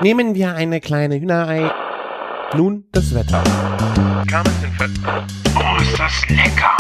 Nehmen wir eine kleine Hühnerei. Nun das Wetter. Oh, ist das lecker!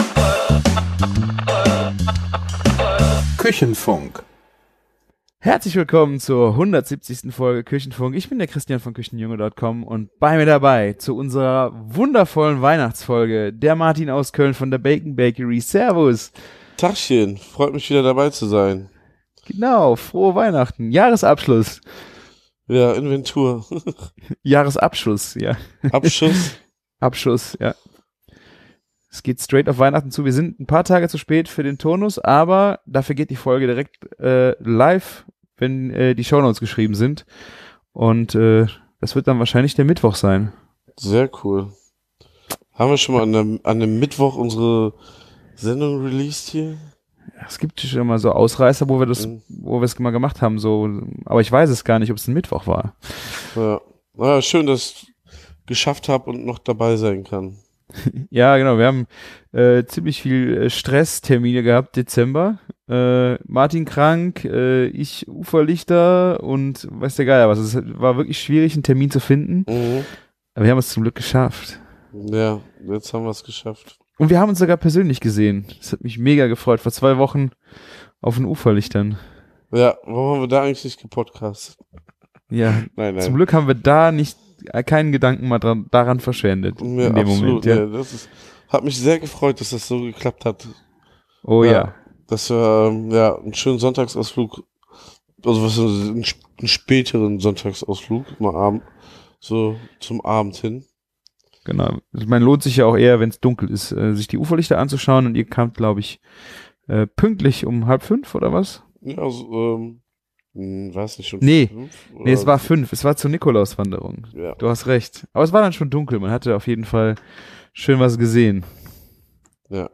Küchenfunk. Herzlich willkommen zur 170. Folge Küchenfunk. Ich bin der Christian von Küchenjunge.com und bei mir dabei zu unserer wundervollen Weihnachtsfolge der Martin aus Köln von der Bacon Bakery. Servus. Tagchen, freut mich wieder dabei zu sein. Genau, frohe Weihnachten. Jahresabschluss. Ja, Inventur. Jahresabschluss, ja. Abschuss. Abschuss, ja. Es geht straight auf Weihnachten zu. Wir sind ein paar Tage zu spät für den Turnus, aber dafür geht die Folge direkt live, wenn die Shownotes geschrieben sind. Und das wird dann wahrscheinlich der Mittwoch sein. Sehr cool. Haben wir schon mal an einem Mittwoch unsere Sendung released hier? Es gibt schon mal so Ausreißer, wo wir es mal gemacht haben, so, aber ich weiß es gar nicht, ob es ein Mittwoch war. Ja. Naja, schön, dass ich geschafft habe und noch dabei sein kann. Ja, genau, wir haben ziemlich viel Stresstermine gehabt, Dezember. Martin krank, ich Uferlichter und weiß der Geier was. Es war wirklich schwierig, einen Termin zu finden, aber wir haben es zum Glück geschafft. Ja, jetzt haben wir es geschafft. Und wir haben uns sogar persönlich gesehen. Das hat mich mega gefreut, vor 2 Wochen auf den Uferlichtern. Ja, warum haben wir da eigentlich nicht gepodcastet? Ja, Nein. Zum Glück haben wir da keinen Gedanken mal daran verschwendet. Ja, in dem absolut. Moment. Ja. Ja, hat mich sehr gefreut, dass das so geklappt hat. Oh ja. Dass wir einen schönen Sonntagsausflug, also einen späteren Sonntagsausflug, mal so zum Abend hin. Genau. Ich meine, lohnt sich ja auch eher, wenn es dunkel ist, sich die Uferlichter anzuschauen. Und ihr kamt, glaube ich, pünktlich um 4:30 oder was? Ja, also, weiß nicht schon. Nee, 5, nee, es war 5. Es war zur Nikolauswanderung. Ja. Du hast recht. Aber es war dann schon dunkel. Man hatte auf jeden Fall schön was gesehen. Ja.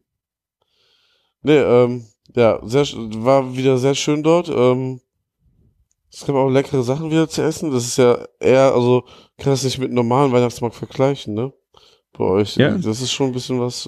Nee, war wieder sehr schön dort. Es gab auch leckere Sachen wieder zu essen. Das ist ja eher, also, kann das nicht mit einem normalen Weihnachtsmarkt vergleichen, ne? Bei euch. Ja. Das ist schon ein bisschen was,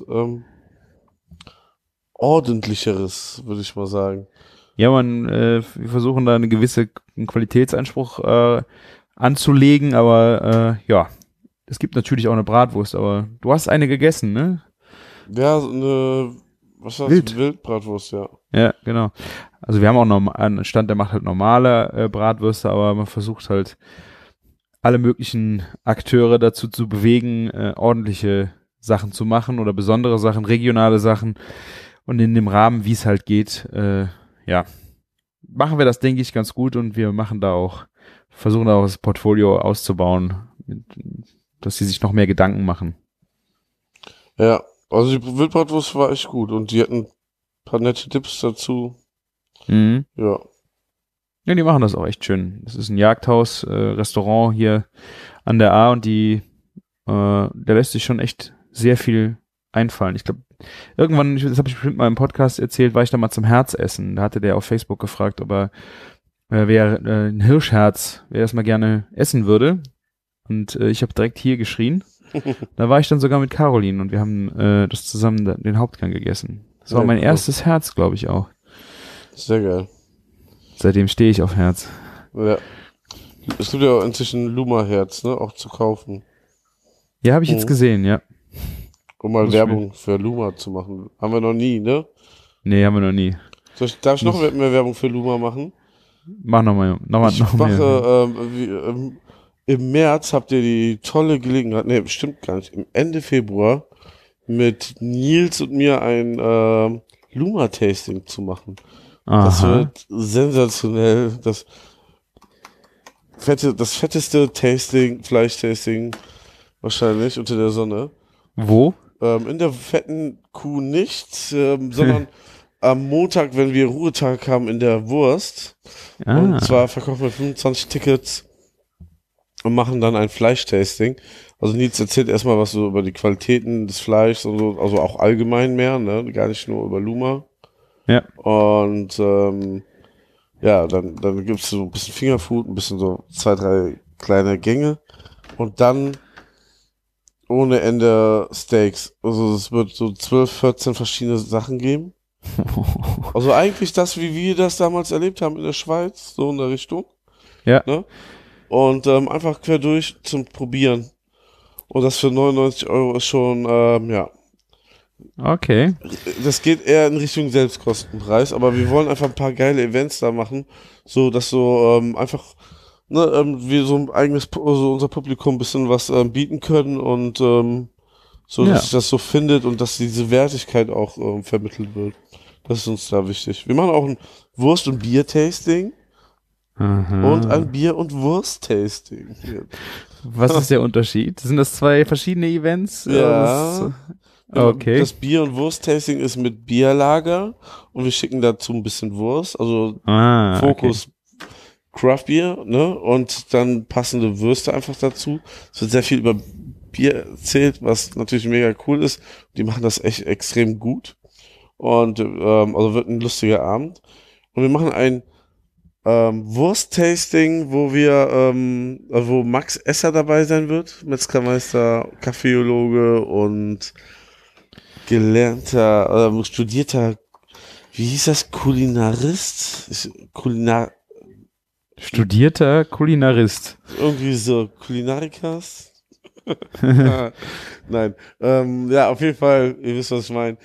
ordentlicheres, würde ich mal sagen. Ja, wir versuchen da einen gewissen Qualitätsanspruch anzulegen, aber ja, es gibt natürlich auch eine Bratwurst, aber du hast eine gegessen, ne? Ja, was war das? Wildbratwurst, ja. Ja, genau. Also wir haben auch einen Stand, der macht halt normale Bratwürste, aber man versucht halt alle möglichen Akteure dazu zu bewegen, ordentliche Sachen zu machen oder besondere Sachen, regionale Sachen. Und in dem Rahmen, wie es halt geht, machen wir das, denke ich, ganz gut und wir versuchen da auch das Portfolio auszubauen, dass sie sich noch mehr Gedanken machen. Ja, also die Wildbratwurst war echt gut und die hatten ein paar nette Tipps dazu. Mhm. Ja. Ja, die machen das auch echt schön. Das ist ein Jagdhaus, Restaurant hier an der A und da lässt sich schon echt sehr viel einfallen. Ich glaube, irgendwann, das habe ich bestimmt mal im Podcast erzählt, war ich da mal zum Herzessen. Da hatte der auf Facebook gefragt, ob er ein Hirschherz, wer das mal gerne essen würde. Und ich habe direkt hier geschrien. Da war ich dann sogar mit Caroline und wir haben das zusammen den Hauptgang gegessen. Das war mein erstes Herz, glaube ich auch. Sehr geil. Seitdem stehe ich auf Herz. Ja. Es gibt ja auch inzwischen Luma-Herz, ne, auch zu kaufen. Ja, habe ich jetzt gesehen, ja. Um mal Werbung für Luma zu machen. Haben wir noch nie, ne? Nee, haben wir noch nie. Darf ich noch mehr Werbung für Luma machen? Mach noch mehr. Im März habt ihr die tolle Gelegenheit, nee, bestimmt gar nicht, im Ende Februar mit Nils und mir ein Luma-Tasting zu machen. Aha. Das wird sensationell. Das fetteste Fleischtasting wahrscheinlich unter der Sonne. Wo? In der fetten Kuh nicht, sondern am Montag, wenn wir Ruhetag haben, in der Wurst. Und zwar verkaufen wir 25 Tickets und machen dann ein Fleischtasting. Also Nils erzählt erstmal was so über die Qualitäten des Fleischs und so, also auch allgemein mehr, ne? Gar nicht nur über Luma. Ja. Und dann gibt's so ein bisschen Fingerfood, ein bisschen so 2, 3 kleine Gänge und dann ohne Ende Steaks. Also es wird so 12, 14 verschiedene Sachen geben. Also eigentlich das, wie wir das damals erlebt haben in der Schweiz, so in der Richtung. Ja. Ne? Und einfach quer durch zum Probieren. Und das für 99 Euro ist schon, ja. Okay. Das geht eher in Richtung Selbstkostenpreis, aber wir wollen einfach ein paar geile Events da machen, so dass so einfach wir so ein eigenes, so unser Publikum ein bisschen was bieten können und so, dass sich das so findet und dass diese Wertigkeit auch vermittelt wird. Das ist uns da wichtig. Wir machen auch ein Wurst- und Bier-Tasting und ein Bier- und Wurst-Tasting. Was ist der Unterschied? Sind das zwei verschiedene Events? Ja. Okay. Das Bier- und Wurst-Tasting ist mit Bierlager und wir schicken dazu ein bisschen Wurst, also Fokus Craft Beer, ne? Und dann passende Würste einfach dazu. Es wird sehr viel über Bier erzählt, was natürlich mega cool ist. Die machen das echt extrem gut. Und also wird ein lustiger Abend. Und wir machen ein Wurst-Tasting, wo wo Max Esser dabei sein wird, Metzgermeister, Kaffeeologe und gelernter, studierter, wie hieß das, Kulinarist? Studierter Kulinarist. Irgendwie so, Kulinarikas? Nein. Ja, auf jeden Fall, ihr wisst, was ich meine.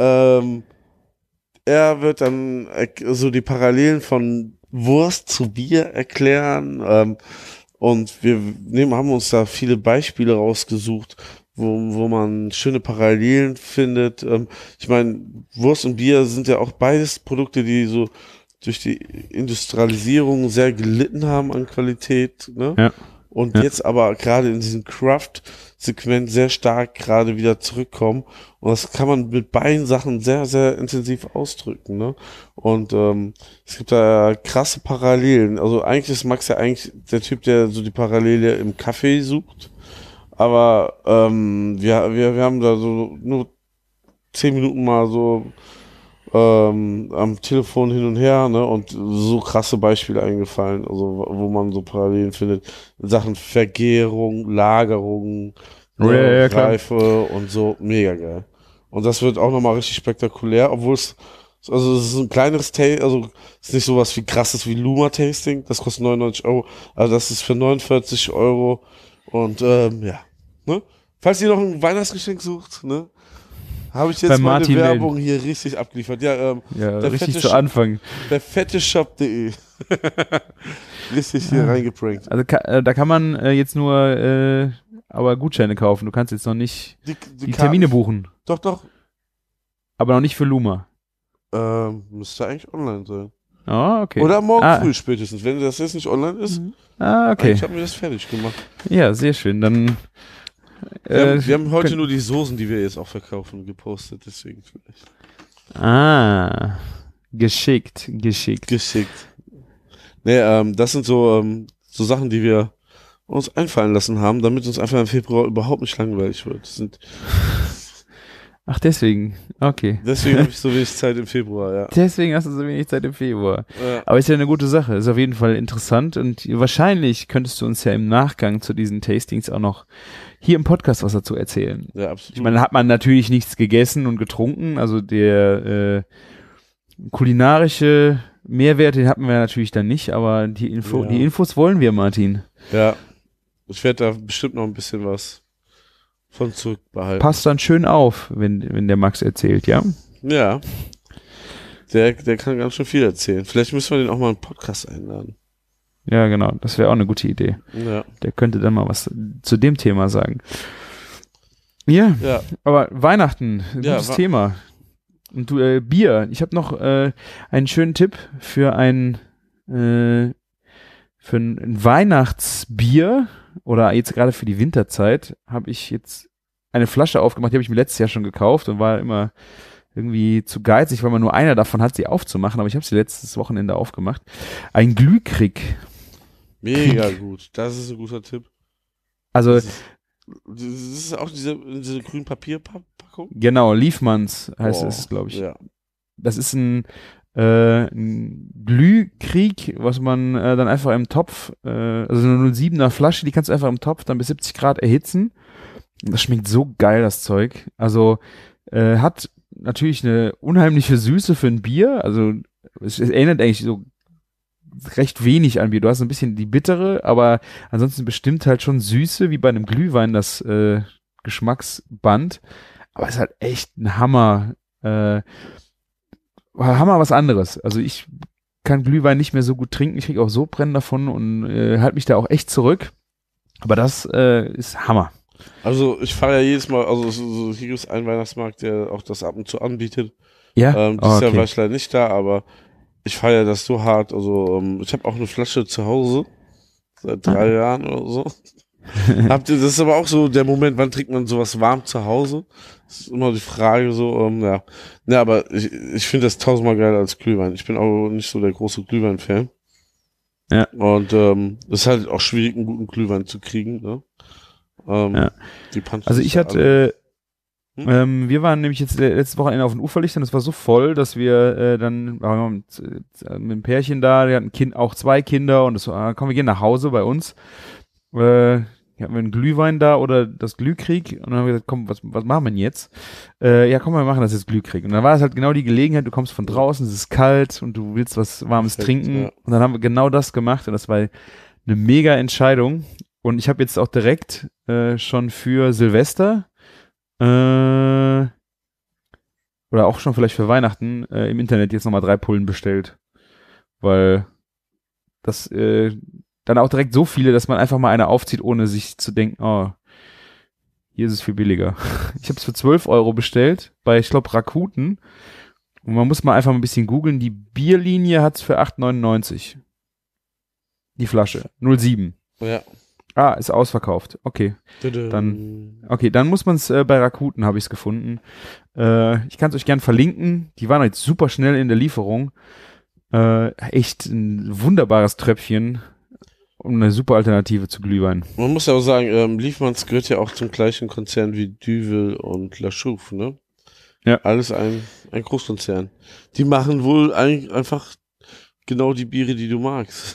Er wird dann so die Parallelen von Wurst zu Bier erklären. Und haben uns da viele Beispiele rausgesucht, wo man schöne Parallelen findet. Ich meine, Wurst und Bier sind ja auch beides Produkte, die so durch die Industrialisierung sehr gelitten haben an Qualität, ne? Ja. Und jetzt aber gerade in diesem Craft-Segment sehr stark gerade wieder zurückkommen. Und das kann man mit beiden Sachen sehr, sehr intensiv ausdrücken, ne? Und es gibt da krasse Parallelen. Also eigentlich ist Max ja eigentlich der Typ, der so die Parallele im Kaffee sucht. Aber wir haben da so nur 10 Minuten mal so am Telefon hin und her, ne, und so krasse Beispiele eingefallen, also wo man so Parallelen findet, in Sachen Vergärung, Lagerung, Reife und so, mega geil. Und das wird auch nochmal richtig spektakulär, obwohl es ist ein kleineres Tasting, also es ist nicht sowas wie krasses wie Luma-Tasting, das kostet 99 Euro, also das ist für 49 Euro und ja, ne, falls ihr noch ein Weihnachtsgeschenk sucht, ne, habe ich jetzt meine Werbung hier richtig abgeliefert. Ja, richtig zu Anfang. Der fetteshop.de. Richtig hier reingeprankt. Also da kann man jetzt nur aber Gutscheine kaufen. Du kannst jetzt noch nicht die Termine buchen. Doch. Aber noch nicht für Luma. Müsste eigentlich online sein. Oh, okay. Oder morgen früh spätestens, wenn das jetzt nicht online ist. Okay. Ich habe mir das fertig gemacht. Ja, sehr schön. Dann wir haben heute nur die Soßen, die wir jetzt auch verkaufen, gepostet, deswegen vielleicht. Geschickt. Nee, das sind so Sachen, die wir uns einfallen lassen haben, damit uns einfach im Februar überhaupt nicht langweilig wird. Ach, deswegen. Okay. Deswegen habe ich so wenig Zeit im Februar, ja. Deswegen hast du so wenig Zeit im Februar. Ja. Aber ist ja eine gute Sache. Ist auf jeden Fall interessant und wahrscheinlich könntest du uns ja im Nachgang zu diesen Tastings auch noch hier im Podcast was dazu erzählen. Ja, absolut. Ich meine, da hat man natürlich nichts gegessen und getrunken, also der kulinarische Mehrwert, den hatten wir natürlich dann nicht, aber die Infos wollen wir, Martin. Ja, ich werde da bestimmt noch ein bisschen was von zurückbehalten. Passt dann schön auf, wenn der Max erzählt, ja? Ja. Der kann ganz schön viel erzählen. Vielleicht müssen wir den auch mal in einen Podcast einladen. Ja, genau. Das wäre auch eine gute Idee. Ja. Der könnte dann mal was zu dem Thema sagen. Ja. Aber Weihnachten, gutes Thema. Und du, Bier. Ich habe noch einen schönen Tipp für ein Weihnachtsbier oder jetzt gerade für die Winterzeit habe ich jetzt eine Flasche aufgemacht, die habe ich mir letztes Jahr schon gekauft und war immer irgendwie zu geizig, weil man nur einer davon hat, sie aufzumachen, aber ich habe sie letztes Wochenende aufgemacht. Ein Glühkrieg. Mega gut, das ist ein guter Tipp. Also das ist auch diese grünen Papierpackung? Genau, Liefmanns heißt es, glaube ich. Ja. Das ist ein Glühkrieg, was man dann einfach im Topf, also eine 07er Flasche, die kannst du einfach im Topf dann bis 70 Grad erhitzen. Das schmeckt so geil, das Zeug. Also hat natürlich eine unheimliche Süße für ein Bier. Also es erinnert eigentlich so recht wenig an Bier. Du hast ein bisschen die bittere, aber ansonsten bestimmt halt schon Süße, wie bei einem Glühwein, das Geschmacksband. Aber es ist halt echt ein Hammer, was anderes. Also ich kann Glühwein nicht mehr so gut trinken. Ich kriege auch Sodbrennen davon und halte mich da auch echt zurück. Aber das ist Hammer. Also ich fahre ja jedes Mal, also hier gibt es einen Weihnachtsmarkt, der auch das ab und zu anbietet. Ja? Dieses Jahr war ich leider nicht da, aber ich feiere das so hart. Also ich habe auch eine Flasche zu Hause, seit 3 Jahren oder so. Das ist aber auch so der Moment, wann trinkt man sowas warm zu Hause? Das ist immer die Frage so, ja. Ja, aber ich finde das 1000-mal geiler als Glühwein. Ich bin auch nicht so der große Glühwein-Fan. Ja. Und es ist halt auch schwierig, einen guten Glühwein zu kriegen, ne? Ja. Die Also ich hatte, wir waren nämlich jetzt letztes Wochenende auf den Uferlichtern, das war so voll, dass wir dann waren mit einem Pärchen da, die hatten ein Kind, auch 2 Kinder und das war, komm, wir gehen nach Hause bei uns. Hier hatten wir einen Glühwein da oder das Glühkrieg und dann haben wir gesagt, komm, was machen wir denn jetzt? Ja, komm, wir machen das jetzt Glühkrieg. Und dann war es halt genau die Gelegenheit, du kommst von draußen, es ist kalt und du willst was Warmes trinken. Ja. Und dann haben wir genau das gemacht und das war eine mega Entscheidung. Und ich habe jetzt auch direkt schon für Silvester oder auch schon vielleicht für Weihnachten im Internet jetzt nochmal 3 Pullen bestellt. Weil das dann auch direkt so viele, dass man einfach mal eine aufzieht, ohne sich zu denken, oh, hier ist es viel billiger. Ich habe es für 12 € bestellt bei, ich glaube, Rakuten. Und man muss mal einfach ein bisschen googeln. Die Bierlinie hat es für 8,99. Die Flasche. 0,7. Ja. Ah, ist ausverkauft. Okay. Dann muss man es bei Rakuten, habe ich es gefunden. Ich kann es euch gern verlinken. Die waren jetzt super schnell in der Lieferung. Echt ein wunderbares Tröpfchen und eine super Alternative zu Glühwein. Man muss ja auch sagen, Liefmanns gehört ja auch zum gleichen Konzern wie Duvel und La Chouffe, ne? Ja. Alles ein Großkonzern. Die machen wohl einfach genau die Biere, die du magst.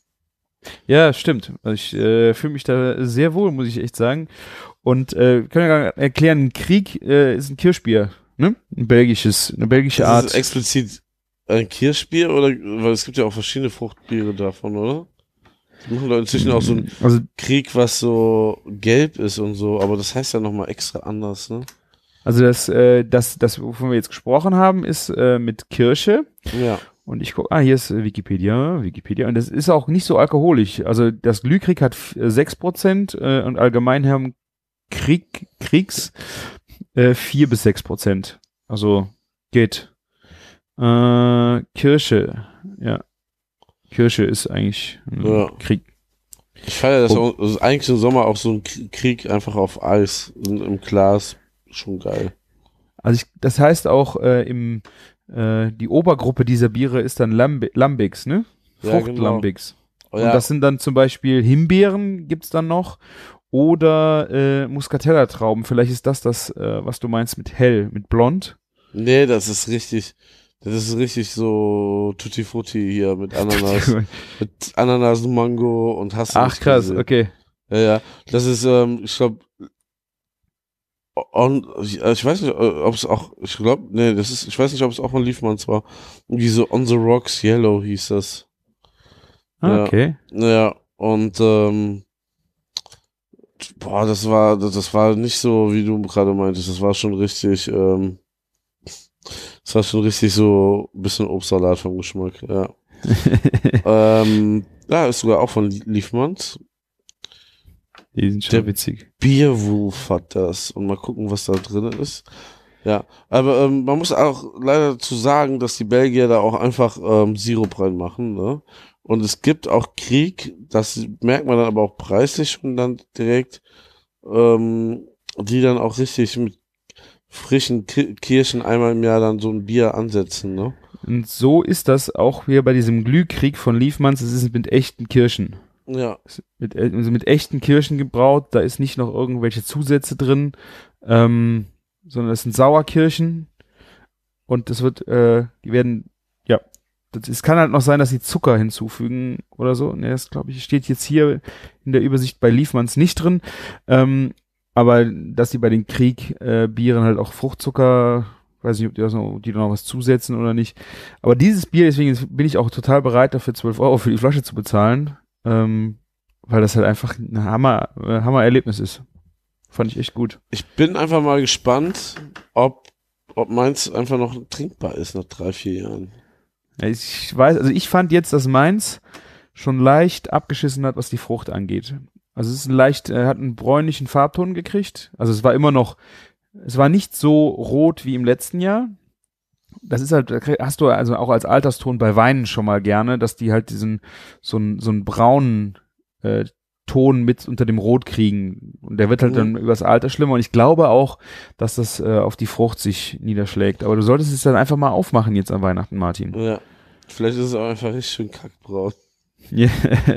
Ja, stimmt. Also ich fühle mich da sehr wohl, muss ich echt sagen. Und können wir erklären, ein Krieg ist ein Kirschbier, ne? Eine belgische Art. Ist es explizit ein Kirschbier oder, weil es gibt ja auch verschiedene Fruchtbiere davon, oder? Die machen doch inzwischen auch so einen Krieg, was so gelb ist und so, aber das heißt ja nochmal extra anders, ne? Also das, wovon wir jetzt gesprochen haben, ist mit Kirsche. Ja. Und ich gucke, hier ist Wikipedia, und das ist auch nicht so alkoholisch. Also das Glühkrieg hat 6% und allgemein haben Kriegs 4-6%. Also geht. Kirsche, ja. Kirsche ist eigentlich ein Krieg. Ich feiere das auch, also eigentlich im Sommer auch so ein Krieg einfach auf Eis im Glas, schon geil. Also das heißt auch die Obergruppe dieser Biere ist dann Lambics, ne? Fruchtlambics. Ja, genau. Und das sind dann zum Beispiel Himbeeren, gibt's dann noch, oder Muscatella-Trauben. Vielleicht ist das, was du meinst mit hell, mit blond. Nee, das ist richtig so Tutti Frutti hier mit Ananas, mit Ananas, Mango und hast du. Ach krass, gesehen. Okay. Ja, das ist, ich glaube, ich weiß nicht, ob es auch, ich weiß nicht, ob es auch von Liefmanns war. Irgendwie so On the Rocks Yellow hieß das. Ah, okay. Ja, und das war nicht so, wie du gerade meintest. Das war schon richtig so ein bisschen Obstsalat vom Geschmack, ja. Ja, ist sogar auch von Liefmanns. Die sind schon witzig. Beerwolf hat das. Und mal gucken, was da drin ist. Ja, aber man muss auch leider dazu sagen, dass die Belgier da auch einfach Sirup reinmachen, ne? Und es gibt auch Krieg, das merkt man dann aber auch preislich schon dann direkt, die dann auch richtig mit frischen Kirschen einmal im Jahr dann so ein Bier ansetzen, ne? Und so ist das auch hier bei diesem Glühkrieg von Liefmanns, es ist mit echten Kirschen. Ja. Mit echten Kirschen gebraut, da ist nicht noch irgendwelche Zusätze drin, sondern es sind Sauerkirschen und das wird, die werden, ja, es kann halt noch sein, dass sie Zucker hinzufügen oder so. Ne, das glaube ich, steht jetzt hier in der Übersicht bei Liefmanns nicht drin, aber dass sie bei den Krieg-Bieren halt auch Fruchtzucker Weiß nicht, ob die da noch was zusetzen oder nicht. Aber dieses Bier, deswegen bin ich auch total bereit, dafür 12 Euro für die Flasche zu bezahlen, weil das halt einfach ein Hammer-Erlebnis ist. Fand ich echt gut. Ich bin einfach mal gespannt, ob Mainz einfach noch trinkbar ist nach 3-4 Jahren. Ja, ich weiß, also ich fand jetzt, dass Mainz schon leicht abgeschissen hat, was die Frucht angeht. Also es ist hat einen bräunlichen Farbton gekriegt. Also es war nicht so rot wie im letzten Jahr. Das ist halt, hast du also auch als Alterston bei Weinen schon mal gerne, dass die halt so einen braunen Ton mit unter dem Rot kriegen. Und der wird halt dann übers Alter schlimmer. Und ich glaube auch, dass das auf die Frucht sich niederschlägt. Aber du solltest es dann einfach mal aufmachen jetzt an Weihnachten, Martin. Ja, vielleicht ist es auch einfach richtig schön kackbraun. Yeah.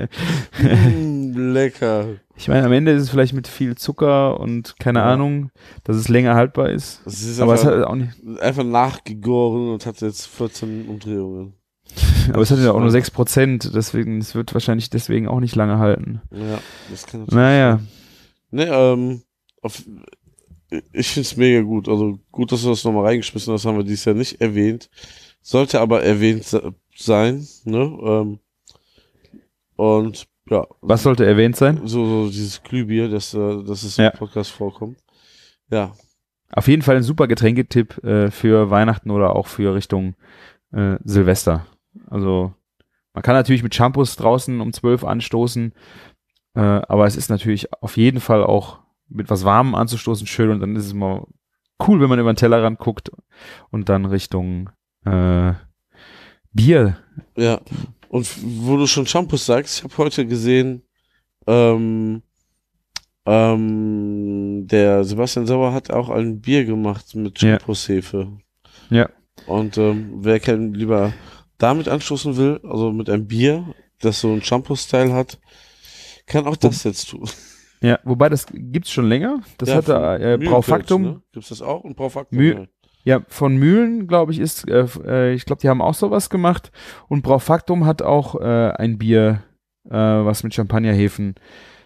Lecker. Ich meine, am Ende ist es vielleicht mit viel Zucker und keine Ahnung, dass es länger haltbar ist. Aber es hat auch nicht. Einfach nachgegoren und hat jetzt 14 Umdrehungen. Aber es hat ja auch nur 6%, deswegen, es wird wahrscheinlich deswegen auch nicht lange halten. Ja, das kann natürlich Naja. sein. Ich find's mega gut. Also gut, dass du das nochmal reingeschmissen hast, haben wir dieses Jahr nicht erwähnt. Sollte aber erwähnt sein, ne? Und ja. Was sollte erwähnt sein? So dieses Glühbier, dass es im Podcast vorkommt. Ja. Auf jeden Fall ein super Getränketipp für Weihnachten oder auch für Richtung Silvester. Also man kann natürlich mit Shampoos draußen um 12 anstoßen, aber es ist natürlich auf jeden Fall auch mit was Warmem anzustoßen schön und dann ist es immer cool, wenn man über den Tellerrand guckt und dann Richtung Bier. Ja, und wo du schon Shampoos sagst, ich habe heute gesehen, der Sebastian Sauer hat auch ein Bier gemacht mit Shampoos-Hefe. Ja. Und wer lieber damit anstoßen will, also mit einem Bier, das so ein Shampoo-Style hat, kann auch das jetzt tun. Ja, wobei das gibt's schon länger. Das hatte Braufaktum. Ne? Gibt's das auch? Und Braufaktum? Ja, von Mühlen, glaube ich, ich glaube, die haben auch sowas gemacht. Und Braufaktum hat auch ein Bier, was mit Champagnerhefen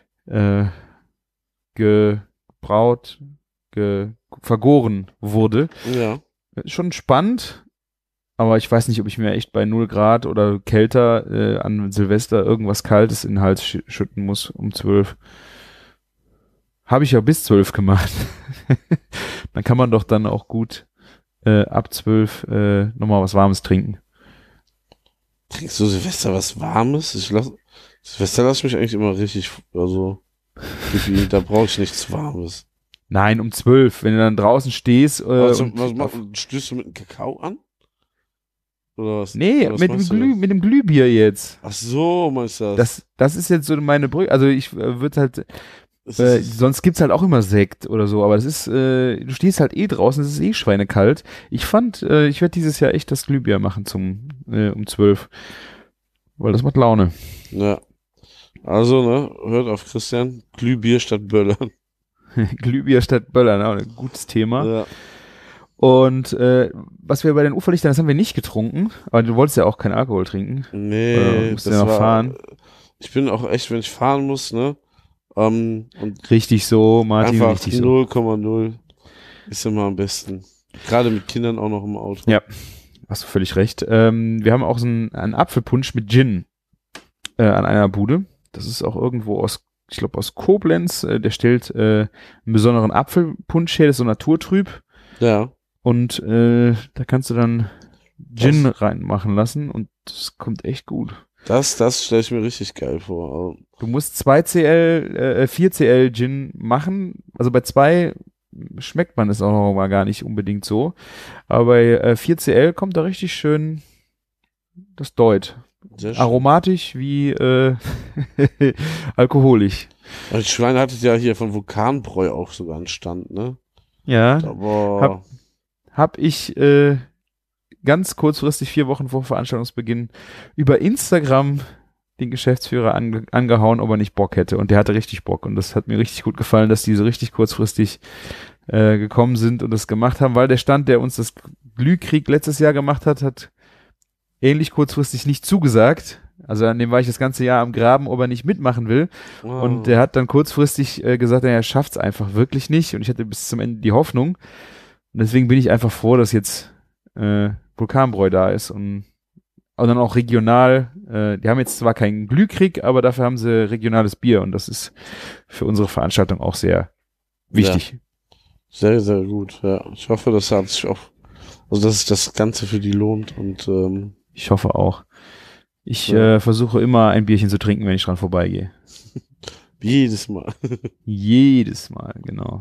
vergoren wurde. Ja. Schon spannend, aber ich weiß nicht, ob ich mir echt bei 0 Grad oder kälter an Silvester irgendwas Kaltes in den Hals schütten muss um 12. Habe ich ja bis 12 gemacht. Dann kann man doch dann auch gut ab 12 nochmal was Warmes trinken. Trinkst du Silvester was Warmes? Silvester lasse mich eigentlich immer richtig, also da brauche ich nichts Warmes. Nein, um 12, wenn du dann draußen stehst. Stößt du mit einem Kakao an? Oder was? Nee, oder was mit dem Glühbier jetzt. Ach so, meinst du das? Das ist jetzt so meine Brücke. Also ich würde halt, sonst gibt's halt auch immer Sekt oder so, aber das ist, du stehst halt draußen, es ist schweinekalt. Ich werde dieses Jahr echt das Glühbier machen um 12. Weil das macht Laune. Ja. Also, ne, hört auf Christian, Glühbier statt Böllern. Glühbier statt Böllern, auch ein gutes Thema. Ja. Und was wir bei den Uferlichtern, das haben wir nicht getrunken, aber du wolltest ja auch keinen Alkohol trinken. Nee, musst ja noch fahren. Ich bin auch echt, wenn ich fahren muss, ne? Und richtig so, Martin, einfach richtig so. 0,0 ist immer am besten. Gerade mit Kindern auch noch im Auto. Ja, hast du völlig recht. Wir haben auch so einen Apfelpunsch mit Gin an einer Bude. Das ist auch irgendwo aus Koblenz. Der stellt einen besonderen Apfelpunsch her, das ist so naturtrüb. Ja. Und da kannst du dann Gin reinmachen lassen und das kommt echt gut. Das stelle ich mir richtig geil vor. Also, du musst 4 CL Gin machen. Also bei 2 schmeckt man es auch noch mal gar nicht unbedingt so. Aber bei 4 CL kommt da richtig schön das Deut. Aromatisch wie alkoholisch. Also Schweine hattet ja hier von Vulkanbräu auch sogar einen Stand, ne? Ja. Aber hab ich ganz kurzfristig 4 Wochen vor Veranstaltungsbeginn über Instagram den Geschäftsführer angehauen, ob er nicht Bock hätte. Und der hatte richtig Bock. Und das hat mir richtig gut gefallen, dass die so richtig kurzfristig gekommen sind und das gemacht haben, weil der Stand, der uns das Glühkrieg letztes Jahr gemacht hat ähnlich kurzfristig nicht zugesagt. Also an dem war ich das ganze Jahr am Graben, ob er nicht mitmachen will. Wow. Und der hat dann kurzfristig gesagt, er schafft's einfach wirklich nicht. Und ich hatte bis zum Ende die Hoffnung. deswegen bin ich einfach froh, dass jetzt Vulkanbräu da ist und dann auch regional. Die haben jetzt zwar keinen Glühkrieg, aber dafür haben sie regionales Bier und das ist für unsere Veranstaltung auch sehr wichtig. Ja. Sehr, sehr gut, ja. Ich hoffe, dass hat sich auch, also dass sich das Ganze für die lohnt und ich hoffe auch. Ich Ja. versuche immer ein Bierchen zu trinken, wenn ich dran vorbeigehe. Jedes Mal. Jedes Mal, genau.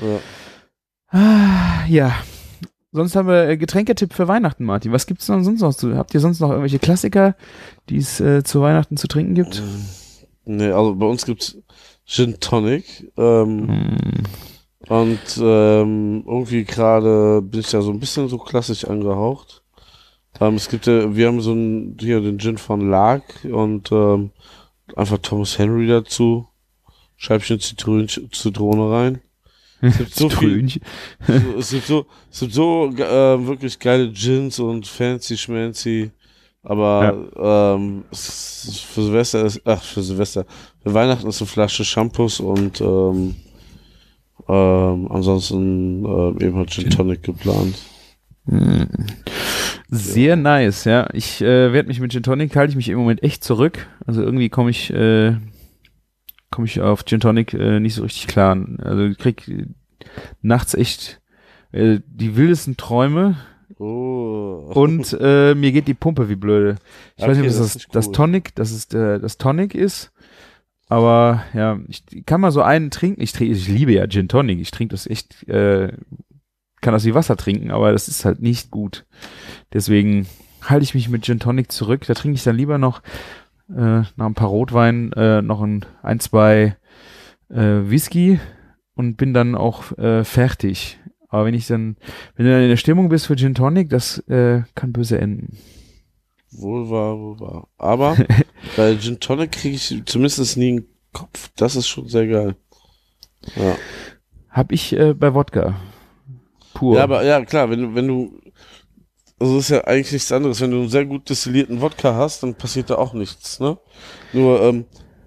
Ja. Ja. Sonst haben wir Getränketipp für Weihnachten, Martin. Was gibt's denn sonst noch? Habt ihr sonst noch irgendwelche Klassiker, die es zu Weihnachten zu trinken gibt? Nee, also bei uns gibt's Gin Tonic. Und irgendwie gerade bin ich da so ein bisschen so klassisch angehaucht. Es gibt ja, wir haben hier den Gin von Lark und einfach Thomas Henry dazu. Scheibchen Zitrone rein. Es gibt so viel. Es gibt so wirklich geile Gins und fancy schmancy. Aber für Silvester. Für Weihnachten ist eine Flasche Shampoos und ansonsten eben halt Gin Tonic geplant. Sehr nice, ja. Ich werde mich mit Gin Tonic, halte ich mich im Moment echt zurück. Also irgendwie komme ich auf Gin Tonic nicht so richtig klar. Also ich krieg nachts echt die wildesten Träume. Oh. Und mir geht die Pumpe wie blöde. Ich weiß nicht, ob das Tonic, das Tonic ist. Aber ja, ich kann mal so einen trinken. Ich liebe ja Gin Tonic. Ich trinke das echt, kann das wie Wasser trinken, aber das ist halt nicht gut. Deswegen halte ich mich mit Gin Tonic zurück. Da trinke ich dann lieber noch nach ein paar Rotwein noch ein, zwei Whisky und bin dann auch fertig. Aber wenn du dann in der Stimmung bist für Gin Tonic, das kann böse enden. Wohl wahr. Aber bei Gin Tonic kriege ich zumindest nie einen Kopf. Das ist schon sehr geil. Ja. Hab ich bei Wodka. Pur. Ja, aber ja, klar, wenn du, also das ist ja eigentlich nichts anderes. Wenn du einen sehr gut destillierten Wodka hast, dann passiert da auch nichts, ne? Nur,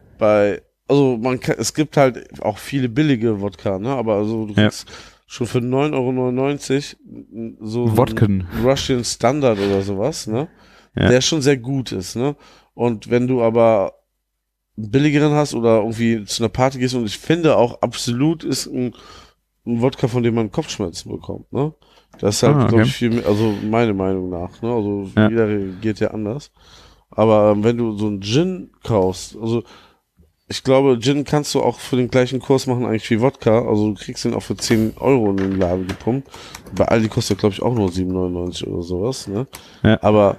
es gibt halt auch viele billige Wodka, ne? Aber also du kriegst schon für 9,99 € so Wodken. einen Russian Standard oder sowas, ne? Ja. Der schon sehr gut ist, ne? Und wenn du aber einen billigeren hast oder irgendwie zu einer Party gehst und ich finde auch absolut ist ein Wodka, von dem man Kopfschmerzen bekommt, ne? Das ist halt, okay. glaube ich, viel mehr, also meine Meinung nach, ne? Also jeder reagiert ja anders. Aber wenn du so einen Gin kaufst, also ich glaube, Gin kannst du auch für den gleichen Kurs machen eigentlich wie Wodka. Also du kriegst den auch für 10 € in den Laden gepumpt. Bei Aldi kostet glaube ich auch nur 7,99 € oder sowas, ne? Ja. Aber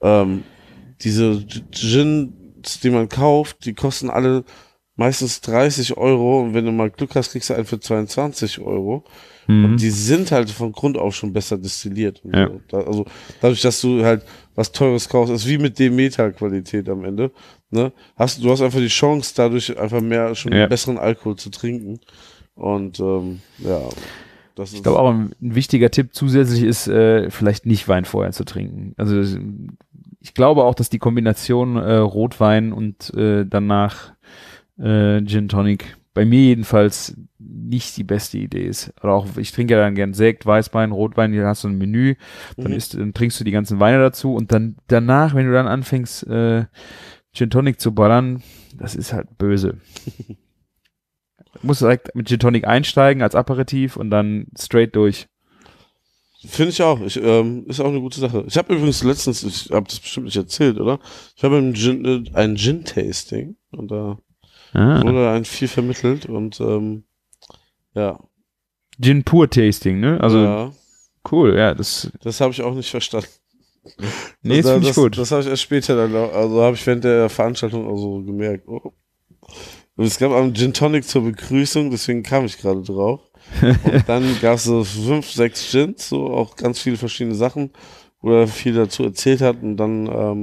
diese Gins, die man kauft, die kosten alle meistens 30 € und wenn du mal Glück hast, kriegst du einen für 22 €. Und die sind halt von Grund auf schon besser destilliert. Und so. Also dadurch, dass du halt was Teures kaufst, ist wie mit Demeter-Qualität am Ende. Ne? Du hast einfach die Chance, dadurch einfach mehr schon besseren Alkohol zu trinken. Und das ist. Ich glaube auch ein wichtiger Tipp zusätzlich ist, vielleicht nicht Wein vorher zu trinken. Also ich glaube auch, dass die Kombination Rotwein und danach Gin Tonic bei mir jedenfalls nicht die beste Idee ist. Oder auch, ich trinke ja dann gern Sekt, Weißwein, Rotwein, hier hast du ein Menü, dann trinkst du die ganzen Weine dazu und dann danach, wenn du dann anfängst, Gin Tonic zu ballern, das ist halt böse. Du musst direkt mit Gin Tonic einsteigen als Aperitif und dann straight durch. Finde ich auch. Ist auch eine gute Sache. Ich habe übrigens letztens, ich habe das bestimmt nicht erzählt, oder? Ich habe ein Gin-Tasting und da wurde ein viel vermittelt und ja. Gin Pur Tasting, ne? Also ja. Cool, ja. Das habe ich auch nicht verstanden. Nee, das finde ich gut. Das habe ich erst später dann, also habe ich während der Veranstaltung also gemerkt. Oh. Und es gab einen Gin Tonic zur Begrüßung, deswegen kam ich gerade drauf. Und dann gab es so 5, 6 Gins, so auch ganz viele verschiedene Sachen, wo er viel dazu erzählt hat und dann,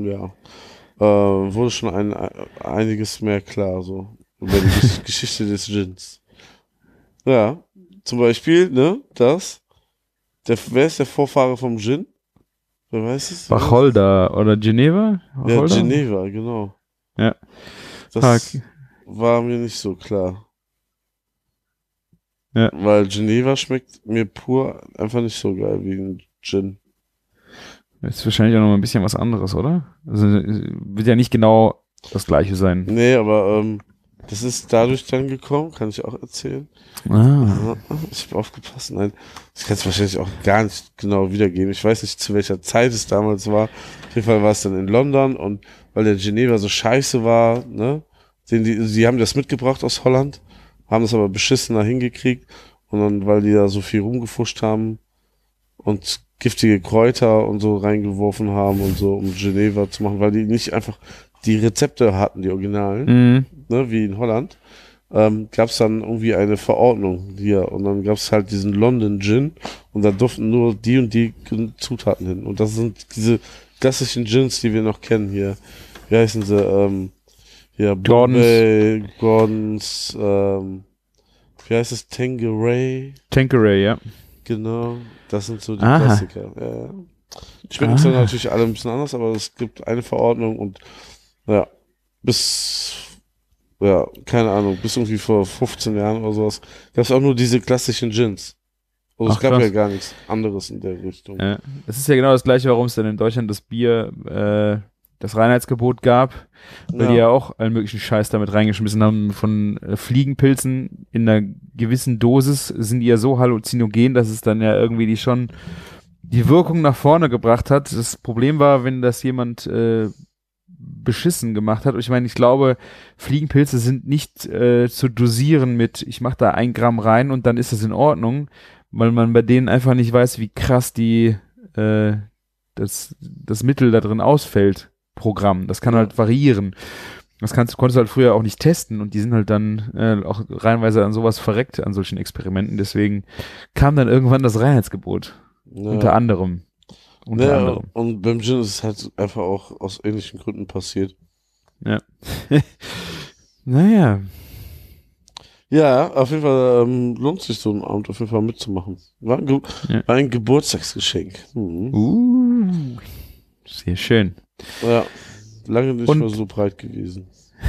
wurde schon einiges mehr klar, so, über die Geschichte des Gins. Ja, zum Beispiel, ne, wer ist der Vorfahre vom Gin? Wer weiß es? Wacholder oder Geneva? Wacholder? Ja, Geneva, genau. Ja. Das war mir nicht so klar. Ja. Weil Geneva schmeckt mir pur einfach nicht so geil wie ein Gin. Das ist wahrscheinlich auch noch ein bisschen was anderes, oder? Also wird ja nicht genau das gleiche sein. Nee, aber das ist dadurch dann gekommen, kann ich auch erzählen. Ah. Ich habe aufgepasst. Nein, ich kann es wahrscheinlich auch gar nicht genau wiedergeben. Ich weiß nicht, zu welcher Zeit es damals war. Auf jeden Fall war es dann in London und weil der Geneva so scheiße war, ne, sie haben das mitgebracht aus Holland, haben das aber beschissener hingekriegt und dann, weil die da so viel rumgefuscht haben und giftige Kräuter und so reingeworfen haben und so, um Geneva zu machen, weil die nicht einfach die Rezepte hatten, die Originalen, ne, wie in Holland, gab es dann irgendwie eine Verordnung hier und dann gab es halt diesen London Gin und da durften nur die und die Zutaten hin und das sind diese klassischen Gins, die wir noch kennen hier. Wie heißen sie? Ja, Bombay, Gordons, wie heißt es? Tanqueray? Tanqueray, ja. Genau, das sind so die Klassiker. Ja. Die schmecken zwar natürlich alle ein bisschen anders, aber es gibt eine Verordnung und ja, keine Ahnung, bis irgendwie vor 15 Jahren oder sowas, gab es auch nur diese klassischen Gins. Also es gab krass. ja gar nichts anderes in der Richtung. Ja. Das ist ja genau das Gleiche, warum es dann in Deutschland das Bier, das Reinheitsgebot gab, weil die ja auch allen möglichen Scheiß damit reingeschmissen haben. Von Fliegenpilzen in einer gewissen Dosis sind die ja so halluzinogen, dass es dann ja irgendwie die Wirkung nach vorne gebracht hat. Das Problem war, wenn das jemand beschissen gemacht hat. Und ich meine, ich glaube, Fliegenpilze sind nicht zu dosieren mit, ich mache da 1 Gramm rein und dann ist es in Ordnung, weil man bei denen einfach nicht weiß, wie krass das Mittel da drin ausfällt pro Gramm. Das kann halt variieren. Konntest du halt früher auch nicht testen und die sind halt dann auch reihenweise an sowas verreckt, an solchen Experimenten. Deswegen kam dann irgendwann das Reinheitsgebot. Ja. Unter anderem. Und beim Gin ist es halt einfach auch aus ähnlichen Gründen passiert. Ja. Naja. Ja, auf jeden Fall lohnt sich so ein Abend auf jeden Fall mitzumachen. War ein Geburtstagsgeschenk. Sehr schön. Ja, lange nicht mehr so breit gewesen.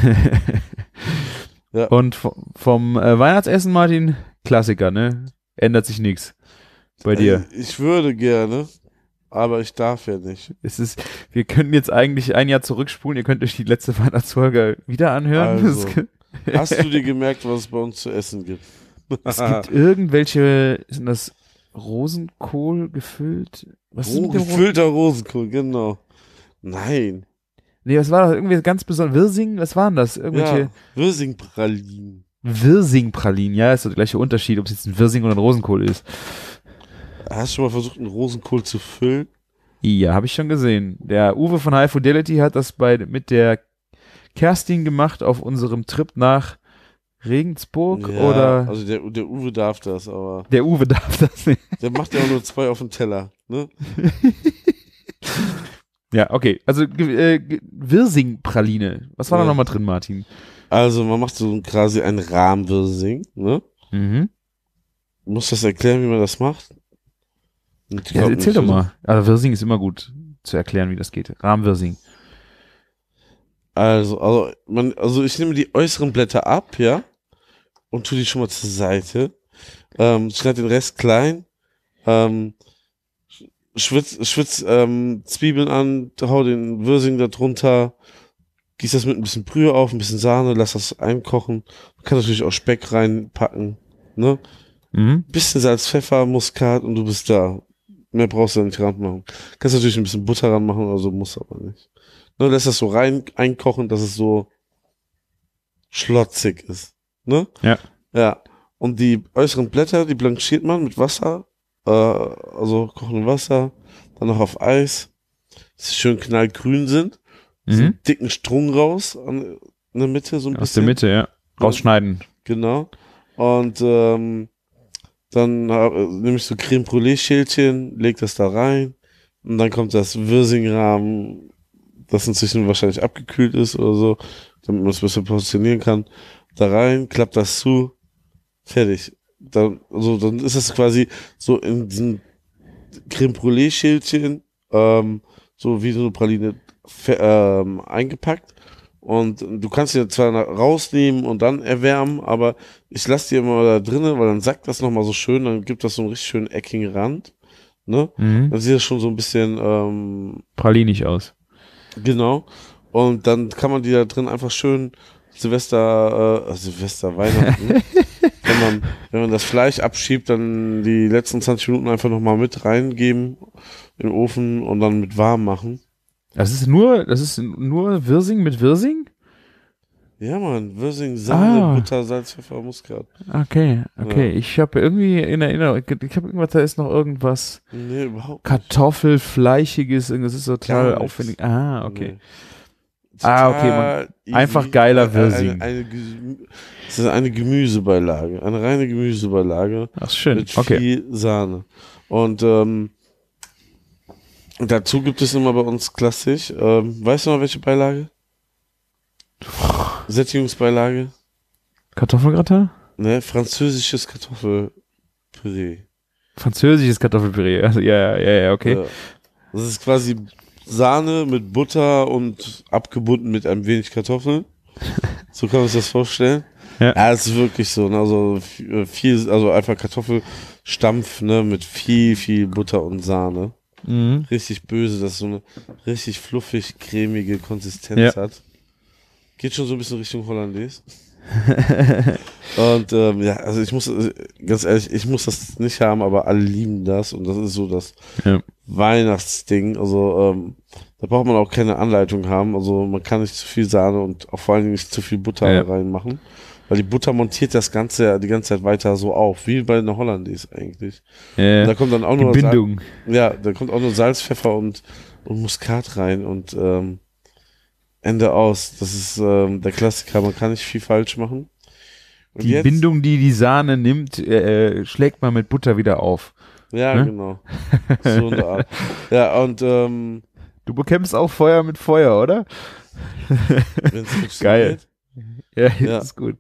Ja. Und vom Weihnachtsessen, Martin, Klassiker, ne? Ändert sich nichts bei dir. Ich würde gerne, aber ich darf ja nicht. Wir könnten jetzt eigentlich ein Jahr zurückspulen, ihr könnt euch die letzte Weihnachtsfolge wieder anhören. Also, hast du dir gemerkt, was es bei uns zu essen gibt? Es gibt irgendwelche, sind das Rosenkohl gefüllt? Gefüllter Rosenkohl, genau. Nein. Nee, was war das? Irgendwie ganz besonders. Wirsing? Was waren das? Irgendwelche. Wirsingpralinen. Wirsingpralinen, ja, ist so der gleiche Unterschied, ob es jetzt ein Wirsing oder ein Rosenkohl ist. Hast du schon mal versucht, einen Rosenkohl zu füllen? Ja, habe ich schon gesehen. Der Uwe von High Fidelity hat das mit der Kerstin gemacht auf unserem Trip nach Regensburg, ja, oder? Also der Uwe darf das, aber. Der Uwe darf das nicht. Der macht ja auch nur 2 auf dem Teller, ne? Ja, okay. Also Wirsingpraline. Was war da nochmal drin, Martin? Also man macht so quasi ein Rahmwirsing, ne? Mhm. Du musst das erklären, wie man das macht? Ja, erzähl doch mal. Also Wirsing ist immer gut zu erklären, wie das geht. Rahmwirsing. Also ich nehme die äußeren Blätter ab, ja, und tue die schon mal zur Seite. Schneide den Rest klein, schwitz Zwiebeln an, hau den Wirsing da drunter, gieß das mit ein bisschen Brühe auf, ein bisschen Sahne, lass das einkochen. Man kann natürlich auch Speck reinpacken, ne? Bisschen Salz, Pfeffer, Muskat und du bist da. Mehr brauchst du da nicht ranmachen. Kannst natürlich ein bisschen Butter ranmachen oder so, musst aber nicht. Ne, lässt das so einkochen, dass es so schlotzig ist. Ne? Ja. Ja. Und die äußeren Blätter, die blanchiert man mit Wasser, also kochendem Wasser, dann noch auf Eis, dass sie schön knallgrün sind. So einen dicken Strung raus in der Mitte, so ein bisschen. Aus der Mitte, ja. Rausschneiden. Genau. Und dann nehme ich so Creme Brûlée Schälchen, leg das da rein und dann kommt das Wirsingrahmen, das inzwischen wahrscheinlich abgekühlt ist oder so, damit man es besser positionieren kann, da rein, klappt das zu, fertig. Dann ist das quasi so in diesen Creme Brûlée Schälchen, so wie so eine Praline eingepackt Und du kannst die zwar rausnehmen und dann erwärmen, aber ich lasse die immer da drinnen, weil dann sackt das nochmal so schön, dann gibt das so einen richtig schönen eckigen Rand. Ne? Dann sieht das schon so ein bisschen pralinig aus. genau. Und dann kann man die da drin einfach schön Silvester, Weihnachten, wenn man das Fleisch abschiebt, dann die letzten 20 Minuten einfach nochmal mit reingeben in den Ofen und dann mit warm machen. Das ist nur Wirsing mit Wirsing? Ja, Mann, Wirsing, Sahne, Butter, Salz, Pfeffer, Muskat. Okay. Ja. Ich habe irgendwie in Erinnerung, da ist noch irgendwas. Nee, überhaupt nicht. Kartoffelfleischiges, das ist so total Gar aufwendig. nichts. Okay. Nee. Okay, einfach geiler Wirsing. Es ist eine Gemüsebeilage, eine reine Gemüsebeilage. Ach, schön. Mit Okay. viel Sahne. Und dazu gibt es immer bei uns klassisch, weißt du noch welche Beilage? Sättigungsbeilage? Kartoffelgratin? Ne, französisches Kartoffelpüree. Französisches Kartoffelpüree. Also, ja, okay. Ja. Das ist quasi Sahne mit Butter und abgebunden mit ein wenig Kartoffeln. So kann man sich das vorstellen. Ja, es ist wirklich so. Ne? Also also einfach Kartoffelstampf, ne, mit viel Butter und Sahne. Mhm. Richtig böse, dass es so eine richtig fluffig, cremige Konsistenz hat. Geht schon so ein bisschen Richtung Hollandaise. Und also ich muss, ganz ehrlich, ich muss das nicht haben, aber alle lieben das und das ist so das Weihnachtsding. Also da braucht man auch keine Anleitung haben. Also man kann nicht zu viel Sahne und auch vor allen Dingen nicht zu viel Butter reinmachen, weil die Butter montiert das Ganze die ganze Zeit weiter so auf, wie bei einer Hollandaise eigentlich. Ja. Und da kommt dann auch nur Bindung. da kommt auch nur Salz, Pfeffer und Muskat rein und Ende aus. Das ist der Klassiker, man kann nicht viel falsch machen. Und die Bindung, die Sahne nimmt, schlägt man mit Butter wieder auf. Ja, ne? Genau. So eine Art. Ja, und du bekämpfst auch Feuer mit Feuer, oder? Wenn's geil. Ja, ist gut.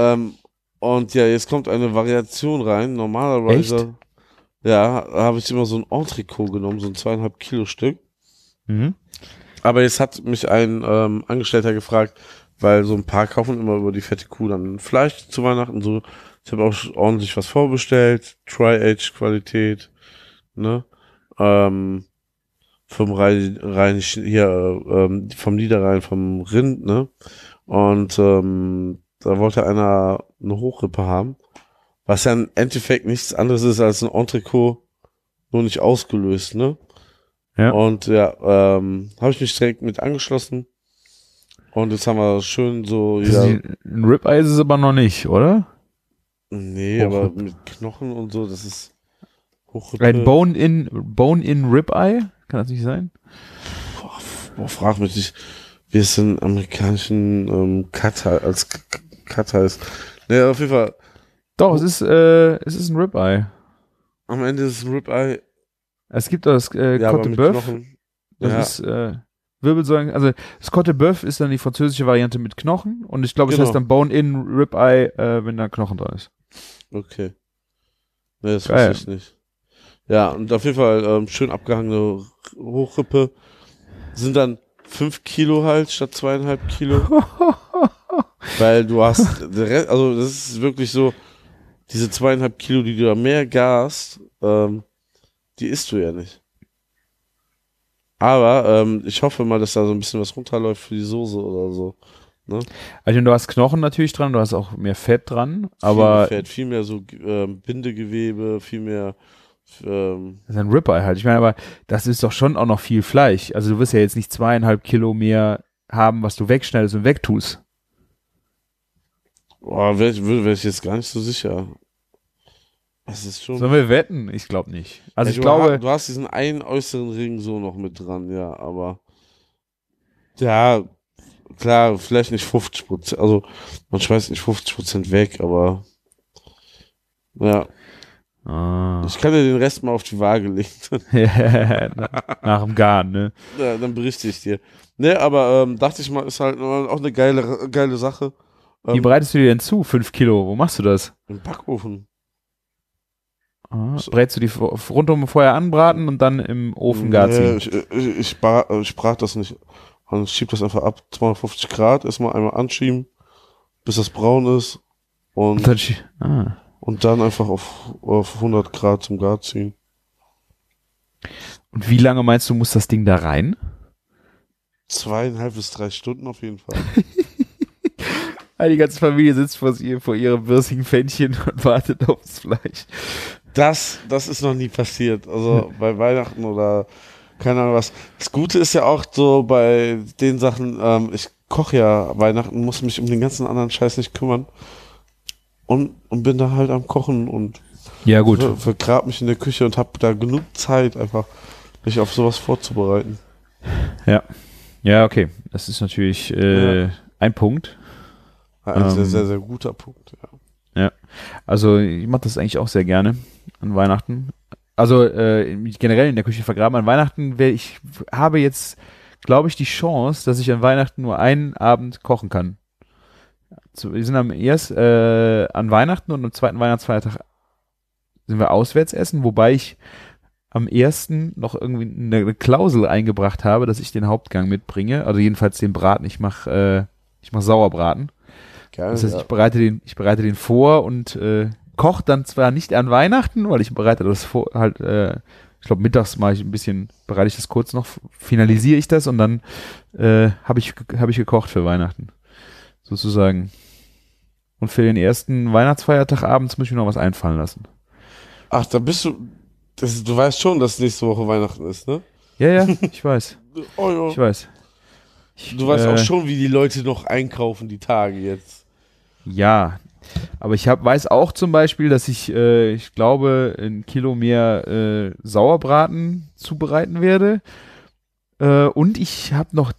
Und ja, jetzt kommt eine Variation rein. Normalerweise habe ich immer so ein Entrecot genommen, so ein 2,5 Kilo Stück. Mhm. Aber jetzt hat mich ein Angestellter gefragt, weil so ein paar kaufen immer über die fette Kuh dann Fleisch zu Weihnachten. So, ich habe auch ordentlich was vorbestellt, Tri-Age-Qualität, ne? Vom Rheinischen, hier, vom Niederrhein, vom Rind, ne? Und da wollte einer eine Hochrippe haben, was ja im Endeffekt nichts anderes ist als ein Entrecot, nur nicht ausgelöst, ne? Ja. Und ja, habe ich mich direkt mit angeschlossen. Und jetzt haben wir schön so. Ein Ribeye ist es aber noch nicht, oder? Nee, aber mit Knochen und so, das ist Hochrippe. Ein Bone-in Ribeye? Kann das nicht sein? Boah, frag mich nicht, wie es in amerikanischen Cut als Cut heißt. Nee, auf jeden Fall. Doch, es ist ein Ribeye. Am Ende ist es ein Ribeye. Es gibt das Côte Bœuf. Das ist Wirbelsäulen, also das Côte Bœuf ist dann die französische Variante mit Knochen und ich glaube, es heißt dann Bone-in Ribeye, wenn da Knochen dran ist. Okay. Nee, das wusste ich nicht. Ja, und auf jeden Fall schön abgehangene Hochrippe. Sind dann 5 Kilo halt statt 2,5 Kilo. Weil du hast, also das ist wirklich so, diese 2,5 Kilo, die du da mehr gast, die isst du ja nicht. Aber ich hoffe mal, dass da so ein bisschen was runterläuft für die Soße oder so. Ne? Also du hast Knochen natürlich dran, du hast auch mehr Fett dran, aber viel mehr so Bindegewebe, viel mehr das ist ein Ribeye halt. Ich meine, aber das ist doch schon auch noch viel Fleisch. Also du wirst ja jetzt nicht 2,5 Kilo mehr haben, was du wegschneidest und wegtust. Boah, wär ich jetzt gar nicht so sicher. Das ist schon. Sollen wir wetten? Ich glaube nicht. Also ja, ich glaube. Du hast diesen einen äußeren Ring so noch mit dran, ja, aber. Ja, klar, vielleicht nicht 50%. Also, man schmeißt nicht 50% weg, aber. Ja. Ich kann dir den Rest mal auf die Waage legen. Nach dem Garn, ne? Ja, dann berichte ich dir. Ne, aber dachte ich mal, ist halt auch eine geile Sache. Wie bereitest du dir denn zu? 5 Kilo, wo machst du das? Im Backofen. Brätst du die rundum vorher anbraten und dann im Ofen garzen? Ich brate das nicht und schieb das einfach ab 250 Grad, erstmal einmal anschieben, bis das braun ist und dann einfach auf 100 Grad zum Gar ziehen. Und wie lange meinst du, muss das Ding da rein? 2,5 bis 3 Stunden auf jeden Fall. Die ganze Familie sitzt vor ihrem würzigen Pfännchen und wartet aufs Fleisch. Das ist noch nie passiert. Also bei Weihnachten oder keine Ahnung was. Das Gute ist ja auch so bei den Sachen, ich koche ja Weihnachten, muss mich um den ganzen anderen Scheiß nicht kümmern. Und bin da halt am Kochen und ja, gut. vergrab mich in der Küche und habe da genug Zeit, einfach mich auf sowas vorzubereiten. Ja. Ja, okay. Das ist natürlich ein Punkt. Ein sehr, sehr, sehr guter Punkt, ja. Ja. Also ich mache das eigentlich auch sehr gerne an Weihnachten. Also generell in der Küche vergraben. An Weihnachten habe jetzt, glaube ich, die Chance, dass ich an Weihnachten nur einen Abend kochen kann. Wir sind an Weihnachten und am zweiten Weihnachtsfeiertag sind wir auswärts essen, wobei ich am ersten noch irgendwie eine Klausel eingebracht habe, dass ich den Hauptgang mitbringe, also jedenfalls den Braten. Ich mache Sauerbraten. Geil, das heißt, ich bereite den vor und koche dann zwar nicht an Weihnachten, weil ich bereite das vor, halt, ich glaube mittags bereite ich das kurz noch, finalisiere ich das und dann habe ich gekocht für Weihnachten. Sozusagen. Und für den ersten Weihnachtsfeiertag abends muss ich mir noch was einfallen lassen. Ach, da bist du. Du weißt schon, dass nächste Woche Weihnachten ist, ne? Ja, ich weiß. Oh, ja. Ich weiß. Du weißt auch schon, wie die Leute noch einkaufen, die Tage jetzt. Ja, aber ich weiß auch zum Beispiel, dass ich glaube, 1 Kilo mehr Sauerbraten zubereiten werde. Und ich habe noch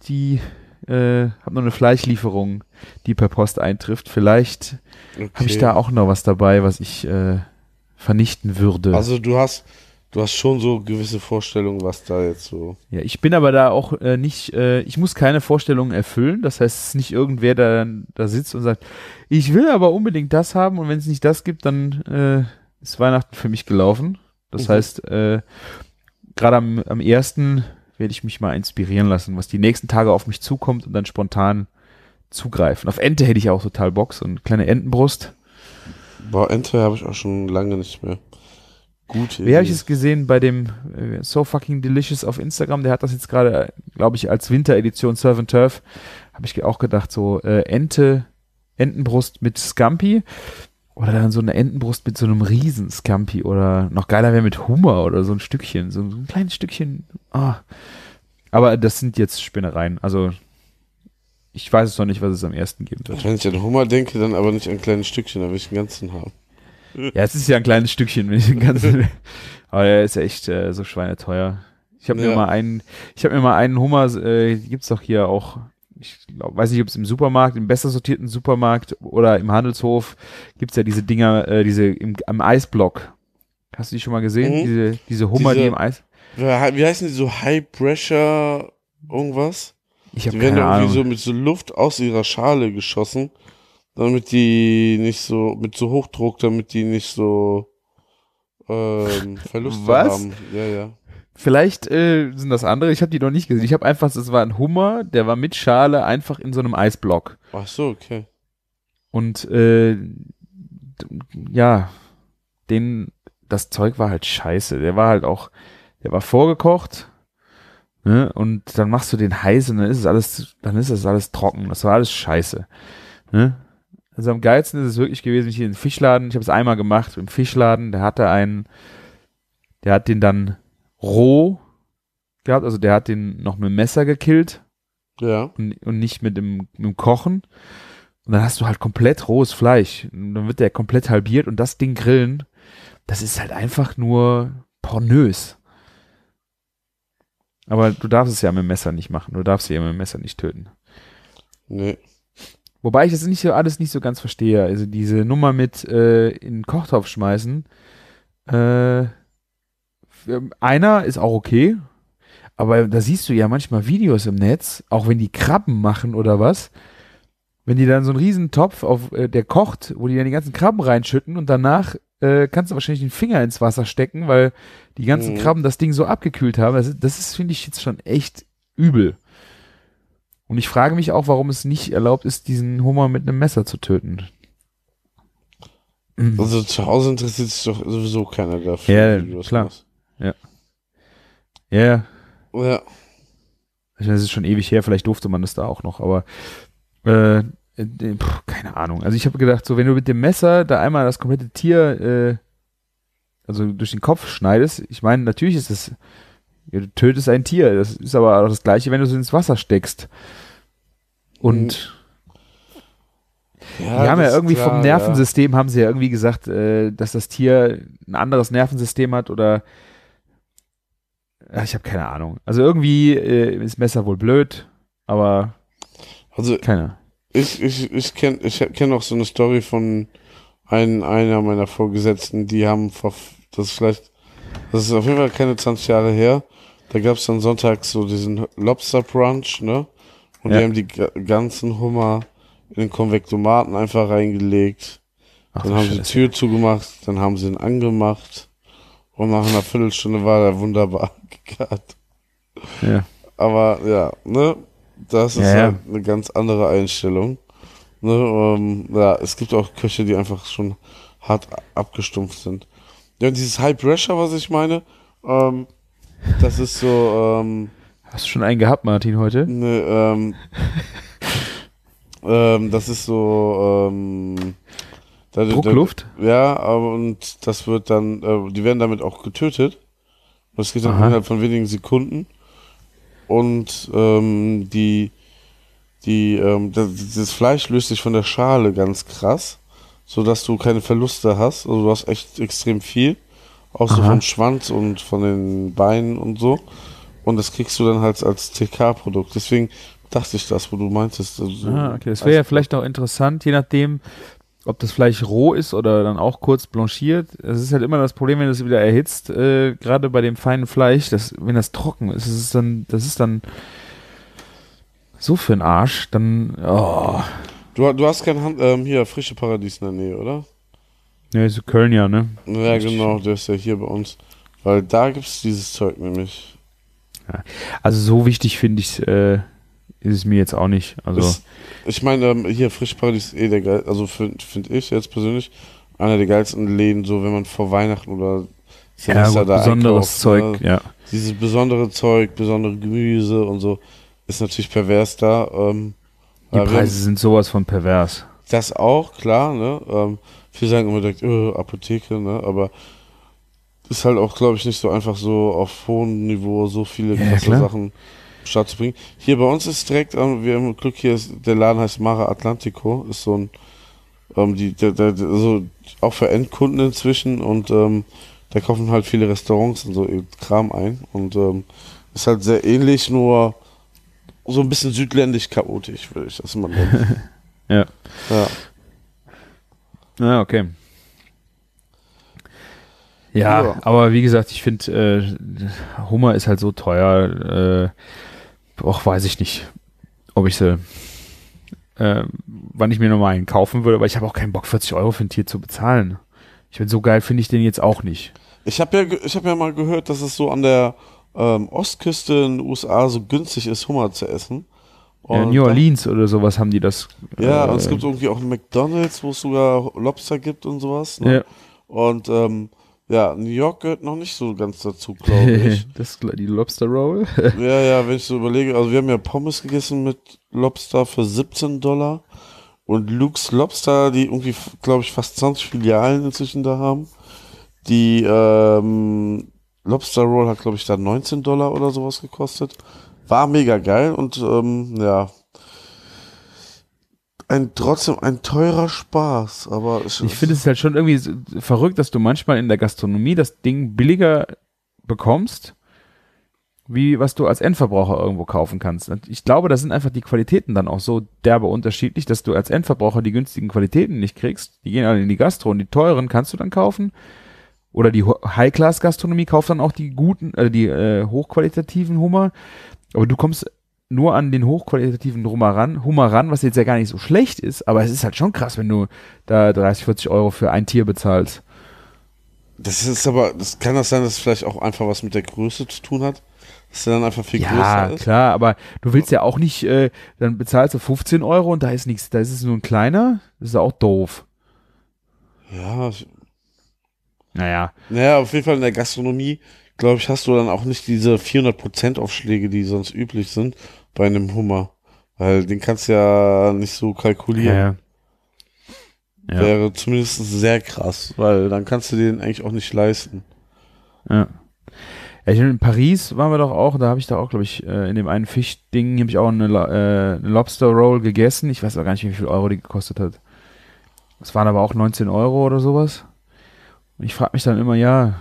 eine Fleischlieferung, die per Post eintrifft. Vielleicht habe ich da auch noch was dabei, was ich vernichten würde. Also du hast schon so gewisse Vorstellungen, was da jetzt so... Ja, ich bin aber da auch nicht, ich muss keine Vorstellungen erfüllen. Das heißt, es ist nicht irgendwer, der da sitzt und sagt, ich will aber unbedingt das haben und wenn es nicht das gibt, dann ist Weihnachten für mich gelaufen. Das heißt, gerade am 1. werde ich mich mal inspirieren lassen, was die nächsten Tage auf mich zukommt und dann spontan zugreifen. Auf Ente hätte ich auch total Bock, so eine kleine Entenbrust. Boah, Ente habe ich auch schon lange nicht mehr. Gute Idee. Wie habe ich es gesehen bei dem So Fucking Delicious auf Instagram? Der hat das jetzt gerade, glaube ich, als Winteredition Surf and Turf, habe ich auch gedacht, so Entenbrust mit Scampi oder dann so eine Entenbrust mit so einem riesen Scampi oder noch geiler wäre mit Hummer oder so ein Stückchen, so ein kleines Stückchen. Oh. Aber das sind jetzt Spinnereien, also ich weiß es noch nicht, was es am 1. geben wird. Wenn ich an Hummer denke, dann aber nicht an kleine Stückchen, da will ich einen ganzen haben. Ja, es ist ja ein kleines Stückchen, wenn ich den ganzen. Aber der ist ja echt so schweineteuer. Ich habe mir mal einen Hummer, gibt's doch hier auch, weiß nicht, ob es im Supermarkt, im besser sortierten Supermarkt oder im Handelshof gibt's ja diese Dinger, am Eisblock. Hast du die schon mal gesehen? Diese Hummer, die im Eis. Wie heißen die so High Pressure irgendwas? Ich habe keine Ahnung. Die werden irgendwie Ahnung. so mit so Luft aus ihrer Schale geschossen, damit die nicht so, mit so Hochdruck, damit die nicht so Verluste haben. Ja. Vielleicht sind das andere, ich habe die noch nicht gesehen. Ich habe einfach, es war ein Hummer, der war mit Schale einfach in so einem Eisblock. Ach so, okay. Und das Zeug war halt scheiße. Der war vorgekocht, ne? Und dann machst du den heiß und dann ist es alles trocken. Das war alles scheiße. Ne? Also am geilsten ist es wirklich gewesen, hier im Fischladen, ich habe es einmal gemacht, im Fischladen, der hat den dann roh gehabt, also der hat den noch mit dem Messer gekillt. Ja. Und nicht mit dem Kochen. Und dann hast du halt komplett rohes Fleisch. Und dann wird der komplett halbiert und das Ding grillen, das ist halt einfach nur pornös. Aber du darfst es ja mit dem Messer nicht machen. Du darfst sie ja mit dem Messer nicht töten. Nee. Wobei ich das alles nicht so ganz verstehe. Also diese Nummer mit in den Kochtopf schmeißen, einer ist auch okay, aber da siehst du ja manchmal Videos im Netz, auch wenn die Krabben machen oder was, wenn die dann so einen riesen Topf der kocht, wo die dann die ganzen Krabben reinschütten und danach kannst du wahrscheinlich den Finger ins Wasser stecken, weil die ganzen Krabben das Ding so abgekühlt haben. Das ist finde ich, jetzt schon echt übel. Und ich frage mich auch, warum es nicht erlaubt ist, diesen Hummer mit einem Messer zu töten. Also zu Hause interessiert sich doch sowieso keiner dafür. Ja, klar. Ja. Ja. Ja. Ich meine, das ist schon ewig her, vielleicht durfte man das da auch noch, aber keine Ahnung. Also ich habe gedacht, so wenn du mit dem Messer da einmal das komplette Tier also durch den Kopf schneidest, ich meine, natürlich ist das, ja, du tötest ein Tier, das ist aber auch das Gleiche, wenn du es ins Wasser steckst. Und die haben ja irgendwie klar, vom Nervensystem, haben sie ja irgendwie gesagt, dass das Tier ein anderes Nervensystem hat oder ich habe keine Ahnung. Also irgendwie ist Messer wohl blöd, aber also keine. Ich kenn auch so eine Story von einer meiner Vorgesetzten, die haben das ist auf jeden Fall keine 20 Jahre her, da gab es dann sonntags so diesen Lobster Brunch, ne? Und die haben die ganzen Hummer in den Konvektomaten einfach reingelegt. Dann haben sie die Tür zugemacht, dann haben sie ihn angemacht und nach einer Viertelstunde war der wunderbar gegart. Ja. Aber ja, ne? Das ist halt eine ganz andere Einstellung. Ne? Ja, es gibt auch Köche, die einfach schon hart abgestumpft sind. Ja, und dieses High Pressure, was ich meine, das ist so. Hast du schon einen gehabt, Martin, heute? Ne, das ist so. Druckluft? Ja, aber und das wird dann, die werden damit auch getötet. Das geht dann innerhalb von wenigen Sekunden. Und das Fleisch löst sich von der Schale ganz krass, sodass du keine Verluste hast. Also du hast echt extrem viel, auch so vom Schwanz und von den Beinen und so. Und das kriegst du dann halt als TK-Produkt. Deswegen dachte ich das, wo du meintest. Also okay. Das wäre ja vielleicht auch interessant, je nachdem, ob das Fleisch roh ist oder dann auch kurz blanchiert. Das ist halt immer das Problem, wenn du es wieder erhitzt, gerade bei dem feinen Fleisch, wenn das trocken ist, das ist dann so für den Arsch, dann, Du hast kein hier frische Paradies in der Nähe, oder? Ja, ist Köln ja, ne? Ja, genau, der ist ja hier bei uns. Weil da gibt's dieses Zeug nämlich. Ja. Also so wichtig finde ich ist es mir jetzt auch nicht. Also ich meine, hier frische Paradies ist der geil, also finde ich jetzt persönlich einer der geilsten Läden, so wenn man vor Weihnachten oder Silvester da besonderes einkauft, Zeug, ne? Dieses besondere Zeug, besondere Gemüse und so ist natürlich pervers da. Die Preise sind sowas von pervers. Das auch, klar, ne? Viele sagen immer direkt, Apotheke, ne? Aber ist halt auch, glaube ich, nicht so einfach so auf hohem Niveau so viele krasse Sachen Start zu bringen. Hier bei uns ist direkt, wir haben Glück, hier ist, der Laden heißt Mare Atlantico, ist so ein, also auch für Endkunden inzwischen und da kaufen halt viele Restaurants und so Kram ein und ist halt sehr ähnlich, nur so ein bisschen südländisch chaotisch, würde ich das mal nennen. Ja. Ja, okay. Ja, aber wie gesagt, ich finde, Hummer ist halt so teuer, auch weiß ich nicht, ob ich sie, wann ich mir nochmal einen kaufen würde, aber ich habe auch keinen Bock, 40 Euro für ein Tier zu bezahlen. Ich bin so geil, finde ich den jetzt auch nicht. Ich hab ja mal gehört, dass es so an der Ostküste in den USA so günstig ist, Hummer zu essen. Und New Orleans oder sowas haben die das. Ja, und es gibt irgendwie auch einen McDonald's, wo es sogar Lobster gibt und sowas. Ne? Ja. Und New York gehört noch nicht so ganz dazu, glaube ich. Die Lobster Roll? Ja, wenn ich so überlege, also wir haben ja Pommes gegessen mit Lobster für $17 und Luke's Lobster, die irgendwie, glaube ich, fast 20 Filialen inzwischen da haben. Die Lobster Roll hat, glaube ich, da $19 oder sowas gekostet. War mega geil und trotzdem ein teurer Spaß, aber ich finde es halt schon irgendwie verrückt, dass du manchmal in der Gastronomie das Ding billiger bekommst, wie was du als Endverbraucher irgendwo kaufen kannst. Und ich glaube, da sind einfach die Qualitäten dann auch so derbe unterschiedlich, dass du als Endverbraucher die günstigen Qualitäten nicht kriegst. Die gehen alle in die Gastro und die teuren kannst du dann kaufen. Oder die High-Class-Gastronomie kauft dann auch die guten, die hochqualitativen Hummer. Aber du kommst nur an den hochqualitativen Hummer ran, was jetzt ja gar nicht so schlecht ist, aber es ist halt schon krass, wenn du da 30, 40 Euro für ein Tier bezahlst. Das kann das sein, dass es vielleicht auch einfach was mit der Größe zu tun hat? dass der dann einfach viel größer Ja, ist. klar, aber du willst ja auch nicht, dann bezahlst du 15 Euro und da ist nichts, da ist es nur ein kleiner, das ist ja auch doof. Ja, Naja. naja, auf jeden Fall in der Gastronomie, glaube ich, hast du dann auch nicht diese 400% Aufschläge, die sonst üblich sind bei einem Hummer. Weil den kannst du ja nicht so kalkulieren. Ja. Wäre zumindest sehr krass, weil dann kannst du den eigentlich auch nicht leisten. Ja. Ja, in Paris waren wir doch auch, da habe ich da auch, glaube ich, in dem einen Fischding habe ich auch eine Lobster Roll gegessen. Ich weiß auch gar nicht, wie viel Euro die gekostet hat. Es waren aber auch 19 Euro oder sowas. Und ich frage mich dann immer, ja,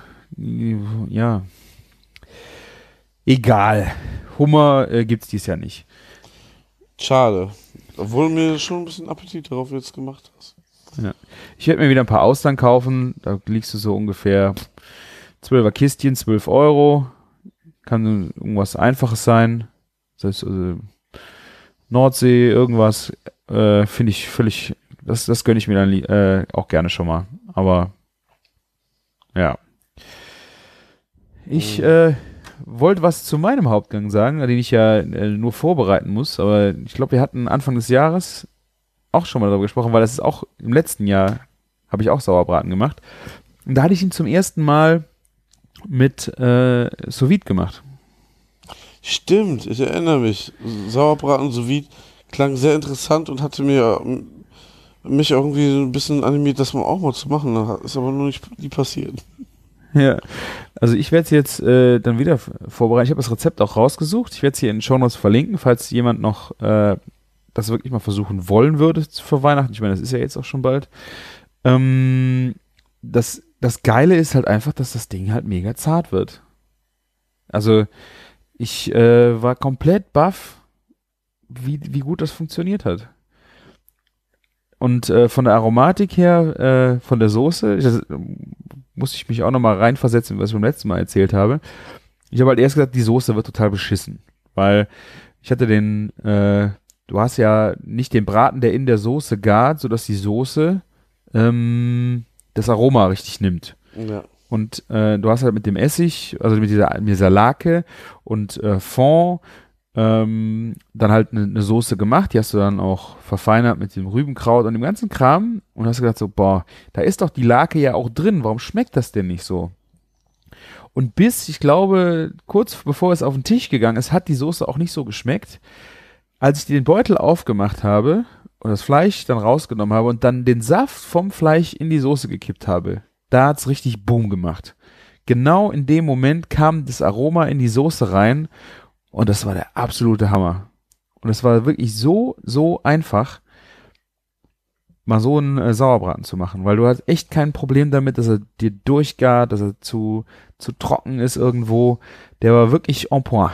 egal. Hummer gibt's dies Jahr nicht. Schade. Obwohl du mir schon ein bisschen Appetit darauf jetzt gemacht hast. Ja. Ich werde mir wieder ein paar Austern kaufen. Da liegst du so ungefähr 12er Kistchen, 12 Euro. Kann irgendwas Einfaches sein. Das heißt, Nordsee, irgendwas. Finde ich völlig, das gönne ich mir dann auch gerne schon mal. Aber ja. Ich wollte was zu meinem Hauptgang sagen, den ich ja nur vorbereiten muss. Aber ich glaube, wir hatten Anfang des Jahres auch schon mal darüber gesprochen, weil das ist auch im letzten Jahr, habe ich auch Sauerbraten gemacht. Und da hatte ich ihn zum ersten Mal mit Sous Vide gemacht. Stimmt, ich erinnere mich. Sauerbraten sous vide klang sehr interessant und hatte mich irgendwie so ein bisschen animiert, das auch mal zu machen. Ist aber nur nie passiert. Ja, also ich werde es jetzt dann wieder vorbereiten. Ich habe das Rezept auch rausgesucht. Ich werde es hier in den Shownotes verlinken, falls jemand noch das wirklich mal versuchen wollen würde für Weihnachten. Ich meine, das ist ja jetzt auch schon bald. Das Geile ist halt einfach, dass das Ding halt mega zart wird. Also ich war komplett baff, wie gut das funktioniert hat. Und von der Aromatik her, von der Soße, musste ich mich auch nochmal reinversetzen, was ich beim letzten Mal erzählt habe. Ich habe halt erst gesagt, die Soße wird total beschissen. Weil ich hatte du hast ja nicht den Braten, der in der Soße gart, sodass die Soße das Aroma richtig nimmt. Ja. Und du hast halt mit dem Essig, also mit dieser Lake und Fond, dann halt eine Soße gemacht, die hast du dann auch verfeinert mit dem Rübenkraut und dem ganzen Kram und hast gedacht so, boah, da ist doch die Lake ja auch drin, warum schmeckt das denn nicht so? Und ich glaube, kurz bevor es auf den Tisch gegangen ist, hat die Soße auch nicht so geschmeckt. Als ich den Beutel aufgemacht habe und das Fleisch dann rausgenommen habe und dann den Saft vom Fleisch in die Soße gekippt habe, da hat's richtig Boom gemacht. Genau in dem Moment kam das Aroma in die Soße rein und das war der absolute Hammer. Und es war wirklich so einfach, mal so einen Sauerbraten zu machen, weil du hast echt kein Problem damit, dass er dir durchgart, dass er zu trocken ist irgendwo. Der war wirklich en point.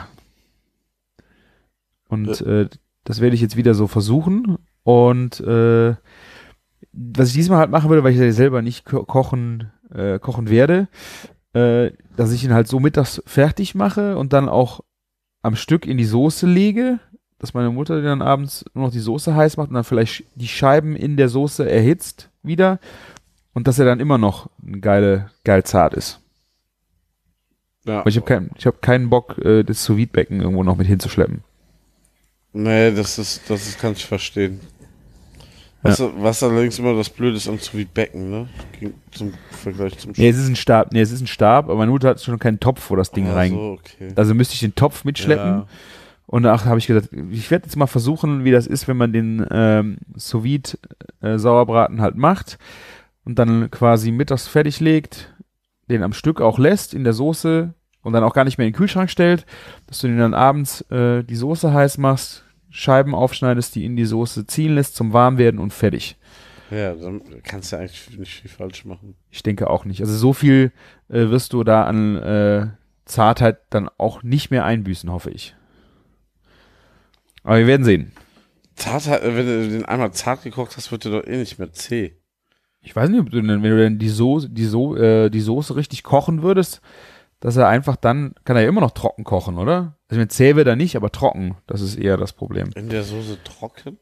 Und das werde ich jetzt wieder so versuchen. Und was ich diesmal halt machen würde, weil ich ja selber nicht kochen werde, dass ich ihn halt so mittags fertig mache und dann auch am Stück in die Soße lege, dass meine Mutter dann abends nur noch die Soße heiß macht und dann vielleicht die Scheiben in der Soße erhitzt wieder und dass er dann immer noch geil zart ist. Ja. Aber ich habe keinen Bock, das Sous-Vide-Becken irgendwo noch mit hinzuschleppen. Nee, das kann ich verstehen. Was allerdings immer das Blöde ist am Sous-Vide-Becken, ne? Zum Vergleich zum Nee, es ist ein Stab, aber meine Mutter hat schon keinen Topf, wo das Ding rein. So, okay. Also müsste ich den Topf mitschleppen. Ja. Und danach habe ich gesagt, ich werde jetzt mal versuchen, wie das ist, wenn man den Sous-Vide Sauerbraten halt macht und dann quasi mittags fertig legt, den am Stück auch lässt in der Soße und dann auch gar nicht mehr in den Kühlschrank stellt, dass du den dann abends die Soße heiß machst, Scheiben aufschneidest, die in die Soße ziehen lässt zum Warmwerden und fertig. Ja, dann kannst du eigentlich nicht viel falsch machen. Ich denke auch nicht. Also so viel wirst du da an Zartheit dann auch nicht mehr einbüßen, hoffe ich. Aber wir werden sehen. Zartheit, wenn du den einmal zart gekocht hast, wird der doch eh nicht mehr zäh. Ich weiß nicht, ob du denn, wenn du denn die Soße richtig kochen würdest, dass er einfach dann, kann er ja immer noch trocken kochen, oder? Also mit zäh wird er nicht, aber trocken, das ist eher das Problem. In der Soße trocken?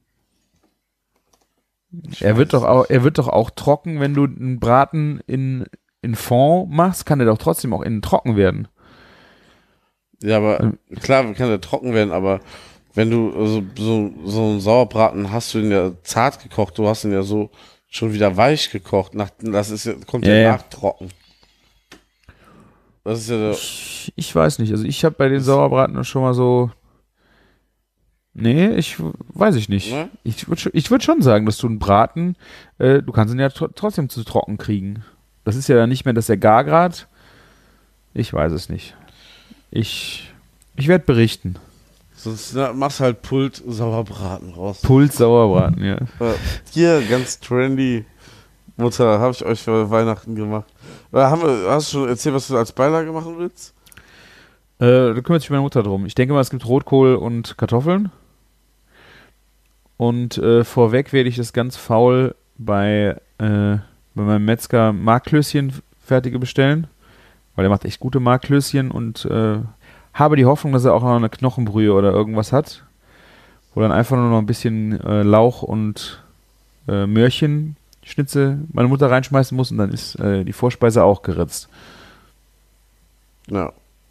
Er wird doch auch trocken, wenn du einen Braten in Fond machst, kann er doch trotzdem auch innen trocken werden. Ja, aber klar, kann der trocken werden, aber wenn du so einen Sauerbraten hast du ihn ja zart gekocht, du hast ihn ja so schon wieder weich gekocht. Kommt ja nachtrocken. Das ist ja ich weiß nicht. Also ich habe bei den Sauerbraten schon mal so. Nee, weiß ich nicht. Ne? Ich würd schon sagen, dass du einen Braten, du kannst ihn ja trotzdem zu trocken kriegen. Das ist ja dann nicht mehr der Gargrad. Ich weiß es nicht. Ich werde berichten. Sonst machst halt Pult-Sauerbraten raus. Pult-Sauerbraten, ja. Hier, ganz trendy. Mutter, habe ich euch für Weihnachten gemacht. Hast du schon erzählt, was du als Beilage machen willst? Da kümmert sich meine Mutter drum. Ich denke mal, es gibt Rotkohl und Kartoffeln. Und vorweg werde ich das ganz faul bei meinem Metzger Markklößchen fertige bestellen. Weil er macht echt gute Markklößchen und habe die Hoffnung, dass er auch noch eine Knochenbrühe oder irgendwas hat. Wo dann einfach nur noch ein bisschen Lauch und Möhrchenschnitze meine Mutter reinschmeißen muss und dann ist die Vorspeise auch geritzt. Ja.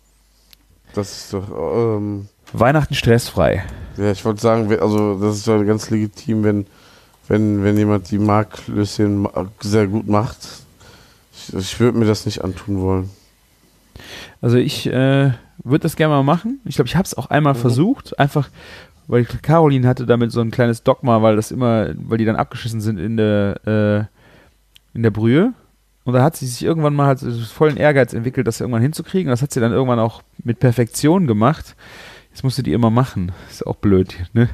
Das ist doch. Weihnachten stressfrei. Ja, ich wollte sagen, also das ist ja ganz legitim, wenn jemand die Markklößchen sehr gut macht. Ich würde mir das nicht antun wollen. Also ich würde das gerne mal machen. Ich glaube, ich habe es auch einmal versucht, einfach weil Caroline hatte damit so ein kleines Dogma, weil die dann abgeschissen sind in der Brühe. Und da hat sie sich irgendwann mal halt vollen Ehrgeiz entwickelt, das irgendwann hinzukriegen. Und das hat sie dann irgendwann auch mit Perfektion gemacht. Jetzt musste die immer machen. Ist auch blöd, ne?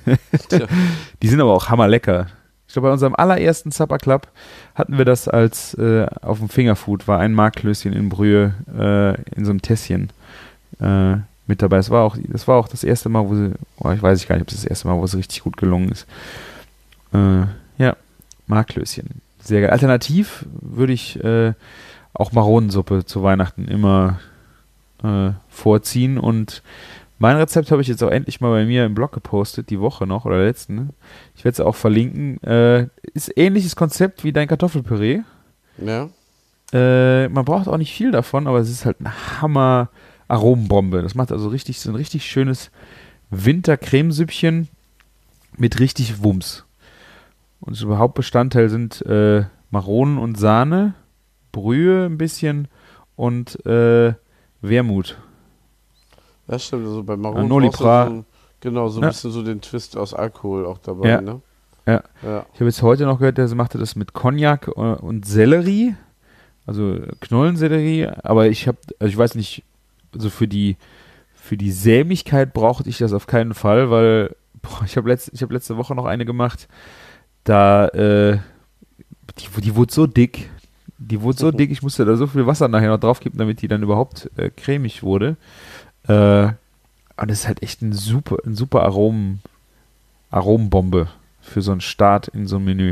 Die sind aber auch hammerlecker. Ich glaube, bei unserem allerersten Supper Club hatten wir das als auf dem Fingerfood, war ein Markklößchen in Brühe in so einem Tässchen mit dabei. Das war auch das erste Mal, ich weiß gar nicht, ob es das erste Mal, wo es richtig gut gelungen ist. Ja, Markklößchen. Sehr geil. Alternativ würde ich auch Maronensuppe zu Weihnachten immer vorziehen und mein Rezept habe ich jetzt auch endlich mal bei mir im Blog gepostet, die Woche noch oder letzten. Ich werde es auch verlinken. Ist ähnliches Konzept wie dein Kartoffelpüree. Ja. Man braucht auch nicht viel davon, aber es ist halt eine Hammer-Aromenbombe. Das macht also so ein richtig schönes Winter-Cremesüppchen mit richtig Wumms. Und so Hauptbestandteil sind Maronen und Sahne, Brühe ein bisschen und Wermut. Das stimmt, also bei Maronen Nolipra. ein bisschen so den Twist aus Alkohol auch dabei, ne? Ja. Ich habe jetzt heute noch gehört, der machte das mit Cognac und Sellerie, also Knollensellerie, aber ich weiß nicht, also für die Sämigkeit brauchte ich das auf keinen Fall, weil ich habe letzte Woche noch eine gemacht, da die wurde so dick, ich musste da so viel Wasser nachher noch draufkippen, damit die dann überhaupt cremig wurde. Und das ist halt echt ein super Aromenbombe für so einen Start in so ein Menü.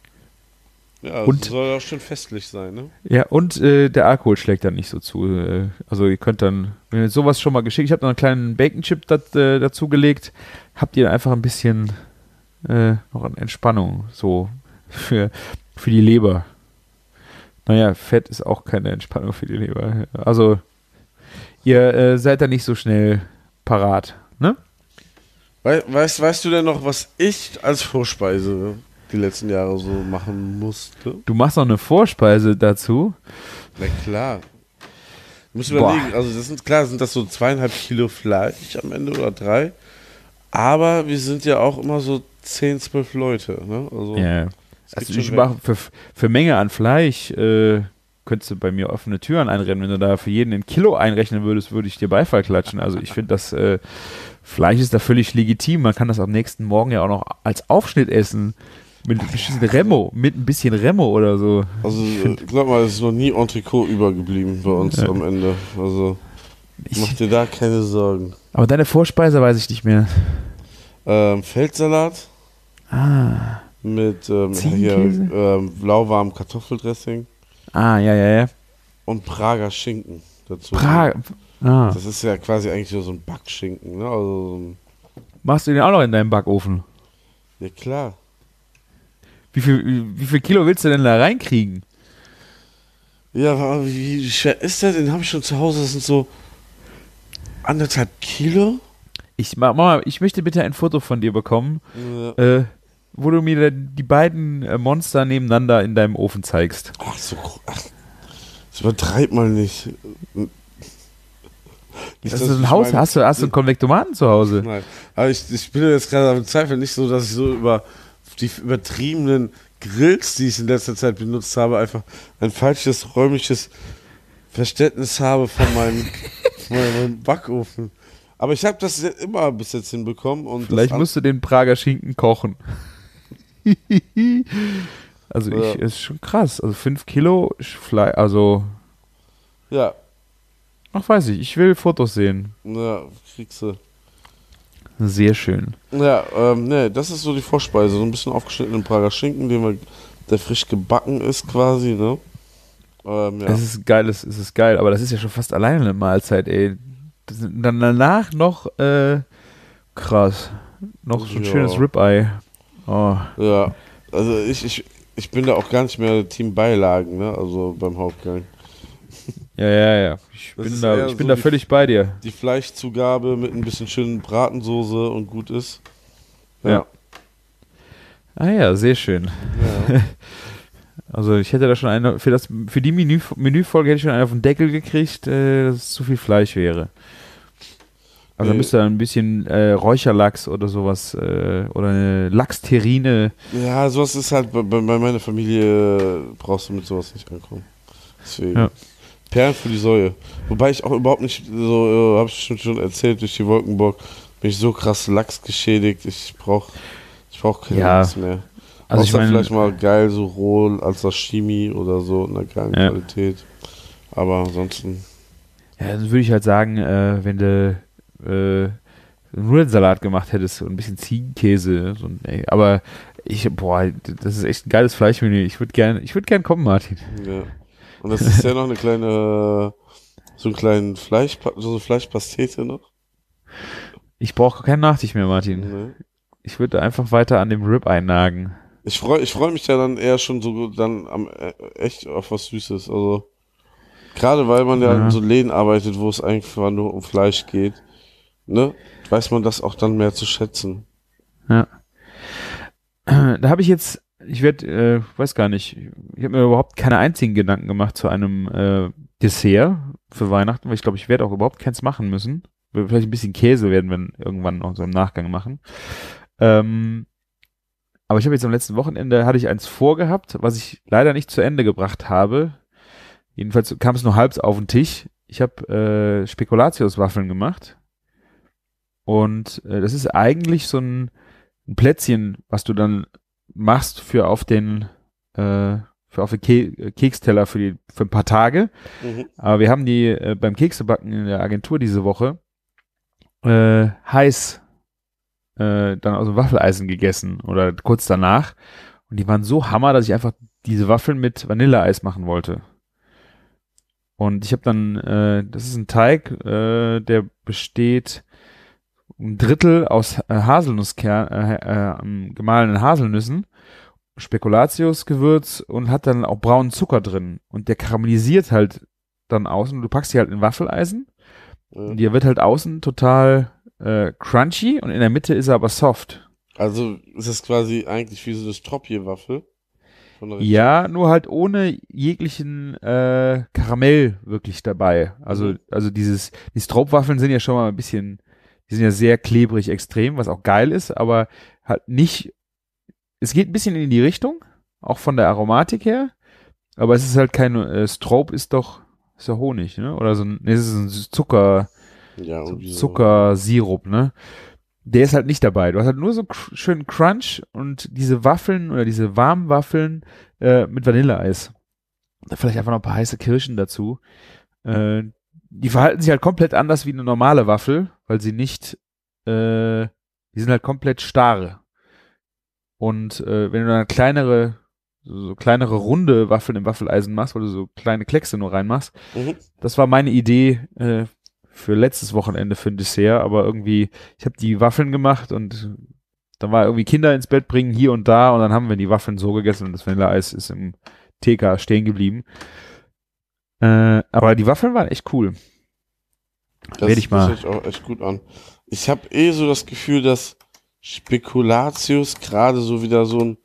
Ja, und soll auch schön festlich sein, ne? Ja, und der Alkohol schlägt dann nicht so zu. Also ihr könnt dann, wenn ihr sowas schon mal geschickt, ich habe noch einen kleinen Bacon-Chip dazu gelegt, habt ihr einfach ein bisschen noch an Entspannung, so für die Leber. Naja, Fett ist auch keine Entspannung für die Leber. Also ihr seid da nicht so schnell parat, ne? Weißt du denn noch, was ich als Vorspeise die letzten Jahre so machen musste? Du machst noch eine Vorspeise dazu? Na klar. Du musst überlegen, also sind das so 2,5 Kilo Fleisch am Ende oder 3. Aber wir sind ja auch immer so 10, 12 Leute, ne? Also, ja. Also für Menge an Fleisch könntest du bei mir offene Türen einrennen. Wenn du da für jeden ein Kilo einrechnen würdest, würde ich dir Beifall klatschen. Also ich finde, das Fleisch ist da völlig legitim. Man kann das am nächsten Morgen ja auch noch als Aufschnitt essen. Mit ein bisschen Remo oder so. Also glaub mal, es ist noch nie Entrecôte übergeblieben bei uns am Ende. Also mach dir da keine Sorgen. Aber deine Vorspeise weiß ich nicht mehr. Feldsalat. Mit lauwarmem Kartoffeldressing. Ja. Und Prager Schinken dazu. Das ist ja quasi eigentlich nur so ein Backschinken, ne? Also machst du den auch noch in deinem Backofen? Ja, klar. Wie viel Kilo willst du denn da reinkriegen? Ja, wie schwer ist der? Den habe ich schon zu Hause. Das sind so 1,5 Kilo? Mama, ich möchte bitte ein Foto von dir bekommen, wo du mir die beiden Monster nebeneinander in deinem Ofen zeigst. Das übertreib mal nicht. Das ist ein Haus, hast du einen Konvektomaten zu Hause? Nein, aber ich bin jetzt gerade am Zweifel nicht so, dass ich so über die übertriebenen Grills, die ich in letzter Zeit benutzt habe, einfach ein falsches räumliches Verständnis habe von meinem Backofen. Aber ich habe das immer bis jetzt hinbekommen. Und vielleicht musst du den Prager Schinken kochen. Also ist schon krass. Also 5 Kilo Fleisch, also... Ja. Ach, weiß ich will Fotos sehen. Ja, kriegst du. Sehr schön. Ja, das ist so die Vorspeise. So ein bisschen aufgeschnittenen Prager Schinken, der frisch gebacken ist quasi, ne? Ja. Es ist geil, aber das ist ja schon fast alleine eine Mahlzeit, ey. Dann danach noch, krass, noch so ein schönes Ribeye. Oh. Ja, also ich bin da auch gar nicht mehr Team Beilagen, ne? Also beim Hauptgang. Ja. Ich bin da völlig bei dir. Die Fleischzugabe mit ein bisschen schönen Bratensoße und gut ist. Ja. Ah ja, sehr schön. Ja. Also ich hätte da schon für die Menüfolge hätte ich schon einen auf den Deckel gekriegt, dass es zu viel Fleisch wäre. Also da müsste ein bisschen Räucherlachs oder sowas oder eine Lachsterrine. Ja, sowas ist halt bei meiner Familie, brauchst du mit sowas nicht ankommen. Deswegen. Ja. Perlen für die Säue. Wobei ich auch überhaupt nicht so, habe ich schon erzählt, durch die Wolkenburg bin ich so krass Lachs geschädigt. Ich brauch keinen Lachs mehr. Also ich meine, vielleicht mal geil so roh als Sashimi oder so in einer geilen Qualität. Aber ansonsten. Ja, dann würde ich halt sagen, wenn du Nudelsalat gemacht hättest und ein bisschen Ziegenkäse. Aber das ist echt ein geiles Fleischmenü. Ich würde gern kommen, Martin. Ja. Und das ist ja noch so eine Fleischpastete noch. Ich brauche keinen Nachtisch mehr, Martin. Nee. Ich würde einfach weiter an dem Ribeye nagen. Ich freu mich ja dann eher schon so echt auf was Süßes. Also gerade weil man ja in so Läden arbeitet, wo es eigentlich nur um Fleisch geht, ne, weiß man das auch dann mehr zu schätzen. Ja. Da habe ich jetzt, weiß gar nicht, ich habe mir überhaupt keine einzigen Gedanken gemacht zu einem Dessert für Weihnachten, weil ich glaube, ich werde auch überhaupt keins machen müssen. Vielleicht ein bisschen Käse werden wir irgendwann noch so im Nachgang machen. Aber ich habe jetzt am letzten Wochenende, hatte ich eins vorgehabt, was ich leider nicht zu Ende gebracht habe. Jedenfalls kam es nur halb auf den Tisch. Ich habe Spekulatius-Waffeln gemacht. Und das ist eigentlich so ein Plätzchen, was du dann machst für auf den Keksteller für ein paar Tage. Mhm. Aber wir haben die beim Keksebacken in der Agentur diese Woche heiß dann aus dem Waffeleisen gegessen oder kurz danach. Und die waren so hammer, dass ich einfach diese Waffeln mit Vanilleeis machen wollte. Und ich habe dann, das ist ein Teig, der besteht ein Drittel aus gemahlenen Haselnüssen, Spekulatius-Gewürz und hat dann auch braunen Zucker drin. Und der karamellisiert halt dann außen. Du packst die halt in Waffeleisen. Und die wird halt außen total crunchy und in der Mitte ist er aber soft. Also ist das quasi eigentlich wie so eine Stropje-Waffel? Ja, nur halt ohne jeglichen Karamell wirklich dabei. Also die Stroopwaffeln sind ja schon mal ein bisschen, die sind ja sehr klebrig extrem, was auch geil ist, aber halt nicht, es geht ein bisschen in die Richtung, auch von der Aromatik her, aber es ist halt kein, Stroop ist ja Honig, ne? Oder es ist ein Zuckersirup, ne? Der ist halt nicht dabei. Du hast halt nur so einen schönen Crunch und diese Waffeln oder diese warmen Waffeln mit Vanilleeis. Vielleicht einfach noch ein paar heiße Kirschen dazu. Die verhalten sich halt komplett anders wie eine normale Waffel, weil sie nicht, die sind halt komplett starr. Und wenn du dann kleinere runde Waffeln im Waffeleisen machst, weil du so kleine Kleckse nur reinmachst, das war meine Idee für letztes Wochenende für ein Dessert, aber irgendwie, ich habe die Waffeln gemacht und dann war irgendwie Kinder ins Bett bringen hier und da und dann haben wir die Waffeln so gegessen und das Vanilleeis ist im TK stehen geblieben. Aber die Waffeln waren echt cool. Das hört sich auch echt gut an. Ich habe so das Gefühl, dass Spekulatius gerade so wieder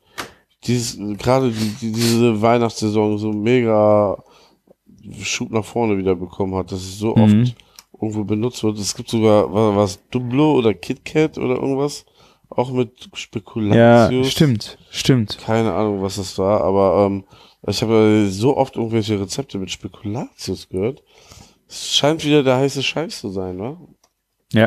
diese Weihnachtssaison so mega Schub nach vorne wieder bekommen hat, dass es so oft irgendwo benutzt wird. Es gibt sogar was Duplo oder KitKat oder irgendwas, auch mit Spekulatius. Ja, stimmt. Keine Ahnung, was das war, aber ich habe so oft irgendwelche Rezepte mit Spekulatius gehört. Es scheint wieder der heiße Scheiß zu sein, wa? Ja.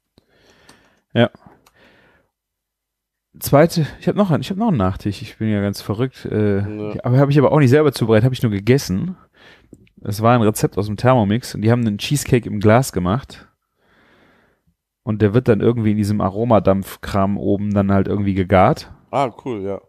Zweite, ich habe noch einen Nachtisch. Ich bin ja ganz verrückt. Aber habe ich aber auch nicht selber zubereitet, habe ich nur gegessen. Es war ein Rezept aus dem Thermomix und die haben einen Cheesecake im Glas gemacht. Und der wird dann irgendwie in diesem Aromadampfkram oben dann halt irgendwie gegart. Ah, cool, ja.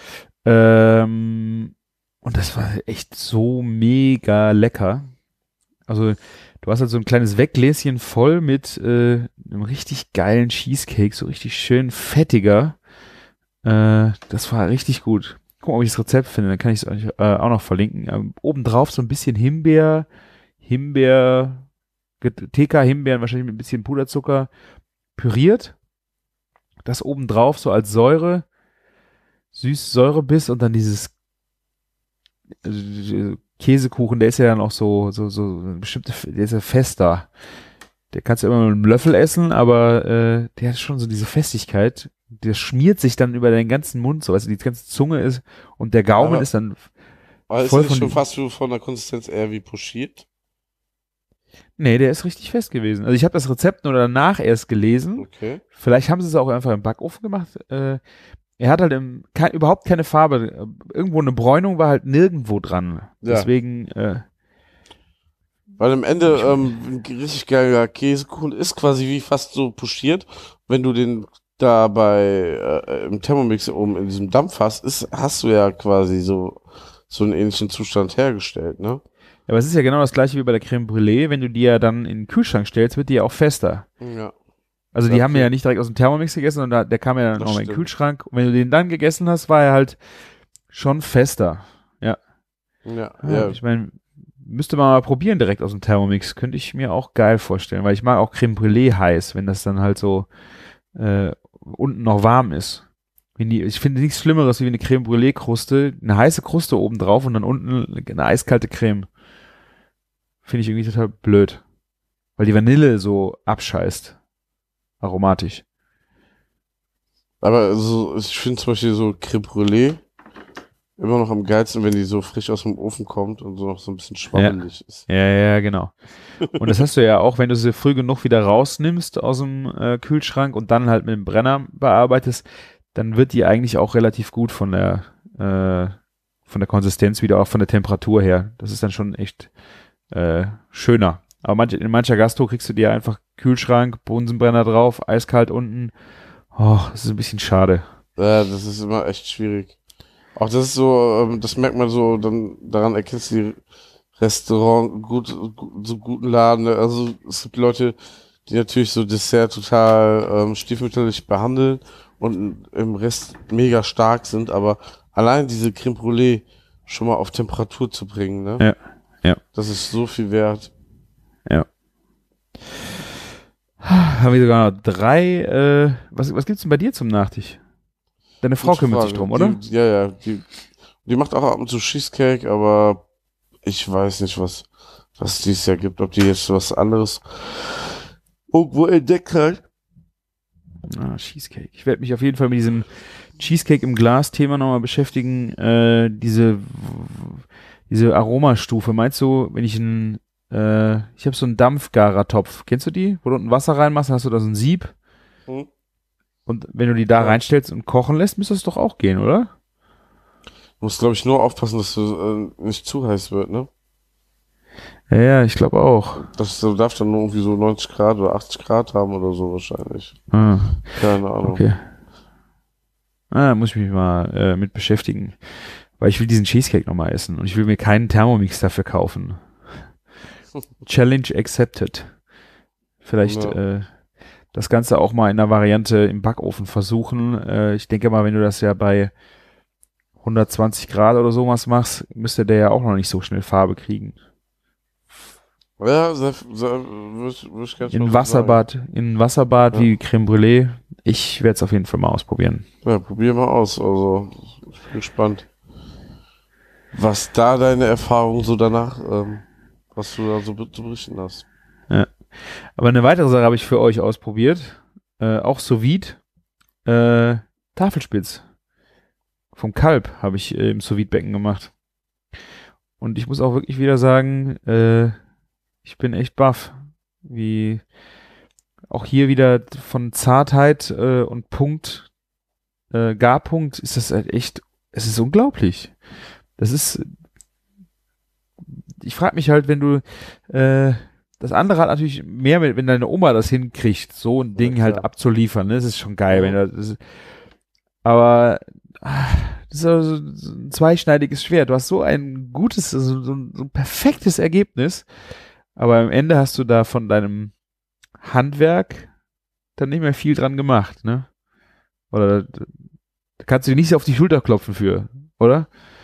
Und das war echt so mega lecker. Also du hast halt so ein kleines Weggläschen voll mit einem richtig geilen Cheesecake, so richtig schön fettiger. Das war richtig gut. Guck mal, ob ich das Rezept finde, dann kann ich es euch auch noch verlinken. Obendrauf so ein bisschen Himbeer, TK-Himbeeren, wahrscheinlich mit ein bisschen Puderzucker püriert. Das obendrauf so als Säure, süß Säurebiss und dann dieses Käsekuchen, der ist ja dann auch so bestimmte, der ist ja fester. Der kannst du immer mit einem Löffel essen, aber der hat schon so diese Festigkeit. Der schmiert sich dann über deinen ganzen Mund, so, also die ganze Zunge ist und der Gaumen ist dann voll ist schon fast von der Konsistenz eher wie pochiert? Nee, der ist richtig fest gewesen. Also ich habe das Rezept nur danach erst gelesen. Okay. Vielleicht haben sie es auch einfach im Backofen gemacht. Er hat halt überhaupt keine Farbe. Irgendwo eine Bräunung war halt nirgendwo dran. Ja. Deswegen weil am Ende ein richtig geiler Käsekuchen ist quasi wie fast so pochiert. Wenn du den da im Thermomix oben in diesem Dampf hast du ja quasi so einen ähnlichen Zustand hergestellt, ne? Ja, aber es ist ja genau das gleiche wie bei der Crème Brûlée. Wenn du die ja dann in den Kühlschrank stellst, wird die ja auch fester. Ja. Also die haben wir ja nicht direkt aus dem Thermomix gegessen, sondern der kam ja dann auch in den Kühlschrank. Und wenn du den dann gegessen hast, war er halt schon fester. Ja. Ja. Ich meine, müsste man mal probieren direkt aus dem Thermomix. Könnte ich mir auch geil vorstellen, weil ich mag auch Crème Brûlée heiß, wenn das dann halt so unten noch warm ist. Ich finde nichts Schlimmeres wie eine Crème Brûlée Kruste, eine heiße Kruste oben drauf und dann unten eine eiskalte Creme. Finde ich irgendwie total blöd. Weil die Vanille so abscheißt. Aromatisch. Aber ich finde zum Beispiel so Crème Brûlée immer noch am geilsten, wenn die so frisch aus dem Ofen kommt und so noch so ein bisschen schwammelig ist. Ja, genau. Und das hast du ja auch, wenn du sie früh genug wieder rausnimmst aus dem Kühlschrank und dann halt mit dem Brenner bearbeitest, dann wird die eigentlich auch relativ gut von der Konsistenz wieder, auch von der Temperatur her. Das ist dann schon echt schöner. Aber in mancher Gastro kriegst du dir einfach Kühlschrank, Bunsenbrenner drauf, eiskalt unten. Oh, das ist ein bisschen schade. Ja, das ist immer echt schwierig. Auch das ist so, das merkt man so, dann daran erkennst du die Restaurant, so guten Laden. Also es gibt Leute, die natürlich so Dessert total stiefmütterlich behandeln und im Rest mega stark sind, aber allein diese Crème Brûlée schon mal auf Temperatur zu bringen, ne? Ja. Das ist so viel wert. Ja. Haben wir sogar noch 3, was gibt's denn bei dir zum Nachtisch? Deine Frau kümmert sich drum, oder? Die macht auch ab und zu Cheesecake, aber ich weiß nicht, was dieses Jahr gibt, ob die jetzt was anderes irgendwo entdeckt hat. Cheesecake. Ich werde mich auf jeden Fall mit diesem Cheesecake im Glas-Thema nochmal beschäftigen. Diese Aromastufe. Meinst du, wenn ich ich habe so einen Dampfgarertopf. Kennst du die? Wo du unten Wasser reinmachst, hast du da so ein Sieb. Und wenn du die da reinstellst und kochen lässt, müsste das doch auch gehen, oder? Du musst, glaube ich, nur aufpassen, dass du nicht zu heiß wird, ne? Ja, ich glaube auch. Das darf dann nur irgendwie so 90 Grad oder 80 Grad haben oder so wahrscheinlich. Keine Ahnung. Okay. Muss ich mich mal mit beschäftigen. Weil ich will diesen Cheesecake nochmal essen und ich will mir keinen Thermomix dafür kaufen. Challenge accepted. Vielleicht das Ganze auch mal in der Variante im Backofen versuchen. Ich denke mal, wenn du das ja bei 120 Grad oder sowas machst, müsste der ja auch noch nicht so schnell Farbe kriegen. Ja, würd ich ganz In mal so sagen. In Wasserbad Ja. wie Creme Brûlée. Ich werde es auf jeden Fall mal ausprobieren. Ja, probier mal aus. Also, ich bin gespannt, was da deine Erfahrungen so danach, was du da so zu berichten hast. Ja. Aber eine weitere Sache habe ich für euch ausprobiert. Auch sous vide. Tafelspitz. Vom Kalb habe ich im sous vide Becken gemacht. Und ich muss auch wirklich wieder sagen, ich bin echt baff. Wie auch hier wieder von Zartheit und Punkt, Garpunkt ist das halt echt, es ist unglaublich. Das ist, ich frage mich halt, wenn du, das andere hat natürlich mehr, wenn deine Oma das hinkriegt, so ein Ja, Ding halt klar. abzuliefern, ne? Das ist schon geil, wenn Ja. das, aber das ist also so ein zweischneidiges Schwert. Du hast so ein gutes, so ein perfektes Ergebnis, aber am Ende hast du da von deinem Handwerk dann nicht mehr viel dran gemacht, ne? Oder da kannst du dir nicht auf die Schulter klopfen für, oder?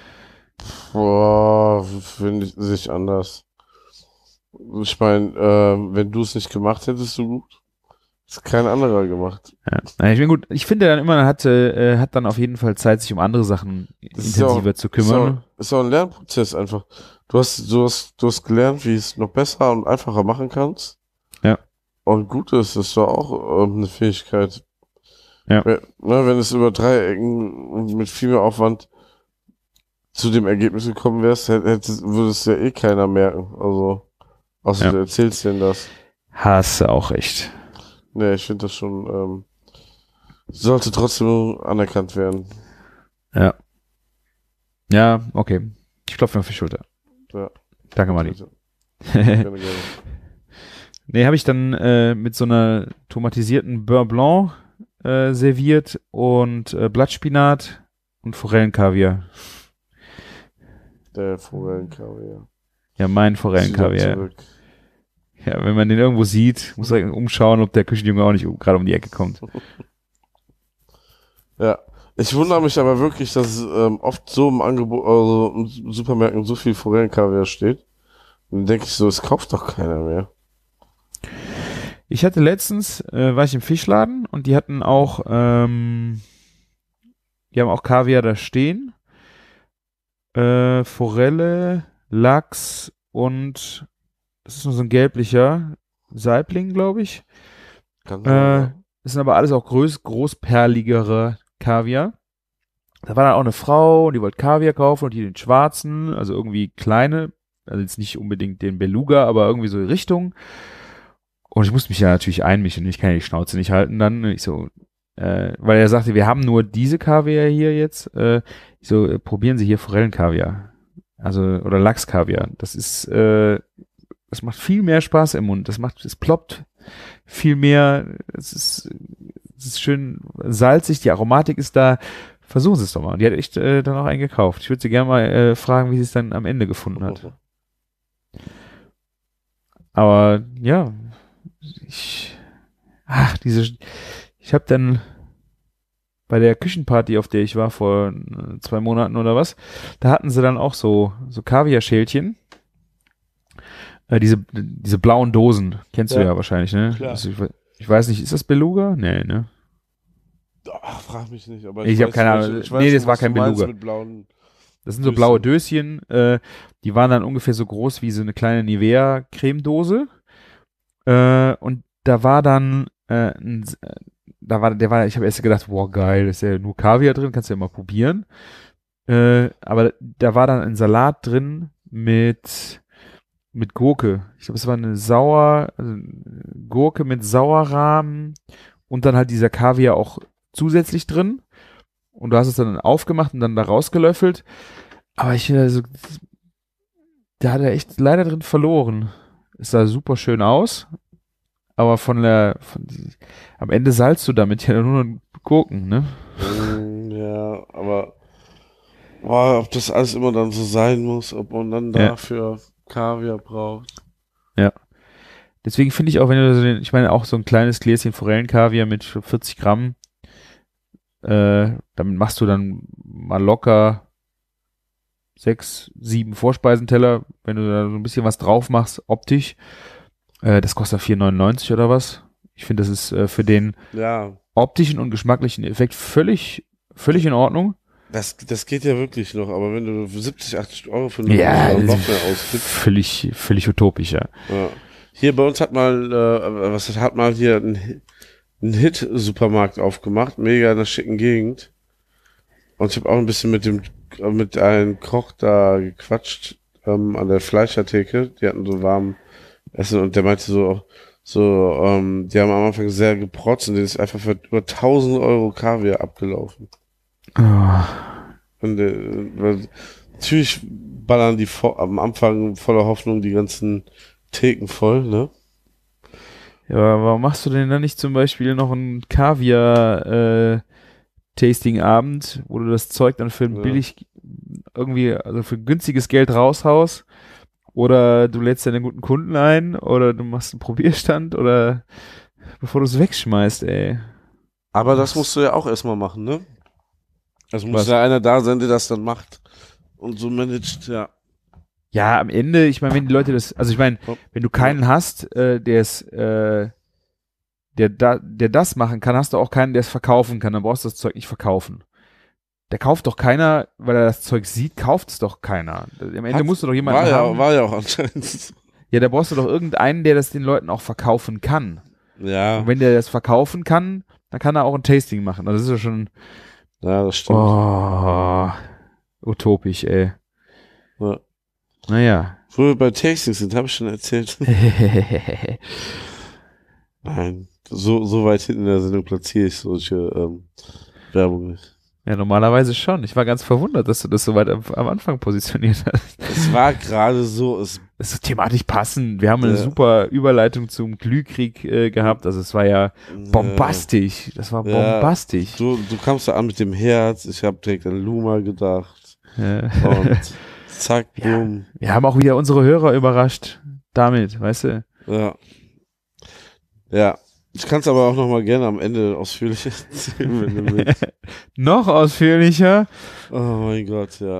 Boah, finde ich sich anders. Ich meine, wenn du es nicht gemacht hättest, so gut, ist kein anderer gemacht. Ja. Na, ich meine, gut, ich finde dann immer, man hat dann auf jeden Fall Zeit, sich um andere Sachen Das ist ja auch, intensiver zu kümmern. ist auch ein Lernprozess einfach. Du hast gelernt, wie es noch besser und einfacher machen kannst. Ja. Und gut ist, das ist doch auch eine Fähigkeit. Ja. Ne, wenn es über 3 Ecken und mit viel mehr Aufwand zu dem Ergebnis gekommen wärst, würde es ja eh keiner merken. Also, außer Ja. du erzählst denen das. Hast du auch recht. Nee, ich finde das schon, sollte trotzdem anerkannt werden. Ja. Ja, okay. Ich klopfe mir auf die Schulter. Ja. Danke, Mali. Bitte. Gerne, gerne. Nee, habe ich dann mit so einer tomatisierten Beurre Blanc serviert und Blattspinat und Forellenkaviar. Der Forellenkaviar. Ja, mein Wieder Forellenkaviar. zurück. Ja, wenn man den irgendwo sieht, muss man umschauen, ob der Küchenjunge auch nicht gerade um die Ecke kommt. Ja. Ich wundere mich aber wirklich, dass es oft so im Angebot, also in Supermärkten so viel Forellenkaviar steht. Und dann denke ich so, es kauft doch keiner mehr. Ich hatte letztens, war ich im Fischladen und die hatten auch, die haben auch Kaviar da stehen. Forelle, Lachs und das ist nur so ein gelblicher Saibling, glaube ich. Kann sein, ja. Das sind aber alles auch großperligere Kaviar. Da war dann auch eine Frau und die wollte Kaviar kaufen und die den schwarzen, also irgendwie kleine, also jetzt nicht unbedingt den Beluga, aber irgendwie so in Richtung. Und ich musste mich ja natürlich einmischen, ich kann ja die Schnauze nicht halten dann. Ich so, weil er sagte, wir haben nur diese Kaviar hier jetzt. Ich so, probieren Sie hier Forellenkaviar. Also, oder Lachskaviar. Das ist, das macht viel mehr Spaß im Mund. Es ploppt viel mehr. Es ist schön salzig, die Aromatik ist da. Versuchen Sie es doch mal. Und die hat echt dann auch einen gekauft. Ich würde sie gerne mal fragen, wie sie es dann am Ende gefunden hat. Aber ja, ich habe dann bei der Küchenparty, auf der ich war vor 2 Monaten oder was, da hatten sie dann auch so Kaviar-Schälchen. Diese blauen Dosen, kennst du ja wahrscheinlich, ne? Klar. Also ich weiß nicht, ist das Beluga? Nee, ne? Ach, frag mich nicht, aber Ich habe keine Ahnung. Nee, das war kein Beluga. Mit blauen Das sind so blaue Döschen, die waren dann ungefähr so groß wie so eine kleine Nivea-Cremedose. Und da war dann ich habe erst gedacht, boah, geil, ist ja nur Kaviar drin, kannst du ja mal probieren. Aber da war dann ein Salat drin mit Gurke. Ich glaube, es war eine Gurke mit Sauerrahm und dann halt dieser Kaviar auch zusätzlich drin. Und du hast es dann aufgemacht und dann da rausgelöffelt. Aber da hat er echt leider drin verloren. Es sah super schön aus. Aber am Ende salzt du damit ja nur noch Gurken, ne? Ja, aber boah, ob das alles immer dann so sein muss, ob man dann dafür Kaviar braucht. Ja. Deswegen finde ich auch, wenn du ich meine, auch so ein kleines Gläschen Forellenkaviar mit 40 Gramm, damit machst du dann mal locker 6, 7 Vorspeisenteller, wenn du da so ein bisschen was drauf machst, optisch. Das kostet 4,99 oder was. Ich finde, das ist für den optischen und geschmacklichen Effekt völlig in Ordnung. Das geht ja wirklich noch, aber wenn du 70, 80 Euro für eine noch mehr ausgibst. Völlig utopisch, ja. Hier bei uns hat mal hier ein Hit-Supermarkt aufgemacht, mega in der schicken Gegend. Und ich habe auch ein bisschen mit einem Koch da gequatscht, an der Fleischertheke. Die hatten so warm Essen und der meinte die haben am Anfang sehr geprotzt und denen ist einfach für über 1.000 Euro Kaviar abgelaufen. Oh. Und, natürlich ballern die am Anfang voller Hoffnung die ganzen Theken voll, ne? Ja, aber warum machst du denn dann nicht zum Beispiel noch einen Kaviar-Tasting-Abend, wo du das Zeug dann für ein also für günstiges Geld raushaust? Oder du lädst deine guten Kunden ein, oder du machst einen Probierstand, oder bevor du es wegschmeißt, ey. Aber das musst du ja auch erstmal machen, ne? Also muss ja einer da sein, der das dann macht und so managt, ja. Ja, am Ende, ich meine, wenn die Leute wenn du keinen hast, der das machen kann, hast du auch keinen, der es verkaufen kann, dann brauchst du das Zeug nicht verkaufen. Der kauft doch keiner, weil er das Zeug sieht, kauft es doch keiner. Am Ende musst du doch jemanden haben. War ja auch anscheinend. Ja, da brauchst du doch irgendeinen, der das den Leuten auch verkaufen kann. Ja. Und wenn der das verkaufen kann, dann kann er auch ein Tasting machen. Also das ist ja schon. Ja, das stimmt. Oh, utopisch, ey. Ja. Naja. Wo wir bei Tastings sind, habe ich schon erzählt. Nein, so weit hinten in der Sendung platziere ich solche Werbung nicht. Ja, normalerweise schon. Ich war ganz verwundert, dass du das so weit am Anfang positioniert hast. Es war gerade so. Es ist thematisch passend. Wir haben eine super Überleitung zum Glühkrieg gehabt. Also es war ja bombastisch. Das war bombastisch. Du kamst da an mit dem Herz. Ich habe direkt an Luma gedacht. Und zack, boom. Wir haben auch wieder unsere Hörer überrascht damit, weißt du? Ja. Ich kann es aber auch noch mal gerne am Ende ausführlicher erzählen, wenn du willst. Noch ausführlicher? Oh mein Gott, ja.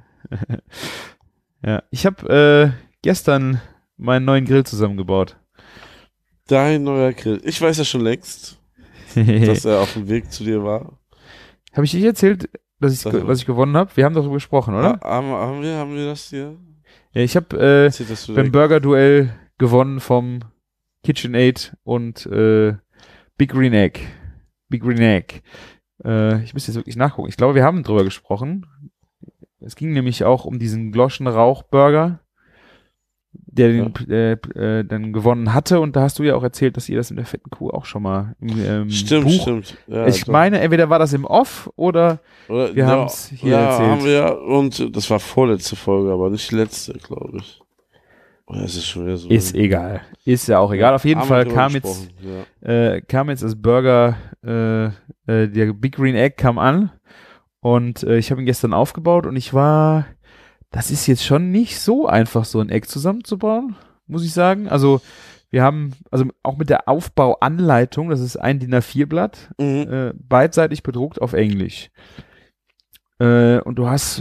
Ja, ich habe gestern meinen neuen Grill zusammengebaut. Dein neuer Grill. Ich weiß ja schon längst, dass er auf dem Weg zu dir war. Habe ich dir erzählt, was ich gewonnen habe? Wir haben darüber gesprochen, oder? Haben wir das hier? Ja, ich habe beim Burger-Duell gewonnen vom KitchenAid und Big Green Egg. Ich müsste jetzt wirklich nachgucken. Ich glaube, wir haben drüber gesprochen. Es ging nämlich auch um diesen Gloschen-Rauch-Burger, der den dann gewonnen hatte. Und da hast du ja auch erzählt, dass ihr das in der fetten Kuh auch schon mal im Stimmt. Ja, ich meine, entweder war das im Off oder wir haben es hier erzählt. Haben wir, und das war vorletzte Folge, aber nicht die letzte, glaube ich. Das ist schon wieder so. Ist egal. Ist ja auch egal. Auf jeden Fall kam jetzt das Burger, der Big Green Egg kam an und ich habe ihn gestern aufgebaut und das ist jetzt schon nicht so einfach, so ein Egg zusammenzubauen, muss ich sagen. Also wir haben, auch mit der Aufbauanleitung, das ist ein DIN A4-Blatt, beidseitig bedruckt auf Englisch. Und du hast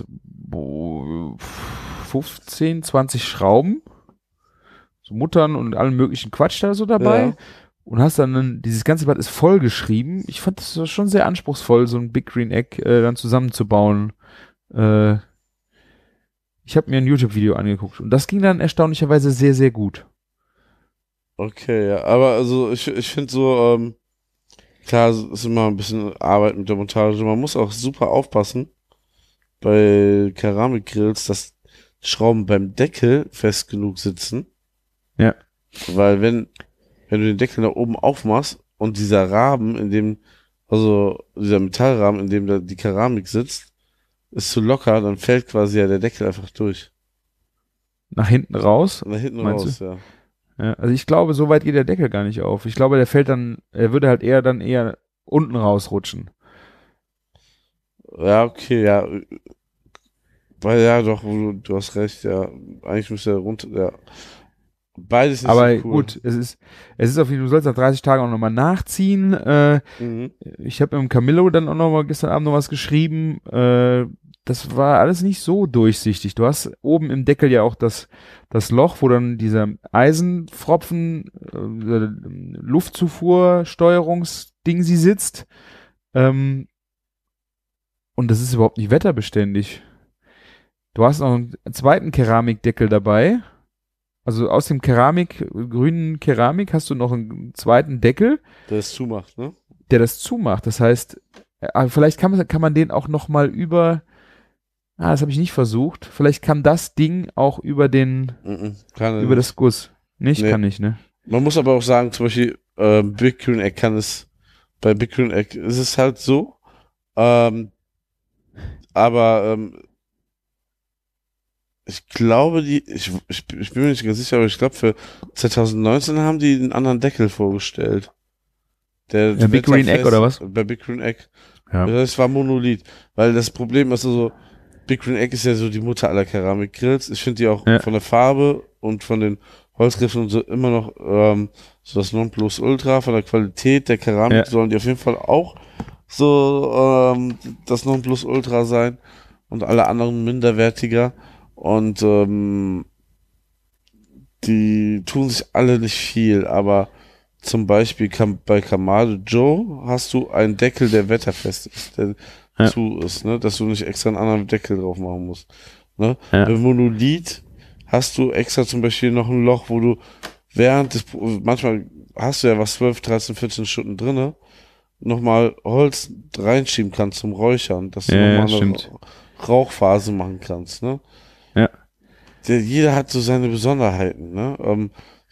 15, 20 Schrauben, so Muttern und allen möglichen Quatsch da so dabei und hast dann dieses ganze Blatt ist voll geschrieben. Ich fand das schon sehr anspruchsvoll, so ein Big Green Egg dann zusammenzubauen. Ich habe mir ein YouTube-Video angeguckt und das ging dann erstaunlicherweise sehr, sehr gut. Okay, ja, aber also ich finde so, klar, es ist immer ein bisschen Arbeit mit der Montage. Man muss auch super aufpassen bei Keramikgrills, dass die Schrauben beim Deckel fest genug sitzen. Ja. Weil wenn du den Deckel nach oben aufmachst und dieser Rahmen, dieser Metallrahmen, in dem da die Keramik sitzt, ist zu locker, dann fällt quasi ja der Deckel einfach durch. Nach hinten raus? Nach hinten raus, ja. Ja. Also ich glaube, so weit geht der Deckel gar nicht auf. Ich glaube, er würde halt eher unten rausrutschen. Ja, okay, ja. Weil ja, doch, du hast recht, ja. Eigentlich müsste er runter, ja. Beides nicht aber so cool. Gut, es ist auf jeden Fall, du sollst nach 30 Tagen auch nochmal nachziehen. Ich habe im Camillo dann auch nochmal gestern Abend noch was geschrieben. das war alles nicht so durchsichtig. Du hast oben im Deckel ja auch das Loch, wo dann dieser Eisenpfropfen, Luftzufuhrsteuerungsding sie sitzt. Und das ist überhaupt nicht wetterbeständig. Du hast noch einen zweiten Keramikdeckel dabei. Also aus dem grünen Keramik hast du noch einen zweiten Deckel, Der es zumacht, ne? der das zumacht. Das heißt, vielleicht kann man den auch noch mal das habe ich nicht versucht. Vielleicht kann das Ding auch über Kann er über nicht. das Guss. Nicht, Nee. kann nicht, ne? Man muss aber auch sagen, zum Beispiel, Big Green Egg bei Big Green Egg ist es halt so, aber ich glaube, ich bin mir nicht ganz sicher, aber ich glaube, für 2019 haben die einen anderen Deckel vorgestellt. Der Big Green Egg oder was? Bei Big Green Egg. Ja. Das war Monolith. Weil das Problem ist so, Big Green Egg ist ja so die Mutter aller Keramikgrills. Ich finde die auch Ja. von der Farbe und von den Holzgriffen und so immer noch so das Nonplusultra. Von der Qualität der Keramik sollen die auf jeden Fall auch so das Nonplusultra sein und alle anderen minderwertiger. Und die tun sich alle nicht viel, aber zum Beispiel bei Kamado Joe hast du einen Deckel, der wetterfest ist, der zu ist, ne? Dass du nicht extra einen anderen Deckel drauf machen musst. Ne? Ja. Bei Monolith hast du extra zum Beispiel noch ein Loch, wo du manchmal hast du ja was 12, 13, 14 Stunden drinne, nochmal Holz reinschieben kannst zum Räuchern, dass du nochmal eine Rauchphase machen kannst, ne? Ja. Jeder hat so seine Besonderheiten, ne?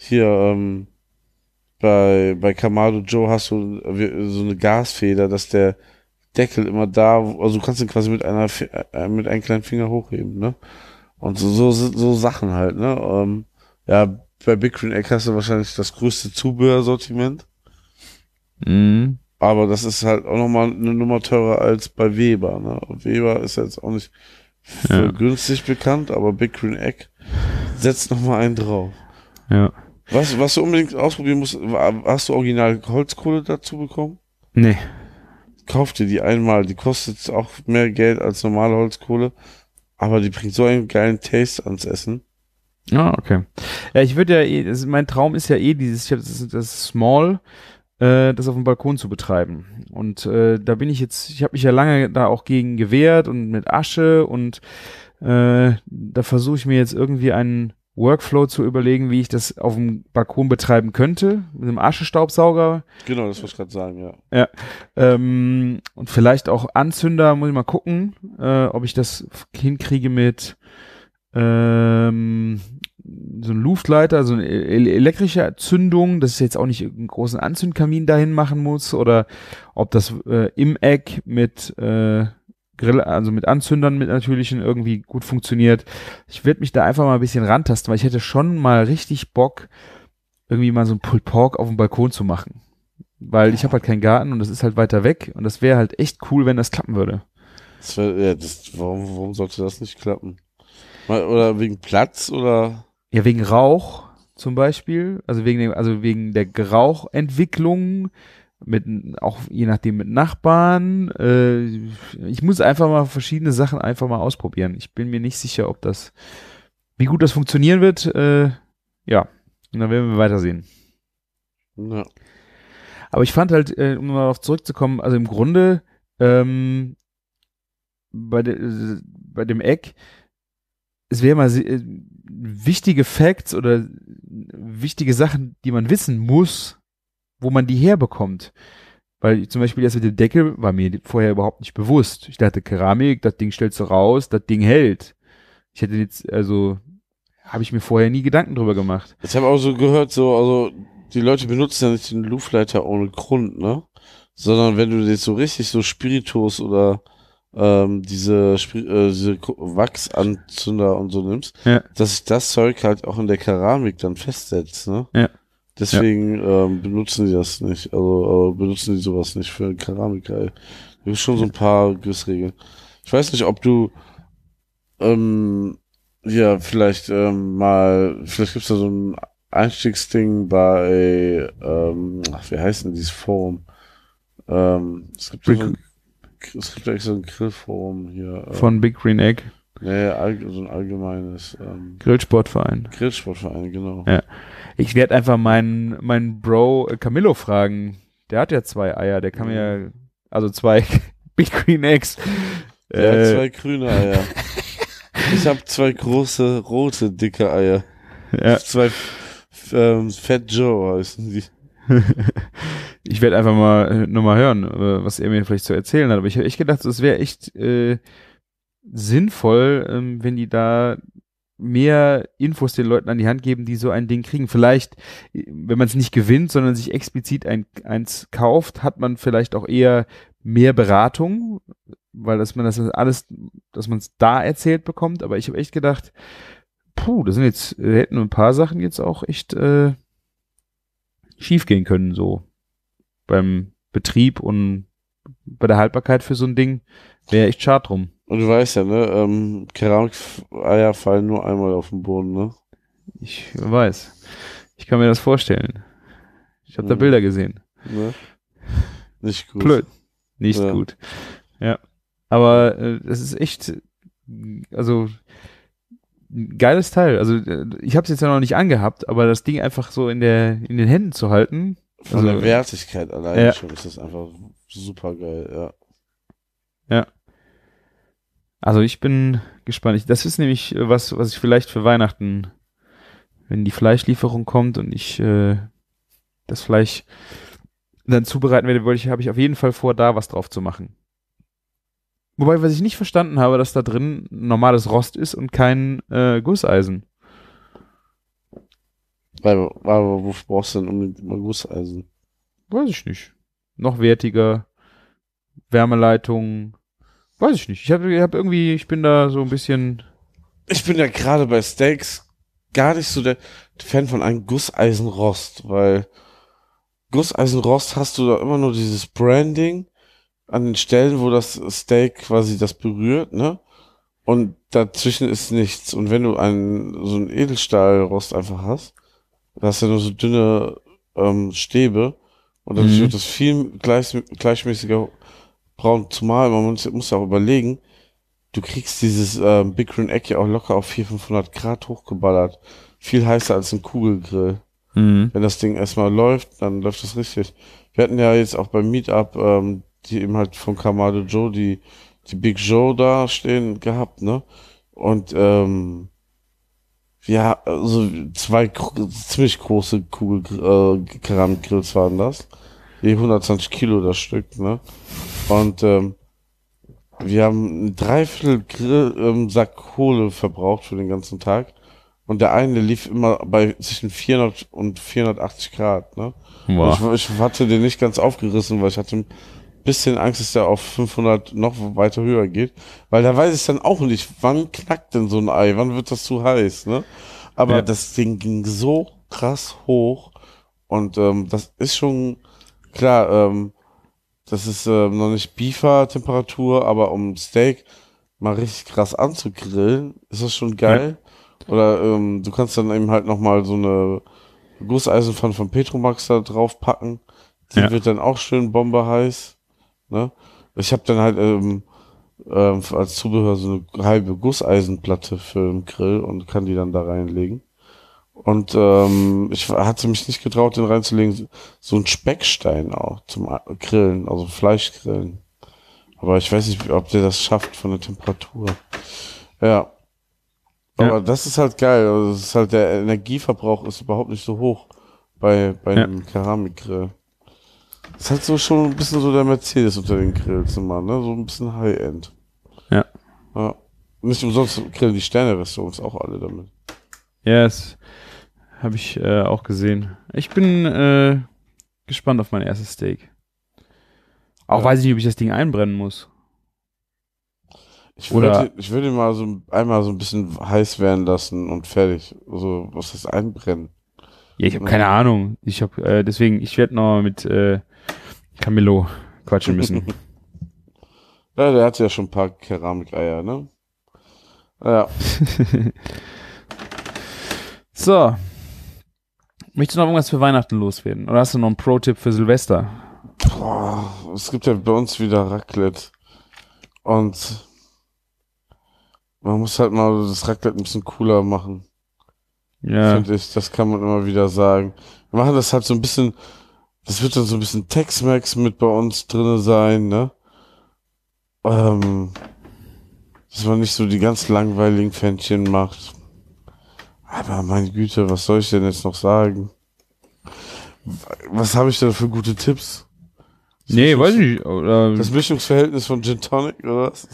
Bei Kamado Joe hast du so eine Gasfeder, dass der Deckel immer also du kannst ihn quasi mit mit einem kleinen Finger hochheben, ne? Und so Sachen halt, ne? Ja, bei Big Green Egg hast du wahrscheinlich das größte Zubehörsortiment. Mhm. Aber das ist halt auch nochmal eine Nummer teurer als bei Weber, ne? Und Weber ist jetzt auch nicht für günstig bekannt, aber Big Green Egg setzt nochmal einen drauf. Ja. Was du unbedingt ausprobieren musst, hast du original Holzkohle dazu bekommen? Nee. Kauf dir die einmal, die kostet auch mehr Geld als normale Holzkohle, aber die bringt so einen geilen Taste ans Essen. Ah, okay. Ja, ich würde ja mein Traum ist ja das Small, das auf dem Balkon zu betreiben. Und da bin ich habe mich ja lange da auch gegen gewehrt und mit Asche und da versuche ich mir jetzt irgendwie einen Workflow zu überlegen, wie ich das auf dem Balkon betreiben könnte, mit einem Aschestaubsauger. Genau, das wollte ich gerade sagen, ja. Ja. Und vielleicht auch Anzünder, muss ich mal gucken, ob ich das hinkriege mit so ein Luftleiter, so eine elektrische Zündung, dass ich jetzt auch nicht einen großen Anzündkamin dahin machen muss oder ob das im Eck mit mit Anzündern mit natürlichen irgendwie gut funktioniert. Ich werde mich da einfach mal ein bisschen rantasten, weil ich hätte schon mal richtig Bock, irgendwie mal so ein Pulled Pork auf dem Balkon zu machen. Weil ich habe halt keinen Garten und das ist halt weiter weg und das wäre halt echt cool, wenn das klappen würde. Warum sollte das nicht klappen? Oder wegen Platz oder? Ja, wegen Rauch zum Beispiel, also wegen der Rauchentwicklung, auch je nachdem mit Nachbarn. Ich muss einfach mal verschiedene Sachen einfach mal ausprobieren. Ich bin mir nicht sicher, wie gut das funktionieren wird. Ja, und dann werden wir weitersehen. Ja. Aber ich fand halt, um mal darauf zurückzukommen, also im Grunde bei dem Eck, es wäre mal wichtige Facts oder wichtige Sachen, die man wissen muss, wo man die herbekommt. Weil zum Beispiel das mit dem Deckel war mir vorher überhaupt nicht bewusst. Ich dachte, Keramik, das Ding stellst du raus, das Ding hält. Ich hätte jetzt, habe ich mir vorher nie Gedanken drüber gemacht. Ich habe auch so gehört, also die Leute benutzen ja nicht den Luftleiter ohne Grund, ne? Sondern wenn du jetzt so richtig so Spiritus oder diese Wachsanzünder und so nimmst, dass sich das Zeug halt auch in der Keramik dann festsetzt, ne? Ja. Deswegen benutzen die das nicht, also benutzen die sowas nicht für Keramik. Da gibt schon so ein paar Grüßregeln. Ich weiß nicht, ob du vielleicht gibt's da so ein Einstiegsding bei wie heißt denn dieses Forum? Es gibt es gibt ja extra ein Grillforum hier. Von Big Green Egg. Nee, so ein allgemeines Grillsportverein. Grillsportverein, genau. Ja. Ich werde einfach meinen Bro Camillo fragen. Der hat ja 2 Eier, der kann mir ja, also 2 Big Green Eggs. Der hat 2 grüne Eier. Ich habe 2 große, rote, dicke Eier. Ja. 2 Fat Joe heißen die. Ich werde einfach nur mal hören, was er mir vielleicht zu erzählen hat. Aber ich habe echt gedacht, es wäre echt sinnvoll, wenn die da mehr Infos den Leuten an die Hand geben, die so ein Ding kriegen. Vielleicht, wenn man es nicht gewinnt, sondern sich explizit eins kauft, hat man vielleicht auch eher mehr Beratung, weil dass man es da erzählt bekommt. Aber ich habe echt gedacht, das sind jetzt, hätten ein paar Sachen jetzt auch echt schief gehen können, so beim Betrieb und bei der Haltbarkeit für so ein Ding wäre echt schade drum. Und du weißt ja, ne, Keramik-Eier fallen nur einmal auf den Boden, ne? Ich weiß. Ich kann mir das vorstellen. Ich habe da Bilder gesehen. Ne? Nicht gut. Blöd. Nicht gut. Ja. Aber das ist echt, also ein geiles Teil. Also ich habe es jetzt ja noch nicht angehabt, aber das Ding einfach so in den Händen zu halten. Von der Wertigkeit alleine schon ist das einfach super geil, ja. Ja. Also ich bin gespannt. Das ist nämlich was ich vielleicht für Weihnachten, wenn die Fleischlieferung kommt und ich das Fleisch dann zubereiten werde, habe ich auf jeden Fall vor, da was drauf zu machen. Wobei, was ich nicht verstanden habe, dass da drin normales Rost ist und kein Gusseisen. Aber wofür brauchst du denn unbedingt mal Gusseisen? Weiß ich nicht. Noch wertiger, Wärmeleitung, weiß ich nicht. Ich bin da so ein bisschen. Ich bin ja gerade bei Steaks gar nicht so der Fan von einem Gusseisenrost, weil Gusseisenrost hast du da immer nur dieses Branding an den Stellen, wo das Steak quasi das berührt, ne? Und dazwischen ist nichts. Und wenn du so einen Edelstahlrost einfach hast, da hast du ja nur so dünne Stäbe und dadurch wird das viel gleichmäßiger braun. Zumal man muss ja auch überlegen, du kriegst dieses Big Green Egg ja auch locker auf 400-500 Grad hochgeballert. Viel heißer als ein Kugelgrill. Wenn das Ding erstmal läuft, dann läuft das richtig. Wir hatten ja jetzt auch beim Meetup die eben halt von Kamado Joe, die Big Joe da stehen gehabt, ne? Und ja, also 2 ziemlich große Keramikgrills waren das. Je 120 Kilo das Stück, ne? Und wir haben ein Dreiviertel Sack Kohle verbraucht für den ganzen Tag. Und der eine lief immer bei zwischen 400 und 480 Grad, ne? Wow. Ich hatte den nicht ganz aufgerissen, weil ich hatte ein bisschen Angst, dass der auf 500 noch weiter höher geht. Weil da weiß ich dann auch nicht, wann knackt denn so ein Ei? Wann wird das zu heiß, ne? Aber das Ding ging so krass hoch. Und das ist schon, klar, das ist noch nicht Beefer-Temperatur, aber um Steak mal richtig krass anzugrillen, ist das schon geil. Ja. Oder du kannst dann eben halt nochmal so eine Gusseisenpfanne von Petromax da drauf packen. Die wird dann auch schön bombeheiß. Ne? Ich habe dann halt als Zubehör so eine halbe Gusseisenplatte für den Grill und kann die dann da reinlegen. Und ich hatte mich nicht getraut, den reinzulegen. So ein Speckstein auch zum Grillen, also Fleischgrillen. Aber ich weiß nicht, ob der das schafft von der Temperatur. Ja. Aber das ist halt geil. Also das ist halt, der Energieverbrauch ist überhaupt nicht so hoch bei einem Keramikgrill. Das ist halt so schon ein bisschen so der Mercedes unter den Grills immer, ne? So ein bisschen High-End. Ja. Nicht umsonst grillen die Sterne-Restaurants auch alle damit. Ja, das habe ich auch gesehen. Ich bin gespannt auf mein erstes Steak. Auch weiß ich nicht, ob ich das Ding einbrennen muss. Ich würde mal einmal so ein bisschen heiß werden lassen und fertig. Also, was ist einbrennen? Ja, ich habe keine Ahnung. Ich werde noch mit Camillo quatschen müssen. Ja, der hat ja schon ein paar Keramikeier, ne? Ja. So. Möchtest du noch irgendwas für Weihnachten loswerden? Oder hast du noch einen Pro-Tipp für Silvester? Es gibt ja bei uns wieder Raclette. Und man muss halt mal das Raclette ein bisschen cooler machen. Ja. Finde ich, das kann man immer wieder sagen. Wir machen das halt so ein bisschen, das wird dann so ein bisschen Tex-Mex mit bei uns drinne sein, ne? Dass man nicht so die ganz langweiligen Pfännchen macht. Aber meine Güte, was soll ich denn jetzt noch sagen? Was habe ich denn für gute Tipps? Nee, weiß ich nicht. Das Mischungsverhältnis von Gin Tonic, oder was?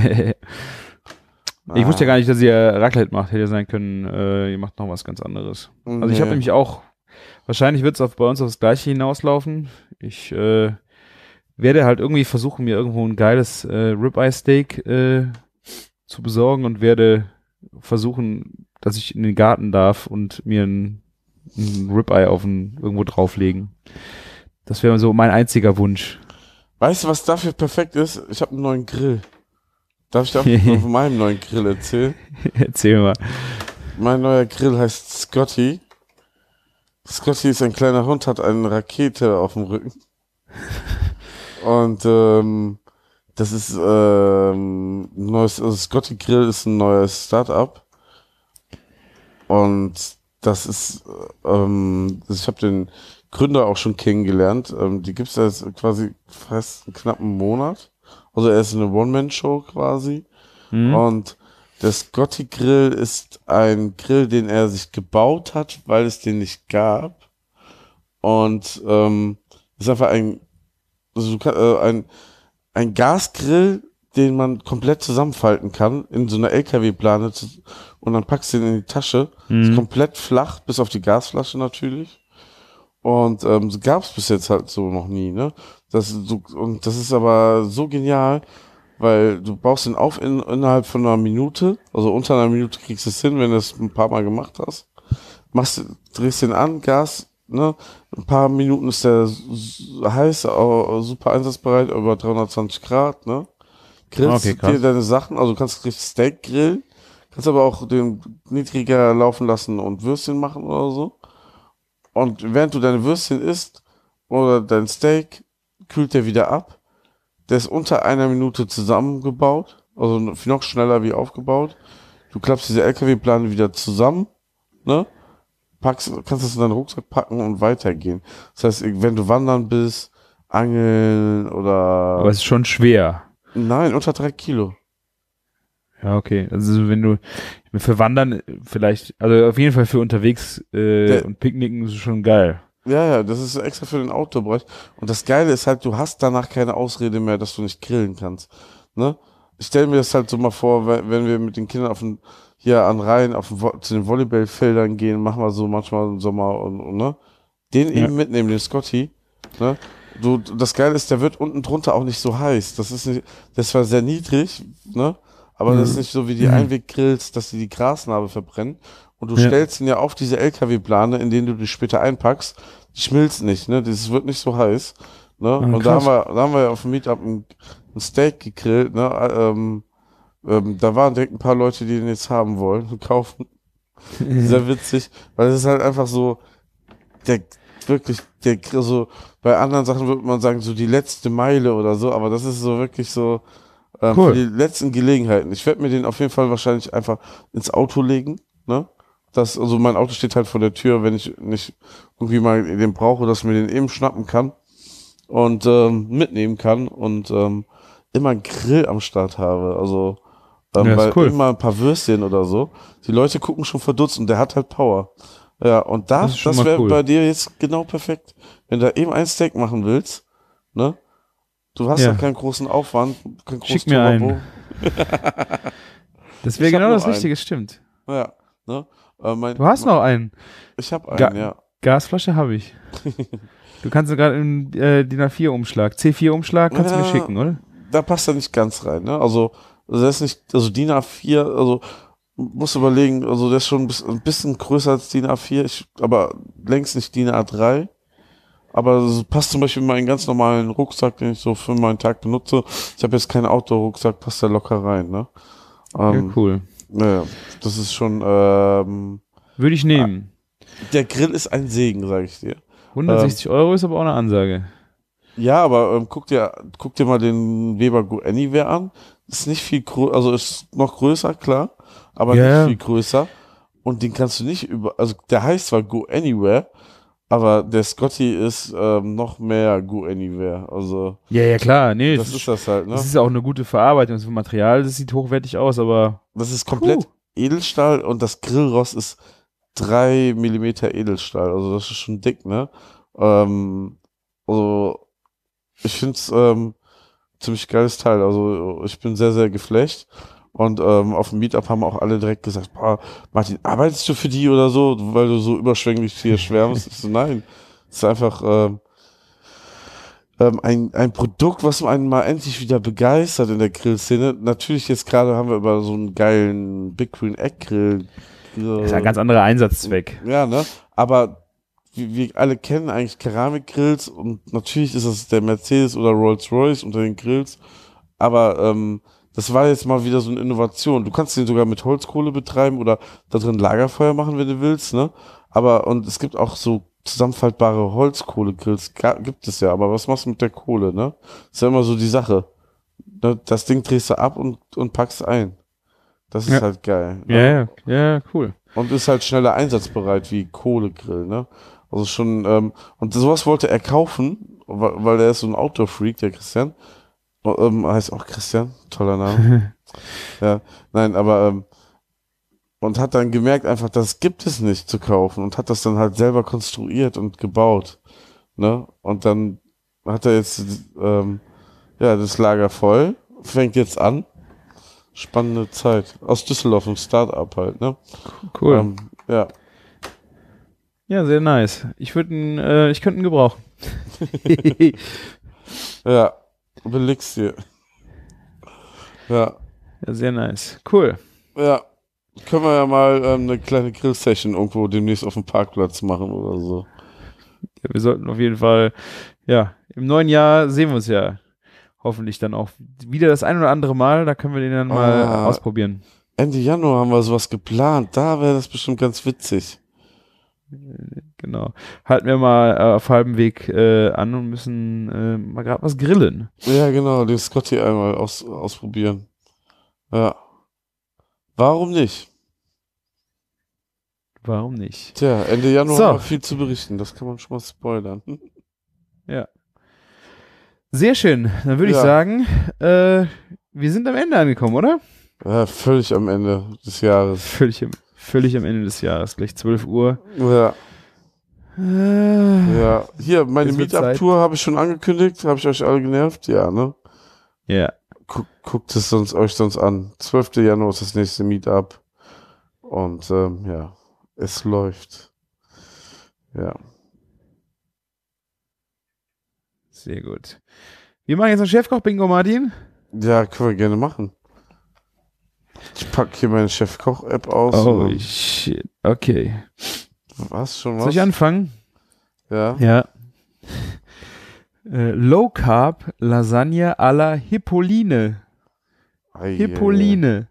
Ich wusste ja gar nicht, dass ihr Raclette macht. Hätte ja sein können, ihr macht noch was ganz anderes. Also ich habe nämlich auch, wahrscheinlich wird es bei uns auf das Gleiche hinauslaufen. Ich werde halt irgendwie versuchen, mir irgendwo ein geiles Ribeye-Steak zu besorgen und werde versuchen, dass ich in den Garten darf und mir ein Ribeye irgendwo drauflegen. Das wäre so mein einziger Wunsch. Weißt du, was dafür perfekt ist? Ich habe einen neuen Grill. Darf ich dir von meinem neuen Grill erzählen? Erzähl mal. Mein neuer Grill heißt Scotty. Scotty ist ein kleiner Hund, hat eine Rakete auf dem Rücken. Und das ist neues, also Scotty Grill ist ein neues Startup. Und das ist, ich habe den Gründer auch schon kennengelernt. Die gibt's jetzt quasi fast einen knappen Monat. Also er ist eine One-Man-Show quasi. Mhm. Und der Scotty Grill ist ein Grill, den er sich gebaut hat, weil es den nicht gab. Und ist einfach ein Gasgrill, den man komplett zusammenfalten kann in so einer LKW-Plane und dann packst du den in die Tasche. Ist komplett flach, bis auf die Gasflasche natürlich. Und gab es bis jetzt halt so noch nie, ne? Das ist aber so genial, weil du baust den auf innerhalb von einer Minute, also unter einer Minute kriegst du es hin, wenn du es ein paar Mal gemacht hast. Drehst den an, Gas, ne? Ein paar Minuten ist der heiß, super einsatzbereit, über 320 Grad, ne? Grillst dir deine Sachen, also du kannst richtig Steak grillen, kannst aber auch den niedriger laufen lassen und Würstchen machen oder so. Und während du deine Würstchen isst oder dein Steak, kühlt der wieder ab. Der ist unter einer Minute zusammengebaut, also noch schneller wie aufgebaut. Du klappst diese LKW-Plane wieder zusammen, ne? Kannst es in deinen Rucksack packen und weitergehen. Das heißt, wenn du wandern bist, angeln oder... Aber es ist schon schwer. Nein, unter 3 Kilo. Ja, okay. Also wenn du für Wandern vielleicht, also auf jeden Fall für unterwegs und Picknicken ist es schon geil. Ja, das ist extra für den Outdoor-Bereich. Und das Geile ist halt, du hast danach keine Ausrede mehr, dass du nicht grillen kannst. Ne? Ich stelle mir das halt so mal vor, wenn wir mit den Kindern hier an Rhein zu den Volleyballfeldern gehen, machen wir so manchmal im Sommer und ne? Den eben mitnehmen, den Scotty. Ne? Das Geile ist, der wird unten drunter auch nicht so heiß. Das war sehr niedrig, ne? Aber das ist nicht so wie die Einweggrills, dass die Grasnarbe verbrennen. Und du stellst ihn ja auf diese LKW-Plane, in denen du die später einpackst. Die schmilzt nicht, ne? Das wird nicht so heiß. Ne? Ah, und da haben wir ja auf dem Meetup ein Steak gegrillt, ne? Da waren direkt ein paar Leute, die den jetzt haben wollen und kaufen. Sehr witzig, weil es ist halt einfach so, so, bei anderen Sachen würde man sagen, so die letzte Meile oder so, aber das ist so wirklich so, cool. Für die letzten Gelegenheiten. Ich werde mir den auf jeden Fall wahrscheinlich einfach ins Auto legen, ne? Also mein Auto steht halt vor der Tür, wenn ich nicht irgendwie mal den brauche, dass ich mir den eben schnappen kann und mitnehmen kann und immer einen Grill am Start habe. Also weil cool. immer ein paar Würstchen oder so. Die Leute gucken schon verdutzt und der hat halt Power. Ja, und das wäre cool. Bei dir jetzt genau perfekt. Wenn du da eben ein Steak machen willst, ne? Du hast ja keinen großen Aufwand, kein großes Schick mir einen. Das wäre genau das Richtige, stimmt. Ja, ne? Du hast noch einen. Ich habe einen, ja. Gasflasche habe ich. Du kannst gerade im DIN A4-Umschlag, C4-Umschlag kannst du mir schicken, oder? Da passt er nicht ganz rein, ne? Also das ist nicht, also DIN A4, also musst überlegen, also der ist schon ein bisschen größer als DIN A4, aber längst nicht DIN A3. Aber das passt zum Beispiel in meinen ganz normalen Rucksack, den ich so für meinen Tag benutze. Ich habe jetzt keinen Outdoor-Rucksack, passt da locker rein, ne? Ja, cool. Naja, das ist schon, würde ich nehmen. Der Grill ist ein Segen, sage ich dir. 160 € ist aber auch eine Ansage. Ja, aber guck dir mal den Weber Go Anywhere an. ist nicht viel größer, also ist noch größer, klar, aber Ja. nicht viel größer. Und den kannst du nicht also der heißt zwar Go Anywhere, aber der Scotty ist noch mehr Go Anywhere. Also Ja, klar, nee, das ist das halt, ne? das ist auch eine gute Verarbeitung. Das Material, das sieht hochwertig aus, aber Das ist komplett Edelstahl und das Grillrost ist 3 Millimeter Edelstahl. Also das ist schon dick, ne? Also ich finde es ziemlich geiles Teil. Also ich bin sehr, sehr geflasht. Und auf dem Meetup haben auch alle direkt gesagt, boah, Martin, arbeitest du für die oder so, weil du so überschwänglich hier schwärmst? Ich so, nein. Es ist einfach ein Produkt, was einen mal endlich wieder begeistert in der Grillszene. Natürlich jetzt gerade haben wir über so einen geilen Big Green Egg Grill. das ist ein ganz anderer Einsatzzweck. Ja, ne? Aber wir alle kennen eigentlich Keramikgrills und natürlich ist das der Mercedes oder Rolls-Royce unter den Grills. Aber das war jetzt mal wieder so eine Innovation. Du kannst den sogar mit Holzkohle betreiben oder da drin Lagerfeuer machen, wenn du willst, ne? Und es gibt auch so zusammenfaltbare Holzkohlegrills, gibt es ja, aber was machst du mit der Kohle, ne? Ist ja immer so die Sache. Ne? Das Ding drehst du ab und packst ein. Das ist halt geil. Ne? Ja, cool. Und ist halt schneller einsatzbereit wie Kohlegrill, ne? Also schon, und sowas wollte er kaufen, weil er ist so ein Outdoor-Freak, der Christian. Heißt auch Christian, toller Name. Ja, nein, aber und hat dann gemerkt einfach, das gibt es nicht zu kaufen und hat das dann halt selber konstruiert und gebaut, ne? Und dann hat er jetzt ja das Lager voll, fängt jetzt an. Spannende Zeit. Aus Düsseldorf, ein Start-up halt, ne? Cool. Ja. Ja, sehr nice. Ich könnte ihn gebrauchen. Ja, belegst dir. Ja. Ja, sehr nice. Cool. Ja. Können wir ja mal eine kleine Grill-Session irgendwo demnächst auf dem Parkplatz machen oder so. Ja, wir sollten auf jeden Fall, ja, im neuen Jahr sehen wir uns ja hoffentlich dann auch wieder das ein oder andere Mal. Da können wir den dann mal ausprobieren. Ende Januar haben wir sowas geplant. Da wäre das bestimmt ganz witzig. Genau. Halten wir mal auf halbem Weg an und müssen mal gerade was grillen. Ja, genau. Den Scotty einmal ausprobieren. Ja. Warum nicht? Warum nicht? Tja, Ende Januar So. haben wir viel zu berichten. Das kann man schon mal spoilern. Ja. Sehr schön. Dann würde ich sagen, wir sind am Ende angekommen, oder? Ja, völlig am Ende des Jahres. Völlig am Ende des Jahres. Gleich 12 Uhr. Ja. Ja. Hier, meine Es wird Meetup-Tour habe ich schon angekündigt. Habe ich euch alle genervt? Ja, ne? Ja. Guckt es euch sonst an. 12. Januar ist das nächste Meetup. Und ja, es läuft. Ja. Sehr gut. Wir machen jetzt ein Chefkoch-Bingo, Martin. Ja, können wir gerne machen. Ich packe hier meine Chefkoch-App aus. Oh, shit. Okay. Was, schon was? Soll ich anfangen? Ja. Ja. Low Carb Lasagne à la Hippoline. Hippoline.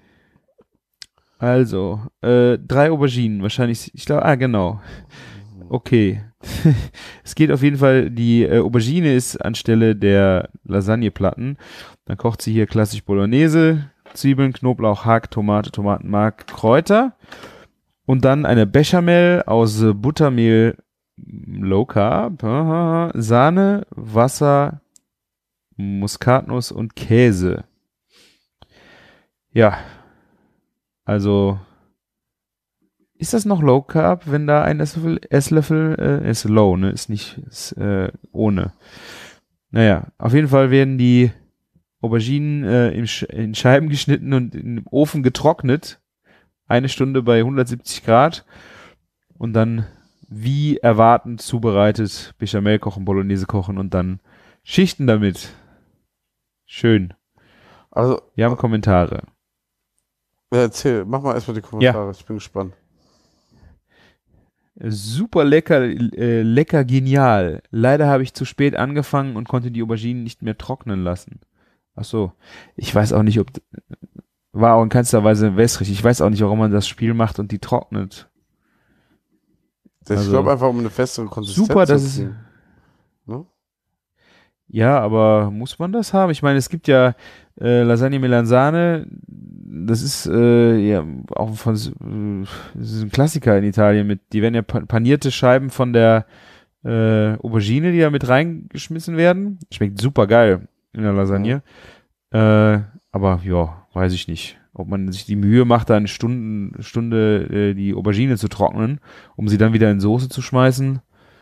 Also, 3 Auberginen, wahrscheinlich, ich glaube, genau. Okay. Es geht auf jeden Fall, die Aubergine ist anstelle der Lasagneplatten. Dann kocht sie hier klassisch Bolognese, Zwiebeln, Knoblauch, Hack, Tomate, Tomatenmark, Kräuter. Und dann eine Bechamel aus Buttermehl, Low Carb, Sahne, Wasser, Muskatnuss und Käse. Ja. Also, ist das noch Low Carb, wenn da ein Esslöffel ist low, ne? Ist nicht ohne. Naja, auf jeden Fall werden die Auberginen in Scheiben geschnitten und im Ofen getrocknet. 1 Stunde bei 170 Grad. Und dann wie erwartend zubereitet Bechamel kochen, Bolognese kochen und dann Schichten damit. Schön. Also, Wir haben Kommentare. Ja, erzähl, mach mal erstmal die Kommentare, ich bin gespannt. Super lecker, lecker genial. Leider habe ich zu spät angefangen und konnte die Auberginen nicht mehr trocknen lassen. Ach so. Ich weiß auch nicht, ob war auch in keinster Weise wässrig. Ich weiß auch nicht, warum man das Spiel macht und die trocknet. Ich glaube einfach, um eine festere Konsistenz super, zu dass es kriegen. Ne? Ja, aber muss man das haben? Ich meine, es gibt ja Lasagne Melanzane, das ist ja auch von das ist ein Klassiker in Italien die werden ja panierte Scheiben von der Aubergine, die da mit reingeschmissen werden. Schmeckt super geil in der Lasagne. Aber ja, weiß ich nicht. Ob man sich die Mühe macht, da eine Stunde die Aubergine zu trocknen, um sie dann wieder in Soße zu schmeißen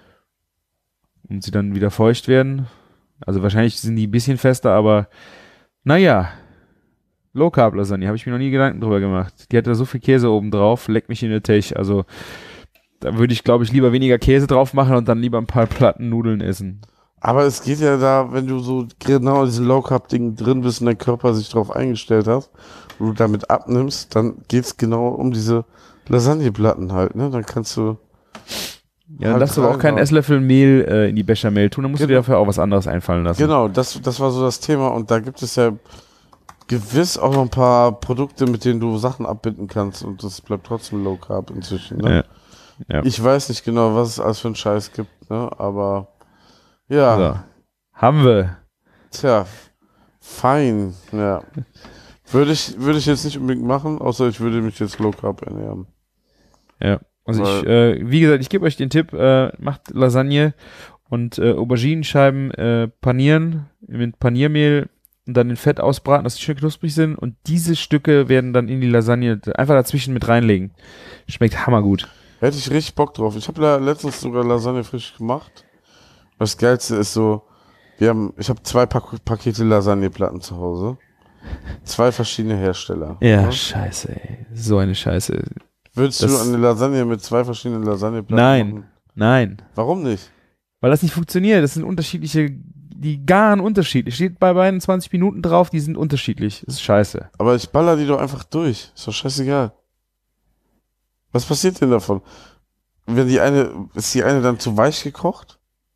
und sie dann wieder feucht werden. Also wahrscheinlich sind die ein bisschen fester, aber naja, Low Carb Lasagne, habe ich mir noch nie Gedanken drüber gemacht. Die hat da so viel Käse oben drauf, leckt mich in den Tech. Also da würde ich, glaube ich, lieber weniger Käse drauf machen und dann lieber ein paar Platten Nudeln essen. Aber es geht ja da, wenn du so genau in diesem Low Carb Ding drin bist und dein Körper sich darauf eingestellt hat, und du damit abnimmst, dann geht's genau um diese Lasagneplatten halt, ne? Dann kannst du ja, dann darfst du aber auch keinen Esslöffel Mehl in die Bechamel tun, dann musst du dir dafür auch was anderes einfallen lassen. Genau, das war so das Thema und da gibt es ja gewiss auch noch ein paar Produkte, mit denen du Sachen abbinden kannst und das bleibt trotzdem Low Carb inzwischen, ne? Ja. Ich weiß nicht genau, was es alles für einen Scheiß gibt, ne? Aber ja. So. Haben wir. Tja, fein, ja. Würde ich jetzt nicht unbedingt machen, außer ich würde mich jetzt Low Carb ernähren. Ja. Also wie gesagt, ich gebe euch den Tipp, macht Lasagne und Auberginenscheiben panieren mit Paniermehl und dann in Fett ausbraten, dass die schön knusprig sind und diese Stücke werden dann in die Lasagne einfach dazwischen mit reinlegen. Schmeckt hammergut. Hätte ich richtig Bock drauf. Ich habe letztens sogar Lasagne frisch gemacht. Das Geilste ist so, ich habe 2 Pakete Lasagneplatten zu Hause. 2 verschiedene Hersteller. Ja, scheiße, ey. So eine Scheiße. Würdest du eine Lasagne mit 2 verschiedenen Lasagneplatten machen? Nein. Warum nicht? Weil das nicht funktioniert. Das sind unterschiedliche, die garen unterschiedlich. Steht bei beiden 20 Minuten drauf, die sind unterschiedlich. Das ist scheiße. Aber ich baller die doch einfach durch. Ist doch scheißegal. Was passiert denn davon? Ist die eine dann zu weich gekocht?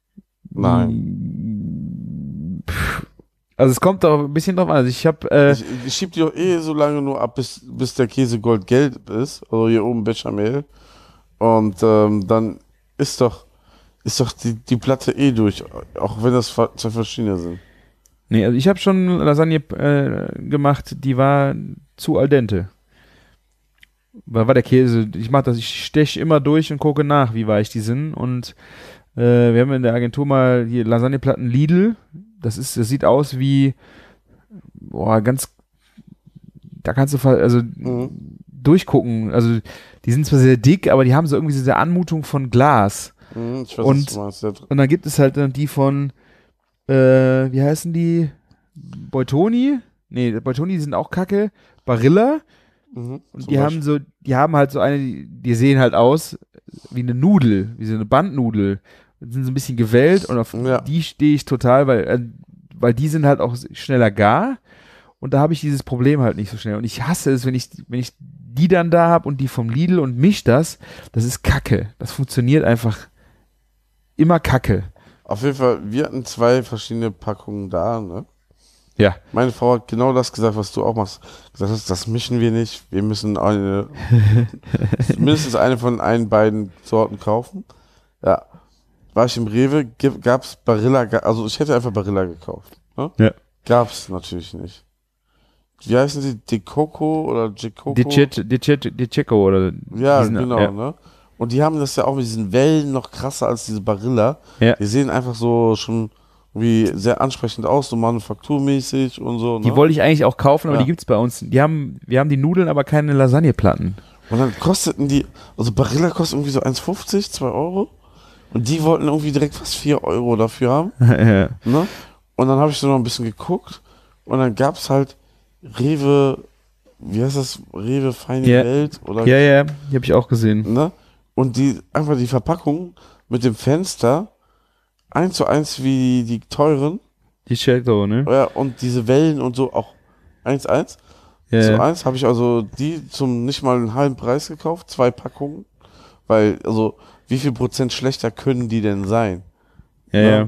Nein. Also es kommt doch ein bisschen drauf an. Also ich schieb die doch so lange nur ab, bis der Käse goldgelb ist, also hier oben Bechamel. Und dann ist doch die Platte durch, auch wenn das 2 verschiedene sind. Nee, also ich habe schon Lasagne gemacht, die war zu al dente. War der Käse, ich steche immer durch und gucke nach, wie weich die sind. Und wir haben in der Agentur mal hier Lasagneplatten Lidl. Das sieht aus wie, da kannst du durchgucken. Also die sind zwar sehr dick, aber die haben so irgendwie diese Anmutung von Glas. Ich weiß, was du meinst. Und dann gibt es halt dann die von, wie heißen die? Beutoni? Nee, Beutoni sind auch kacke. Barilla. Und die haben halt so eine, die sehen halt aus wie eine Nudel, wie so eine Bandnudel. Die sind so ein bisschen gewellt und auf die stehe ich total, weil die sind halt auch schneller gar und da habe ich dieses Problem halt nicht so schnell. Und ich hasse es, wenn ich die dann da habe und die vom Lidl und misch das ist kacke. Das funktioniert einfach immer kacke. Auf jeden Fall, wir hatten 2 verschiedene Packungen da, ne? Ja. Meine Frau hat genau das gesagt, was du auch machst. Gesagt hast, das mischen wir nicht. Wir müssen mindestens eine von beiden Sorten kaufen. Ja. War ich im Rewe, gab's Barilla, also ich hätte einfach Barilla gekauft. Ne? Ja. Gab's natürlich nicht. Wie heißen die? De Coco oder De Coco? De Chico oder. Ja, genau, ja. Ne? Und die haben das ja auch mit diesen Wellen noch krasser als diese Barilla. Ja. Die sehen einfach so schon wie sehr ansprechend aus, so manufakturmäßig und so. Ne? Die wollte ich eigentlich auch kaufen, aber die gibt's bei uns. Wir haben die Nudeln, aber keine Lasagneplatten. Und dann kosteten die, also Barilla kostet irgendwie so 1,50, 2 Euro. Und die wollten irgendwie direkt fast 4 Euro dafür haben. Ja. Ne? Und dann habe ich so noch ein bisschen geguckt und dann gab's halt Rewe, wie heißt das? Rewe Feine Welt? Oder? Ja, die habe ich auch gesehen. Ne? Und einfach die Verpackung mit dem Fenster 1:1 wie die teuren. Die Chico, ne? Ja, und diese Wellen und so auch 1:1. Ja. Zu 1 habe ich also die zum nicht mal einen halben Preis gekauft, 2 Packungen. Weil, also, wie viel % schlechter können die denn sein? Ja.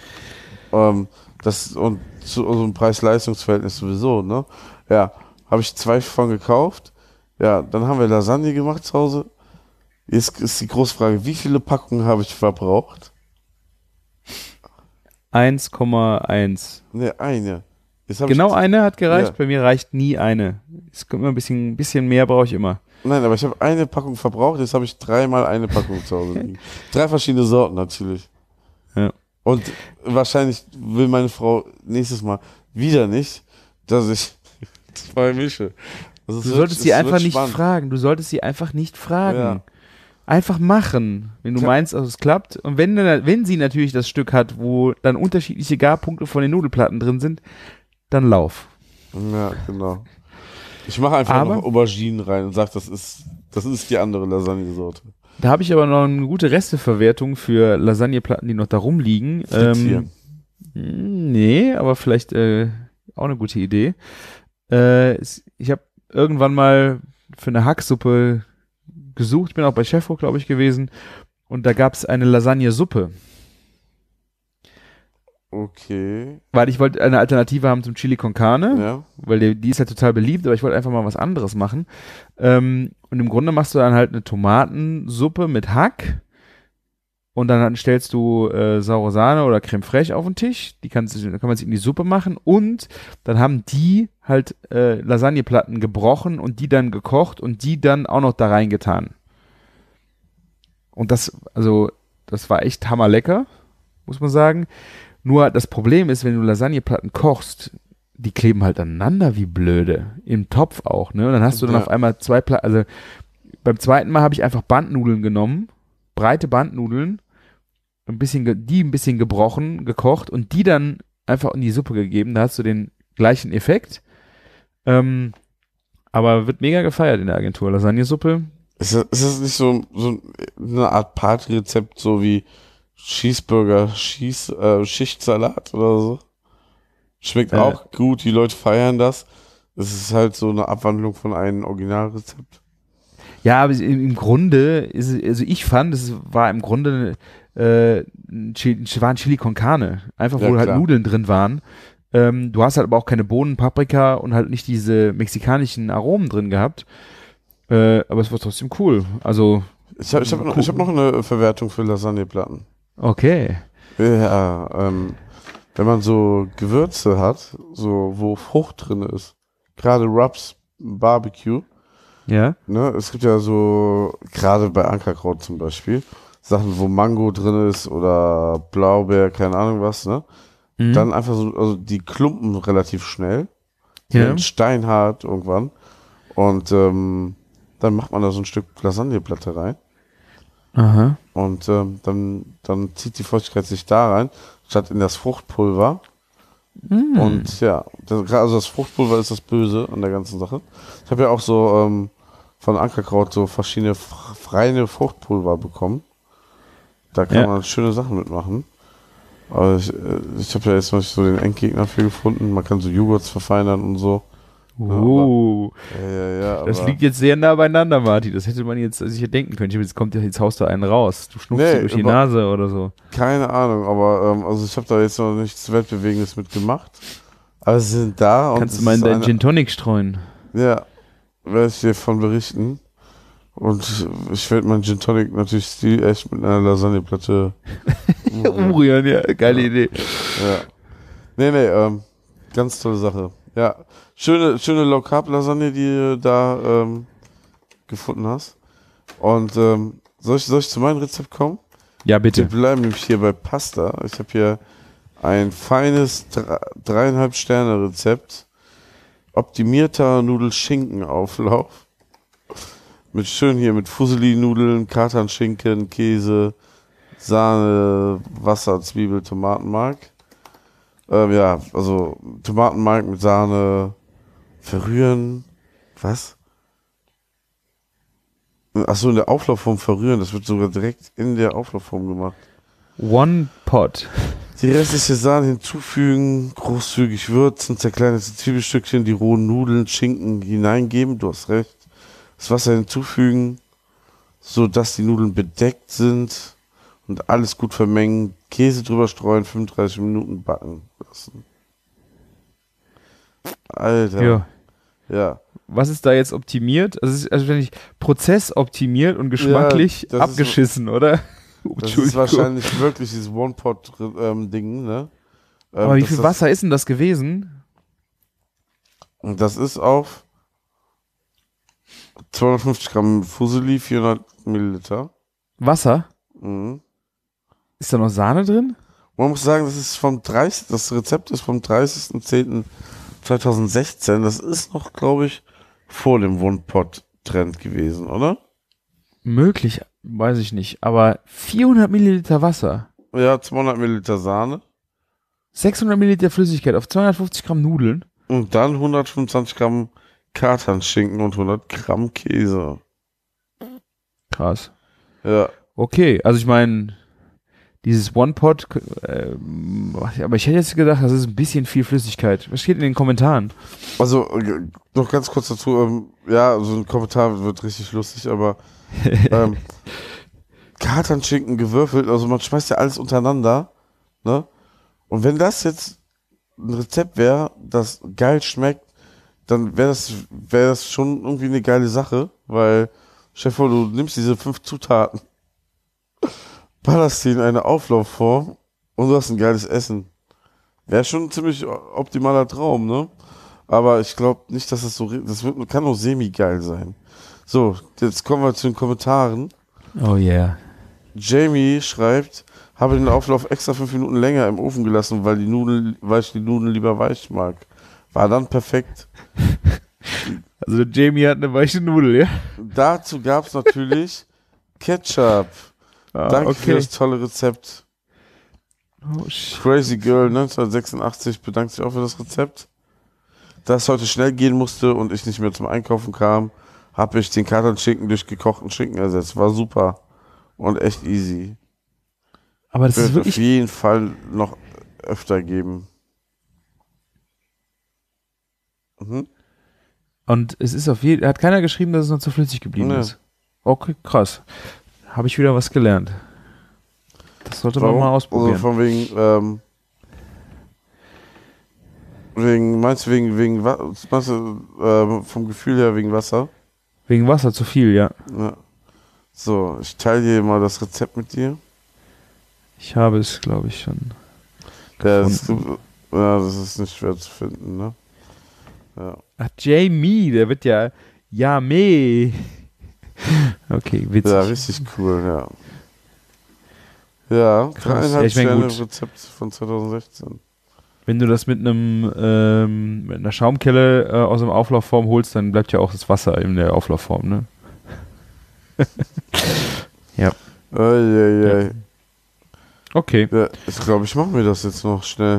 Das und zu so einem Preis-Leistungs-Verhältnis sowieso, ne? Ja, habe ich 2 von gekauft. Ja, dann haben wir Lasagne gemacht zu Hause. Jetzt ist die Großfrage, wie viele Packungen habe ich verbraucht? 1,1. Ne, eine. Genau eine hat gereicht, bei mir reicht nie eine. Es kommt immer ein bisschen mehr brauche ich immer. Nein, aber ich habe eine Packung verbraucht, jetzt habe ich 3-mal eine Packung zu Hause liegen. 3 verschiedene Sorten natürlich. Ja. Und wahrscheinlich will meine Frau nächstes Mal wieder nicht, dass ich 2 mische. Du solltest sie einfach nicht fragen. Du solltest sie einfach nicht fragen. Ja. Einfach machen, wenn du meinst, dass es klappt. Und wenn sie natürlich das Stück hat, wo dann unterschiedliche Garpunkte von den Nudelplatten drin sind, dann lauf. Ja, genau. Ich mache einfach noch Auberginen rein und sage, das ist die andere Lasagne-Sorte. Da habe ich aber noch eine gute Resteverwertung für Lasagneplatten, die noch da rumliegen. Nee, aber vielleicht auch eine gute Idee. Ich habe irgendwann mal für eine Hacksuppe gesucht, ich bin auch bei Chefkoch, glaube ich, gewesen, und da gab es eine Lasagnesuppe. Okay. Weil ich wollte eine Alternative haben zum Chili con Carne, weil die ist ja total beliebt, aber ich wollte einfach mal was anderes machen. Und im Grunde machst du dann halt eine Tomatensuppe mit Hack und dann stellst du saure Sahne oder Creme fraiche auf den Tisch, kann man sich in die Suppe machen und dann haben die halt Lasagneplatten gebrochen und die dann gekocht und die dann auch noch da reingetan. Und das war echt hammerlecker, muss man sagen. Nur das Problem ist, wenn du Lasagneplatten kochst, die kleben halt aneinander wie blöde. Im Topf auch, ne? Und dann hast du dann auf einmal 2 Platten, also beim zweiten Mal habe ich einfach Bandnudeln genommen, breite Bandnudeln, ein bisschen gebrochen, gekocht und die dann einfach in die Suppe gegeben. Da hast du den gleichen Effekt. Aber wird mega gefeiert in der Agentur. Lasagnesuppe. Ist das nicht so eine Art Partyrezept, so wie Cheeseburger, Schichtsalat oder so? Schmeckt auch gut, die Leute feiern das. Es ist halt so eine Abwandlung von einem Originalrezept. Ja, aber im Grunde ich fand, es war im Grunde war ein Chili con Carne. Einfach, wo halt Nudeln drin waren. Du hast halt aber auch keine Bohnen, Paprika und halt nicht diese mexikanischen Aromen drin gehabt. Aber es war trotzdem cool. Also ich hab noch eine Verwertung für Lasagneplatten. Okay. Ja, wenn man so Gewürze hat, so wo Frucht drin ist, gerade Rubs, Barbecue. Ja. Ne, es gibt ja so, gerade bei Ankerkraut zum Beispiel, Sachen, wo Mango drin ist oder Blaubeer, keine Ahnung was, ne? Mhm. Dann einfach so, also die klumpen relativ schnell. Ja. Steinhart irgendwann. Und dann macht man da so ein Stück Lasagneplatte rein. Aha. Und dann zieht die Feuchtigkeit sich da rein, statt in das Fruchtpulver. Mm. Und ja, also das Fruchtpulver ist das Böse an der ganzen Sache. Ich habe ja auch so von Ankerkraut so verschiedene reine Fruchtpulver bekommen. Da kann man schöne Sachen mitmachen. Aber ich habe ja jetzt noch nicht so den Endgegner für gefunden. Man kann so Joghurts verfeinern und so. Das liegt jetzt sehr nah beieinander, Martin. Das hätte man jetzt sicher denken können. Jetzt haust du einen raus. Du schnupfst dir durch die Nase oder so. Keine Ahnung, aber also ich habe da jetzt noch nichts Weltbewegendes mitgemacht. Aber sie sind da. Kannst du mal in deinen Gin Tonic streuen? Ja, werde ich dir von berichten. Und ich werde meinen Gin Tonic natürlich stilecht mit einer Lasagneplatte umrühren. Ja, geile Idee. Ja. Nee, ganz tolle Sache. Ja, schöne Low-Carb-Lasagne, die du da gefunden hast. Und soll ich zu meinem Rezept kommen? Ja, bitte. Wir bleiben nämlich hier bei Pasta. Ich habe hier ein feines 3,5 Sterne Rezept. Optimierter Nudelschinkenauflauf. Mit Fusilli-Nudeln, Kartanschinken, Käse, Sahne, Wasser, Zwiebel, Tomatenmark. Also Tomatenmark mit Sahne verrühren. Was? Achso, in der Auflaufform verrühren. Das wird sogar direkt in der Auflaufform gemacht. One Pot. Die restliche Sahne hinzufügen, großzügig würzen, zerkleinerte Zwiebelstückchen, die rohen Nudeln, Schinken hineingeben. Du hast recht. Das Wasser hinzufügen, sodass die Nudeln bedeckt sind und alles gut vermengen. Käse drüber streuen, 35 Minuten backen lassen. Alter. Ja. Was ist da jetzt optimiert? Also wenn ich prozessoptimiert und geschmacklich abgeschissen, oder? Das ist wahrscheinlich wirklich dieses One-Pot-Ding, ne? Aber wie viel Wasser ist denn das gewesen? Und das ist auf 250 Gramm Fusilli, 400 Milliliter. Wasser? Mhm. Ist da noch Sahne drin? Man muss sagen, das Rezept ist vom 30.10.2016. Das ist noch, glaube ich, vor dem One-Pot-Trend gewesen, oder? Möglich, weiß ich nicht. Aber 400 Milliliter Wasser, Ja, 200 Milliliter Sahne 600 Milliliter Flüssigkeit auf 250 Gramm Nudeln. und dann 125 Gramm Kartanschinken und 100 Gramm Käse. Krass. Ja, Okay, also ich meine, dieses One-Pot, aber ich hätte jetzt gedacht, das ist ein bisschen viel Flüssigkeit. Was steht in den Kommentaren? also noch ganz kurz dazu, ja, so ein Kommentar wird richtig lustig, aber Kartanschinken gewürfelt, also man schmeißt ja alles untereinander, ne? Und wenn das jetzt ein Rezept wäre, das geil schmeckt, dann wäre das schon irgendwie eine geile Sache, weil, stell dir vor, du nimmst diese 5 Zutaten, ballerst sie in eine Auflaufform und du hast ein geiles Essen. Wäre schon ein ziemlich optimaler Traum, ne? Aber ich glaube nicht, dass kann auch semi-geil sein. So, jetzt kommen wir zu den Kommentaren. Oh yeah. Jamie schreibt, habe den Auflauf extra 5 Minuten länger im Ofen gelassen, weil ich die Nudeln lieber weich mag. War dann perfekt. Also der Jamie hat eine weiche Nudel, ja? Dazu gab es natürlich Ketchup. Danke für das tolle Rezept. Oh, shit. Crazy Girl 1986 bedankt sich auch für das Rezept. Da es heute schnell gehen musste und ich nicht mehr zum Einkaufen kam, habe ich den Kartanschinken durch gekochten Schinken ersetzt. War super und echt easy. Aber das ist Wird wirklich auf jeden Fall noch öfter geben. Mhm. Und es ist hat keiner geschrieben, dass es noch zu flüssig geblieben Nee. ist. Okay, krass. Habe ich wieder was gelernt. Das sollte man mal ausprobieren. Also von meinst du, vom Gefühl her wegen Wasser? Wegen Wasser zu viel, ja. Ja. So, ich teile dir mal das Rezept mit dir. Ich habe es, glaube ich, schon Das gefunden. ist nicht schwer zu finden, ne? Ja. Ach, Jamie, der wird ja Yummy. Okay, witzig. Ja, richtig cool, ja. Ja, Krass. 3,5 Ja, ich mein, Sterne gut. Rezept von 2016. Wenn du das mit einer Schaumkelle aus dem Auflaufform holst, dann bleibt ja auch das Wasser in der Auflaufform, ne? Ja. Ja. Okay. Ja, ich glaube, ich mache mir das jetzt noch schnell.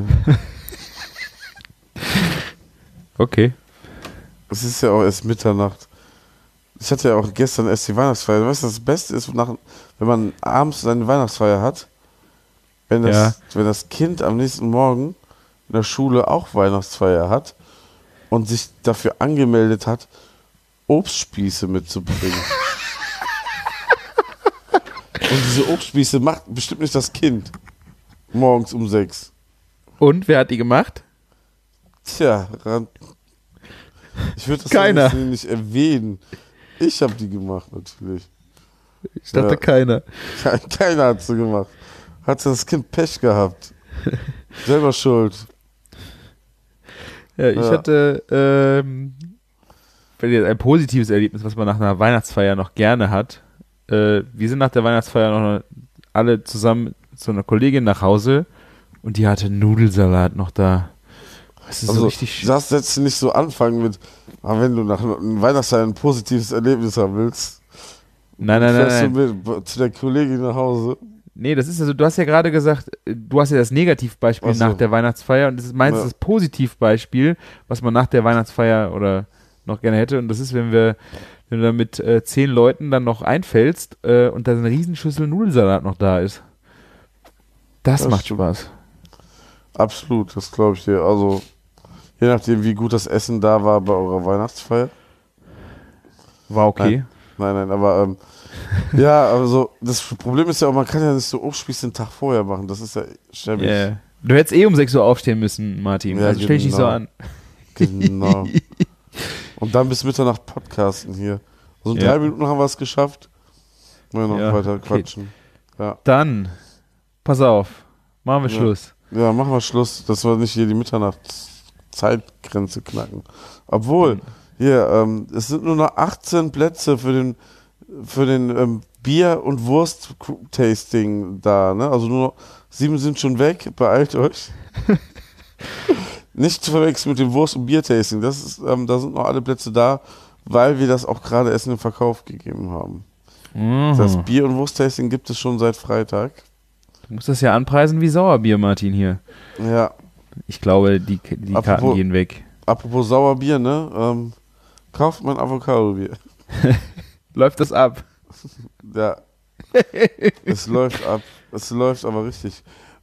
Okay. Es ist ja auch erst Mitternacht. Ich hatte ja auch gestern erst die Weihnachtsfeier. Weißt du, das Beste ist, wenn man abends seine Weihnachtsfeier hat, wenn das Kind am nächsten Morgen in der Schule auch Weihnachtsfeier hat und sich dafür angemeldet hat, Obstspieße mitzubringen. Und diese Obstspieße macht bestimmt nicht das Kind. Morgens um 6. Und, wer hat die gemacht? Tja, ich würde das Keiner. nicht erwähnen. Ich habe die gemacht, natürlich. Ich dachte Ja. keiner. Keiner hat sie gemacht. Hatte das Kind Pech gehabt. Selber schuld. Ja, ich Ja. hatte ein positives Erlebnis, was man nach einer Weihnachtsfeier noch gerne hat. Wir sind nach der Weihnachtsfeier noch alle zusammen zu einer Kollegin nach Hause und die hatte Nudelsalat noch da. Das ist so Also, richtig das setzt nicht so anfangen mit, wenn du nach einem Weihnachtsfeier ein positives Erlebnis haben willst. Nein. Fährst du mit zu der Kollegin nach Hause. Nee, das ist also, du hast ja gerade gesagt, du hast ja das Negativbeispiel Ach so. nach der Weihnachtsfeier und das ist meins Ja. das Positivbeispiel, was man nach der Weihnachtsfeier oder noch gerne hätte und das ist, wenn du da mit 10 Leuten dann noch einfällst und da eine Riesenschüssel Nudelsalat noch da ist. Das macht stimmt. Spaß. Absolut, das glaube ich dir. Also, je nachdem, wie gut das Essen da war bei eurer Weihnachtsfeier. War okay. Nein, aber ja, also das Problem ist ja auch, man kann ja nicht so Obstspieße den Tag vorher machen. Das ist ja schäbig. Yeah. Du hättest um 6 Uhr aufstehen müssen, Martin. Ja, Also stell dich nicht so genau. an. Genau. Und dann bis Mitternacht podcasten hier. Also in Ja. 3 Minuten haben wir es geschafft. Wollen wir noch Ja, weiter okay. quatschen. Ja. Dann, pass auf, machen wir Ja. Schluss. Ja, machen wir Schluss, dass wir nicht hier die Mitternachtszeit Zeitgrenze knacken. Obwohl, hier, es sind nur noch 18 Plätze für den Bier- und Wurst-Tasting da, ne? Also nur noch 7 sind schon weg, beeilt euch. Nicht zu verwechseln mit dem Wurst- und Bier-Tasting. Da sind noch alle Plätze da, weil wir das auch gerade erst in den Verkauf gegeben haben. Das Bier- und Wurst-Tasting gibt es schon seit Freitag. Du musst das ja anpreisen wie Sauerbier, Martin, hier. Ja. Ich glaube, die Karten gehen weg. Apropos Sauerbier, ne? Kauft mein Avocado-Bier. Läuft das ab? Ja. Es läuft ab. Es läuft aber richtig.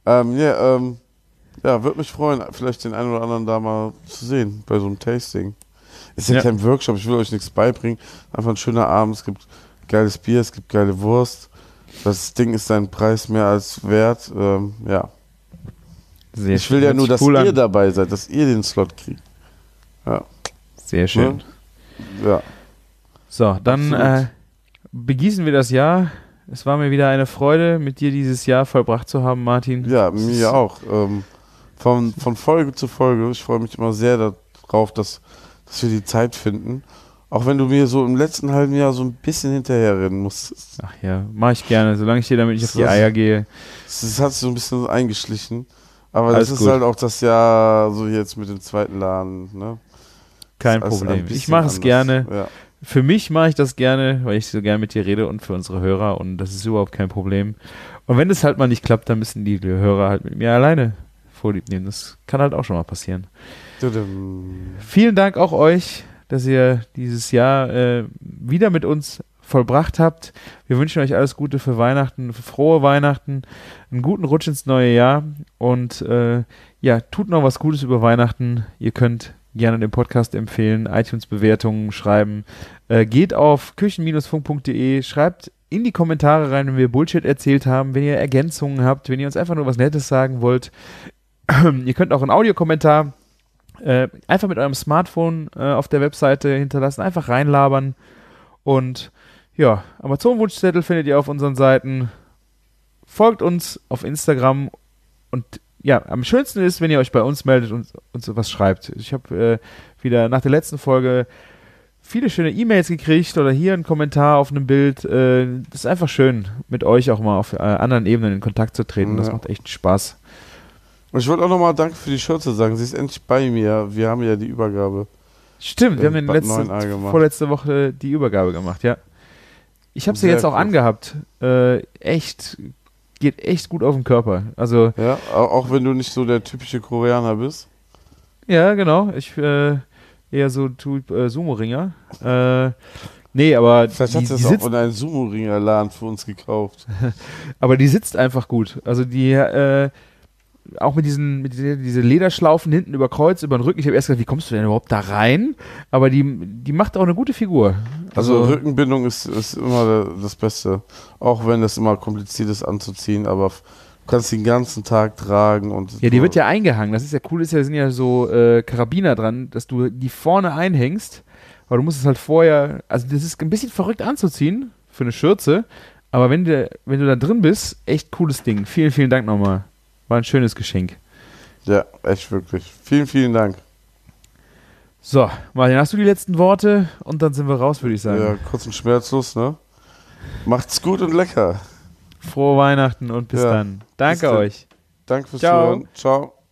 Würde mich freuen, vielleicht den einen oder anderen da mal zu sehen bei so einem Tasting. Ist ja kein Workshop, ich will euch nichts beibringen. Einfach ein schöner Abend, es gibt geiles Bier, es gibt geile Wurst. Das Ding ist seinen Preis mehr als wert. Ich will ja nur, dass ihr dabei seid, dass ihr den Slot kriegt. Ja. Sehr schön. Ja. So, dann begießen wir das Jahr. Es war mir wieder eine Freude, mit dir dieses Jahr vollbracht zu haben, Martin. Ja, mir auch. Von Folge zu Folge. Ich freue mich immer sehr darauf, dass wir die Zeit finden. Auch wenn du mir so im letzten halben Jahr so ein bisschen hinterherrennen musstest. Ach ja, mache ich gerne, solange ich dir damit nicht auf die Eier gehe. Das hat sich so ein bisschen eingeschlichen. Aber alles das ist gut. Halt auch das Jahr so jetzt mit dem zweiten Laden. Ne? Kein Problem. Ich mache es gerne. Ja. Für mich mache ich das gerne, weil ich so gerne mit dir rede und für unsere Hörer und das ist überhaupt kein Problem. Und wenn das halt mal nicht klappt, dann müssen die Hörer halt mit mir alleine Vorlieb nehmen. Das kann halt auch schon mal passieren. Vielen Dank auch euch, dass ihr dieses Jahr wieder mit uns vollbracht habt. Wir wünschen euch alles Gute für Weihnachten, frohe Weihnachten, einen guten Rutsch ins neue Jahr und tut noch was Gutes über Weihnachten. Ihr könnt gerne den Podcast empfehlen, iTunes-Bewertungen schreiben. Geht auf küchen-funk.de, schreibt in die Kommentare rein, wenn wir Bullshit erzählt haben, wenn ihr Ergänzungen habt, wenn ihr uns einfach nur was Nettes sagen wollt. Ihr könnt auch einen Audiokommentar einfach mit eurem Smartphone auf der Webseite hinterlassen, einfach reinlabern. Und ja, Amazon-Wunschzettel findet ihr auf unseren Seiten. Folgt uns auf Instagram und ja, am schönsten ist, wenn ihr euch bei uns meldet und uns sowas schreibt. Ich habe wieder nach der letzten Folge viele schöne E-Mails gekriegt oder hier einen Kommentar auf einem Bild. Das ist einfach schön, mit euch auch mal auf anderen Ebenen in Kontakt zu treten. Das macht echt Spaß. Und ich wollte auch nochmal Danke für die Schürze sagen. Sie ist endlich bei mir. Wir haben ja die Übergabe. Stimmt, wir haben vorletzte Woche die Übergabe gemacht, ja. Ich habe sie jetzt auch angehabt. Geht echt gut auf den Körper. Also, ja, auch wenn du nicht so der typische Koreaner bist. Ja, genau. Ich eher so Typ Sumo-Ringer. Nee, aber vielleicht hat sie das auch in einem Sumo-Ringer-Laden für uns gekauft. Aber die sitzt einfach gut. Also die auch mit diese Lederschlaufen hinten über Kreuz, über den Rücken. Ich habe erst gedacht, wie kommst du denn überhaupt da rein? Aber die macht auch eine gute Figur. Also Rückenbindung ist immer das Beste. Auch wenn das immer kompliziert ist anzuziehen, aber du kannst den ganzen Tag tragen. Und ja, die wird ja eingehangen. Das ist ja cool, da sind ja so Karabiner dran, dass du die vorne einhängst. Aber du musst es halt vorher, also das ist ein bisschen verrückt anzuziehen für eine Schürze. Aber wenn du da drin bist, echt cooles Ding. Vielen, vielen Dank nochmal. War ein schönes Geschenk. Ja, echt wirklich. Vielen, vielen Dank. So, Martin, hast du die letzten Worte? Und dann sind wir raus, würde ich sagen. Ja, kurz und schmerzlos, ne? Macht's gut und lecker. Frohe Weihnachten und bis dann. Danke euch. Danke fürs Zuhören. Ciao.